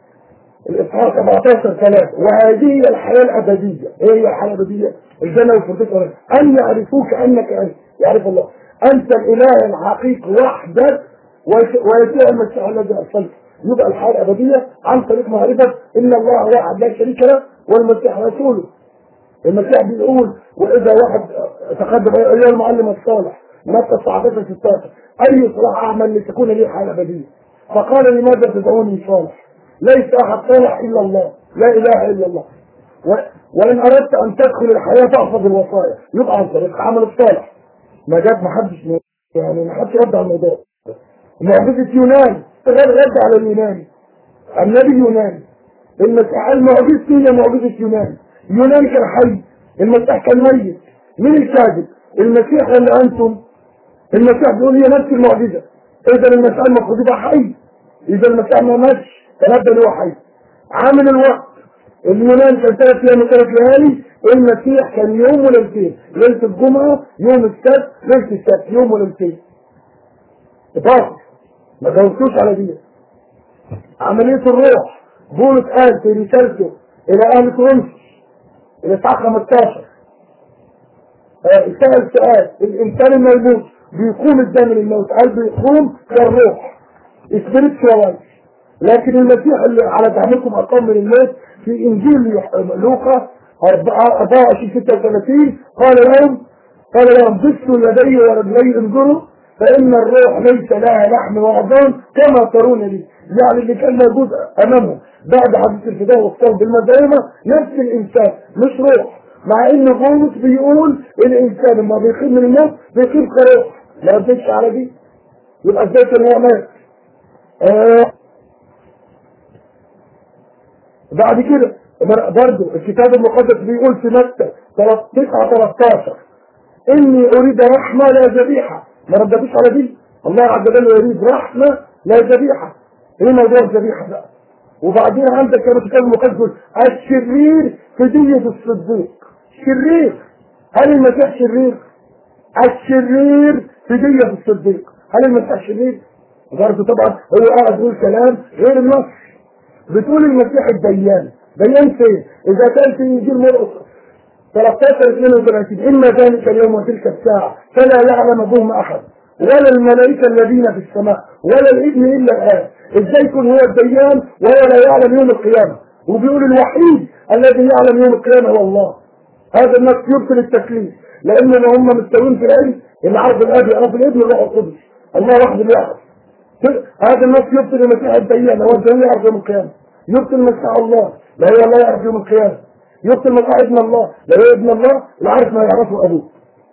Speaker 2: الاصحاح سبعة عشر ثلاثة: وهذه هي الحياه الابديه. ايه هي الحياه الابديه؟ الجنه والفردوس، ان يعرفوك انك انت يعرف الله، انت الاله الحقيقي وحدك ويسوع المسيح الذي ارسلته. يبقى الحياه الابديه عن طريق معرفه ان الله واحد لا شريك له والمسيح رسوله. المسيح بيقول واذا واحد تقدم ايها المعلم الصالح متى تسعة عشر ستة عشر: اي صلاح اعمل لتكون لي الحياه الابديه؟ فقال لماذا تدعوني صالح؟ ليس احد صالح الا الله، لا اله الا الله. و... وان اردت ان تدخل الحياه فاحفظ الوصايا. يبقى عن طريق العمل الصالح. ما جاب ما حدش يعني ما حدش رد على الموضوع. معجزة يونان رد على اليوناني، النبي يونان. المسيح المعجزة هي معجزة يونان. يونان كان حي، المسيح كان ميت. مين الكاذب؟ المسيح ولا انتم؟ المسيح بيقول هي نفس المعجزة. اذا المسيح المفروض يبقى حي. اذا المسيح ما ماتش فنبدا هو حي. عامل الوقت، اليونان كان ثلاث ايام وثلاث ليالي، المسيح كان يوم وليلتين، ليلة الجمعة يوم السبت، ليلة السبت يوم وليلتين. باطل، ما جاوبتوش على دي. عملية الروح، بولس قال في رسالته إلى أهل كورنثوس الإصحاح خمسة عشر سأل سؤال: الإنسان الموجود بيقوم ازاي من الموت؟ قال بيقوم كالروح سبيريتشوال. لكن المسيح اللي على تعملكم أقام من الموت في إنجيل لوقا أربعة وعشرين ستة وثلاثين قال لهم قال لهم بثوا يدي ورجلي انظروا فإن الروح ليس لها لحم وعظام كما ترون لي. يعني اللي كان موجود أمامهم بعد حديث الفداء والصلب بالمدائمة نفس الإنسان مش روح، مع إن بولس بيقول الإنسان لما بيقيم من الموت بيقيم كروح. لا تدش على دي. يبقى ازاي كان هو مات؟ آه بعد كده برضه الكتاب المقدس بيقول في متى تسعة ثلاثة عشر: إني أريد رحمة لا ذبيحة. ما ردتوش على دي. الله عز وجل يريد رحمة لا ذبيحة. ايه موضوع الذبيحة بقى؟ وبعدين عندك كما الكتاب المقدس الشرير في دية الصديق. شرير. هل المسيح شرير؟ الشرير في دية الصديق. هل المسيح شرير؟ برضه طبعا هو قاعد يقول كلام غير النص. بتقول المسيح الديان. ديان فين؟ إذا كان في إنجيل مرقس ثلاثة عشر اثنين وثلاثين إن ذلك اليوم وتلك الساعة فلا يعلم بهم أحد ولا الملائكة الذين في السماء ولا الابن إلا الآن. إزاي يكون هو الديان وهو لا يعلم يوم القيامة؟ وبيقول الوحيد الذي يعلم يوم القيامة هو الله. هذا الناس يبطل التكليف لأن هم مستوين في العلم اللي عرف الآب يعرف الابن والروح القدس، الله وحده يعرف. هذا الناس يبطل المسيح الديان، هو الديان يعرف يوم القيامة. يبطل المسيح الله لا هو الله يعرف يوم القيامة. يبطل المسيح ابن الله لا هو ابن الله لا عارف ما يعرفه أبوه.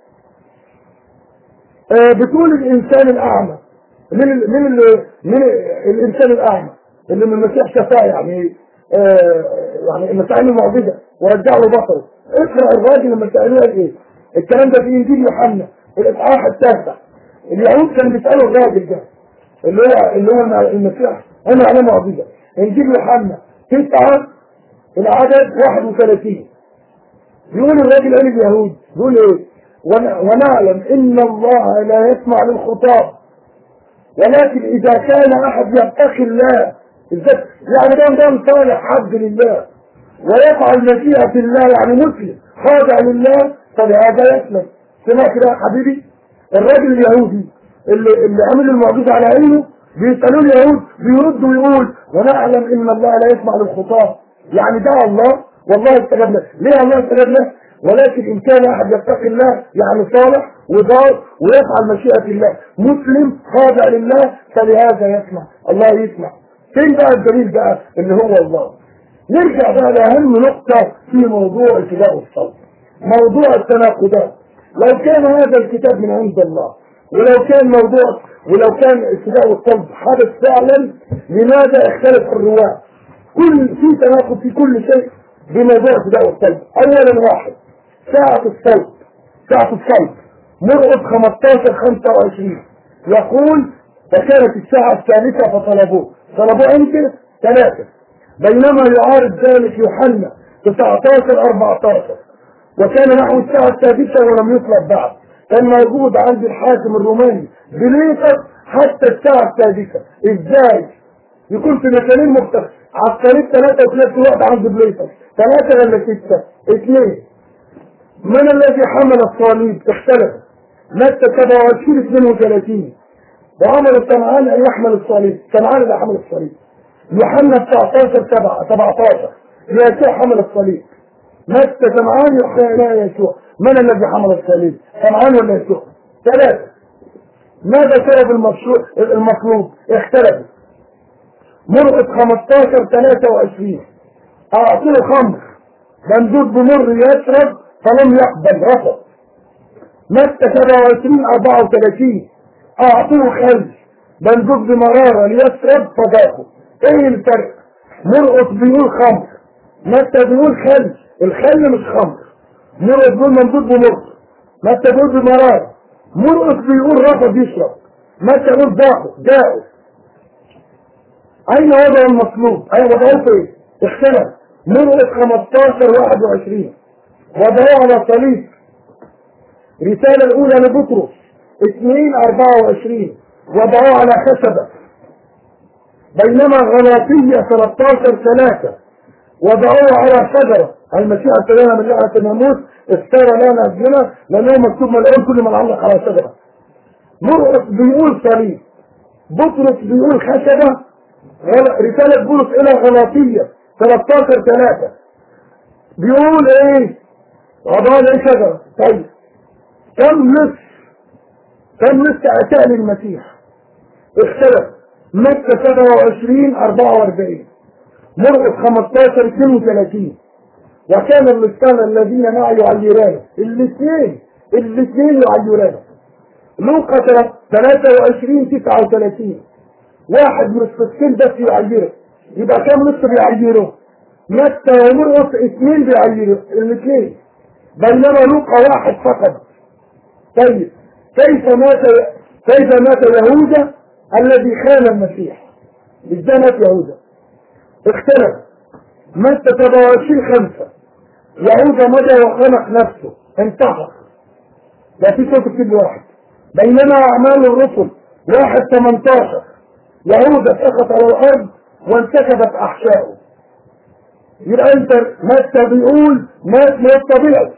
Speaker 2: آه بتقول الإنسان الأعمى من ال من ال من الإنسان الأعمى اللي من المسيح شفاه، يعني آه يعني المسيح له معجزة ورجع له بصره. اقرأ الراجل لما سألوه قال إيه؟ الكلام ده في إنجيل يوحنا الإصحاح التاسع. اليهود كانوا بيسألوا الراجل ده اللي هو اللي هو المسيح أنا عليه معجزة. إنجيل يوحنا تسعة العدد واحد وثلاثين بيقول الراجل قال اليهود بيقول إيه؟ ونعلم إن الله لا يسمع للخطاب ولكن إذا كان أحد يتقي الله يعني ده ده صالح عبد لله ويفعل مشيئة الله يعني مسلم خاضع لله فلهذا يسلم. سمع كده يا حبيبي؟ الراجل اليهودي اللي, اللي عمل المعجزة على عينه بيسألوه اليهود بيرد ويقول ونعلم إن الله لا يسمع للخطاب، يعني ده الله والله استجاب له. ليه الله استجاب له؟ ولكن إن كان أحد يتقي الله يعني صالح وضار ويفعل مشيئة الله مسلم خاضع لله فلهذا يسمع. الله يسمع. فين بقى الدليل بقى اللي هو الله؟ نرجع بقى لأهم نقطة في موضوع الكتاب والصوت، موضوع التناقضات. لو كان هذا الكتاب من عند الله ولو كان موضوع ولو كان الكتاب والصوت حدث فعلا لماذا اختلف الرواة؟ كل في تناقض في كل شيء بموضوع الكتاب والصوت. أولا واحد ساعة الصوت ساعة الصوت مرقس خمستاشر خمسة وعشرين يقول فكانت الساعة الثالثة فطلبوه طلبوه امتى؟ ثلاثة. بينما يعارض ذلك يوحنا تسعتاشر أربعتاشر وكان نحو الساعة السادسة ولم يطلب بعد. كان موجود عند الحاكم الروماني بليطس حتى الساعة السادسة. ازاي؟ يكون في مكانين مختلفين على الطريق ثلاثة وفي نفس الوقت عند بليطس ثلاثة ولا ستة؟ اثنين. من الذي حمل الصليب؟ اختلف. متى سبعة وعشرين اثنين وثلاثين وعمل سمعان ان يحمل الصليب، سمعان اللي حمل الصليب. يوحنا تسعتاشر سبعتاشر يسوع حمل الصليب. متى سمعان يوحنا يسوع. من الذي حمل الصليب؟ سمعان ولا يسوع؟ ثلاثة. ماذا سبب المشروع المطلوب؟ اختلف. مرقس خمستاشر ثلاثة وعشرين اعطوه خمر ممدود بمر يشرب فلم يقبل رفض. متى سبعة وعشرين أربعة وثلاثين اعطوه خل ممدود بمرارة ليشرب فذاقه. ايه الفرق؟ مرقس بيقول خمر متى بيقول خل. الخل مش خمر. مرقس بيقول ممدود بمر متى بيقول بمرارة. مرقس بيقول رفض يشرب متى بيقول ذاقه جاءه. اين وضع المطلوب؟ اين وضعه فين؟ اختلف. مرقس خمستاشر واحد وعشرين وضعوه على صليب. رسالة الأولى لبطرس اثنين أربعة وعشرين وضعوه على خشبة. بينما غلاطية ثلاثتاشر ثلاثة وضعوه على شجرة. المسيح سلامة من لعنة الناموس افترى لنا أجلنا لأنه مكتوب ملعون كل من علق على شجرة. مرقس بيقول صليب، بطرس بيقول خشبة. رسالة بولس إلى غلاطية ثلاثتاشر ثلاثة بيقول ايه؟ وضعوه على شجرة. طيب كم نصف كم نصف أتى للمسيح؟ اختلف. متى سبعة وعشرين أربعة وأربعين مرقس خمستاشر اثنين وثلاثين وكان اللصان الذين معه يعيرانه. الاثنين الاثنين يعيرانه. لوقا ثلاثة وعشرين تسعة وثلاثين واحد من الصفين بس يعيره. يبقى كم نصف بيعيره؟ متى ومرقس اثنين بيعيره الاثنين بينما لوقا واحد فقط. طيب كيف مات كيف مات يهوذا الذي خان المسيح؟ ازاي مات يهوذا؟ اختلف. متى سبعة وعشرين خمسة يهوذا مضى وخنق نفسه انتحر. لا في صوت كل واحد. بينما اعمال الرسل واحد ثمنتاشر يهوذا سقط على الارض وانسكبت احشائه. يبقى انت متى بيقول مات موت طبيعي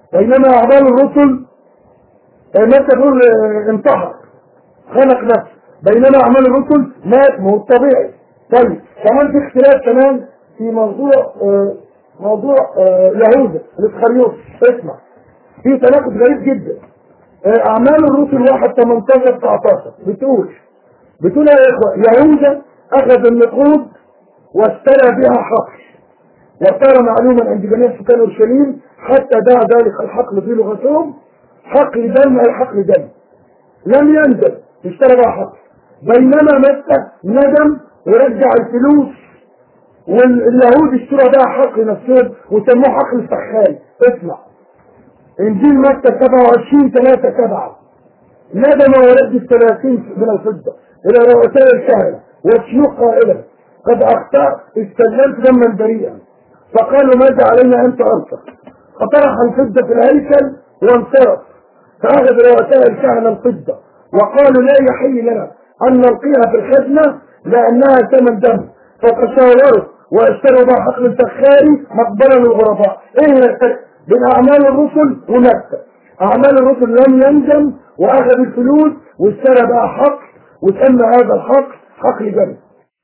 Speaker 2: بينما اعمال الرسل متى تقول انتحر خلق نفسه، بينما اعمال الرسل مات موت طبيعي. طيب كمان في اختلاف كمان في موضوع آه موضوع آه يهوذا الاسخريوطي. اسمع، في تناقض غريب جدا. آه اعمال الرسل واحد ثمانية عشر تسعتاشر بتقول بتقول يا اخوه يهوذا اخذ النقود واشترى بها حقل، وصار معلوما عند جميع سكان اورشليم حتى دعا ذلك الحقل في لغتهم حقل دم اي حقل دم، لم يندم اشترى بها حقل. بينما متى ندم ورجع الفلوس، واليهود اشتروا بها حقل نفسهم وسموه حقل سخان. اسمع انجيل متى سبعة وعشرين ثلاثة سبعة، ندم ورد الثلاثين من الفضة الى رؤساء الكهنة والشيوخ قائلا قد اخطأت استلمت دما بريئا، فقالوا ماذا علينا ان تنصر؟ فطرح الفضة في الهيكل وانصرف. فاخذ رؤساء الكهنة الفضة وقالوا لا يحل لنا ان نلقيها في الخزنة لانها ثمن دم، فتشاوروا واشتروا بها حقل سخاري مقبرا للغرباء. ايه الفرق بين اعمال الرسل ومتى؟ اعمال الرسل لم يندم واخذ الفلوس واشترى بها حقل وسمى هذا الحقل حقل دم،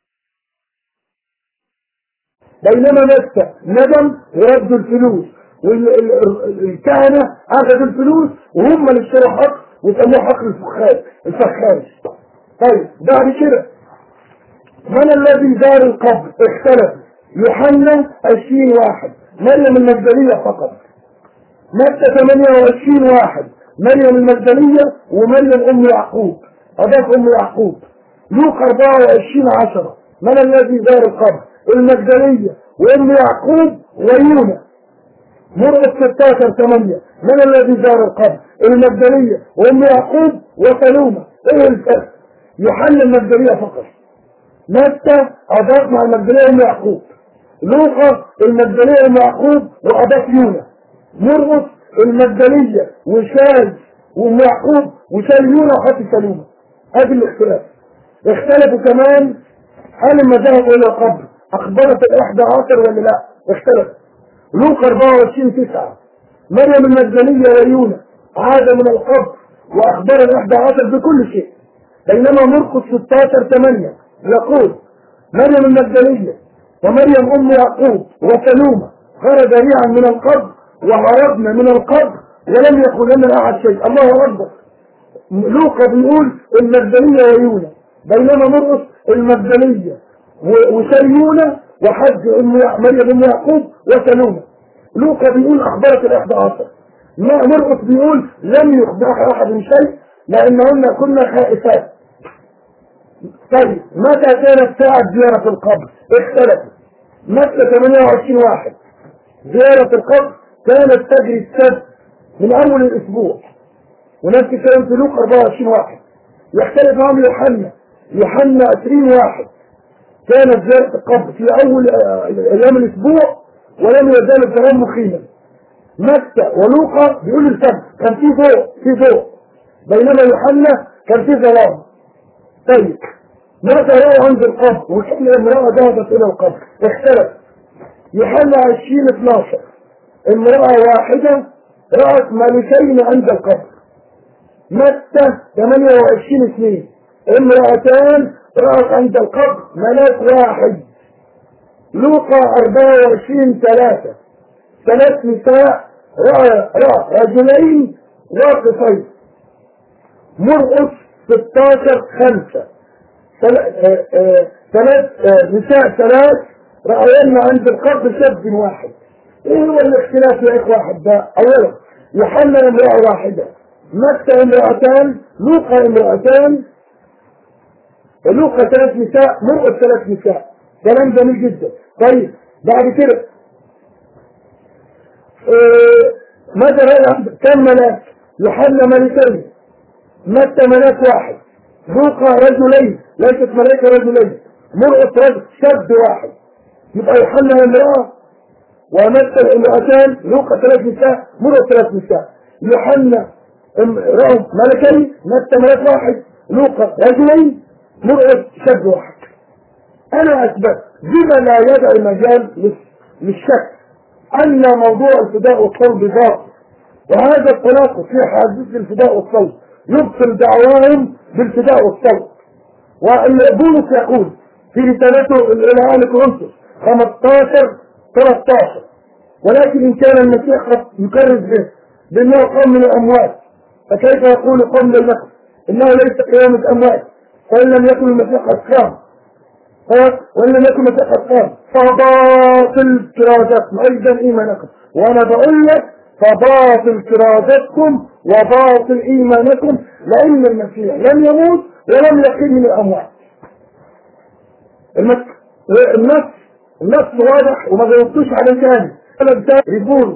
Speaker 2: بينما متى ندم وردوا الفلوس، والكهنة اخذوا الفلوس وهم اللي اشتروا حقل وسموه حقل الفخاري الفخاري. طيب بعد كده من الذي زار القبر؟ اختلف. يوحنا عشرين واحد مريم المجدلية فقط، متى ثمانية وعشرين واحد مريم المجدلية ومريم ام يعقوب اضاف ام يعقوب. لوقا أربعة وعشرين عشرة من الذي زار القبر؟ المجدلية وام يعقوب ويونا. مرقس ستاشر ثمانية من الذي زار القبر؟ المجدلية وام يعقوب وسلومة. ايه الفرق؟ يوحنا المجدلية فقط، متى اضاف مع المجدلية ام يعقوب، لوقا المجدلية ام يعقوب واضاف يونا، مرقس المجدلية وشاذ وام يعقوب وشاذ يونا وحط سلومة. هذه الاختلاف. اختلفوا كمان هل لما ذهبوا الى القبر اخبرت الاحدى عشر ولا لا؟ اختلف. لوقا أربعة وعشرين تسعة مريم المجدلية ويونا عاد من القبر واخبر الاحدى عشر بكل شيء، بينما مرقس ستاشر ثمانية يقول مريم المجدلية ومريم ام يعقوب وسلومة خرج جميعا من القبر وهربنا من القبر ولم يقل لنا احد شيء. الله اكبر. لوقا بيقول المجدلية ويونا، بينما مرقس المجدلية وسليونا وحج مريم ام يعقوب وسلومة. لوقا بيقول اخبرت الاحدى عشر، مرقس بيقول لم يخبر احد شيء لانهن كنا خائفات. طيب متى كانت ساعة زيارة القبر؟ اختلفوا. متى ثمانية وعشرين واحد زيارة القبر كانت تجري السبت من اول الاسبوع، ونفس الكلام في لوقا أربعة وعشرين واحد. يختلف معهم يوحنا يوحنا عشرين واحد كانت زيارة القبر في اول ايام الاسبوع ولم يزال الكلام مخيما. متى ولوقا بيقول السبت كان في ضوء في ضوء بينما يوحنا كان في ظلام. طيب ماذا رأوا عند القبر وكل امرأة ذهبت الى القبر؟ اختلف. يوحنا عشرين اثناشر امرأة واحدة رأت ملكين عند القبر. متى ثمانية وعشرين اثنين امرأتان رأت عند القبر ملاك واحد. لوقا أربعة وعشرين ثلاثة ثلاث نساء رأى رأى رجلين واقفين. مرقس ستاشر خمسة ثلاث نساء ثلاث رأينا عند القبر شاب واحد. ايه هو الاختلاف يا اخوة احباء؟ اولا يوحنا امرأة واحدة، متى امرأتان، لوقا امرأتان، لوقا ثلاث نساء، مرقس ثلاث نساء. كلام جميل جدا. طيب بعد كده اه ماذا رأى؟ كم ملاك؟ يوحنا ملكين، متى ملاك واحد، لوقا رجلين ليست ملائكة رجلين، مرقس رجل شاب واحد. يبقى يوحنا امرأة ومتى امرأتان، لوقا ثلاث نساء، مرقس ثلاث نساء. يوحنا رأوا ملكين، متى ملاك واحد، لوقا رجلين، مرقس شاب واحد. انا اثبت بما لا يدعي مجال للشك ان موضوع الفداء والصلب باطل وهذا التناقض في حادث الفداء والصوت يبطل دعواهم بالفداء والصوت. وبولس يقول في رسالته الى آل كورنثوس خمسة عشر ثلاثة عشر: ولكن ان كان المسيح قد يكرز به بانه قام من الاموات فكيف يقول قام للنفس انه ليس قيامة اموات؟ فان لم يكن المسيح قد قام وان لم يكن المسيح قد قام فباطل كرازتكم ايضا ايمانكم. وانا بقول لك فباطل كرازتكم وباطل ايمانكم، لان المسيح لم يموت ولم يقيم من الاموات. النص النص واضح وما جاوبتوش على ثاني. انا بتاع بولس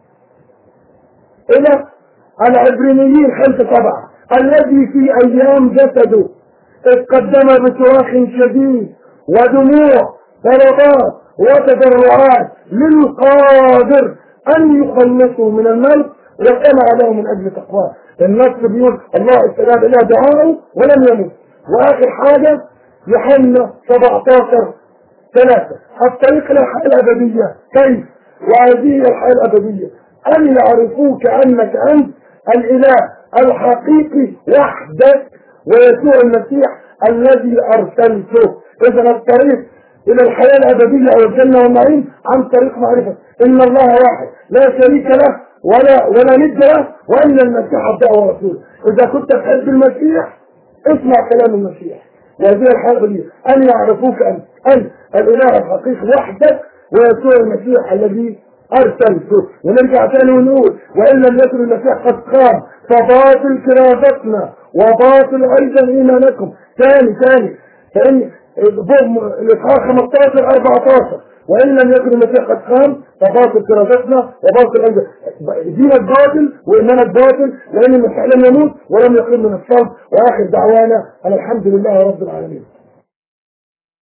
Speaker 2: الى العبرانيين خمسة سبعة: الذي في ايام جسده اذ قدم بصراخ شديد ودموع ضربات وتضرعات للقادر ان يخلصوا من الموت وسمع له من اجل تقواه. النص بيقول الله استجاب الى دعائه ولم يمت. واخر حاجه يوحنا سبعة عشر ثلاثة: الطريق الى الحياه الابديه. كيف؟ وهذه الحياه الابديه ان يعرفوك انك انت الاله الحقيقي وحدك ويسوع المسيح الذي ارسلته. اذا الطريق الى الحياه الابديه او الجنه والنعيم عن طريق معرفه ان الله واحد لا شريك له ولا ولا ند له وان المسيح عبده ورسوله. اذا كنت تحب المسيح اسمع كلام المسيح. وهذه الحياه الابديه ان يعرفوك انت انت الاله الحقيقي وحدك ويسوع المسيح الذي ارسلته. ونرجع تاني ونقول وان لم يكن المسيح قد قام فباطل كرازتنا وباطل ايضا ايمانكم. ثاني ثاني فان الاصحاح خمسة عشر أربعة عشر: وان لم يكن المسيح قد قام فباطل كرازتنا وباطل ايضا دينك باطل وايمانك باطل، لان المسيح لم يموت ولم يقيم من الصلب. واخر دعوانا ان الحمد لله رب العالمين.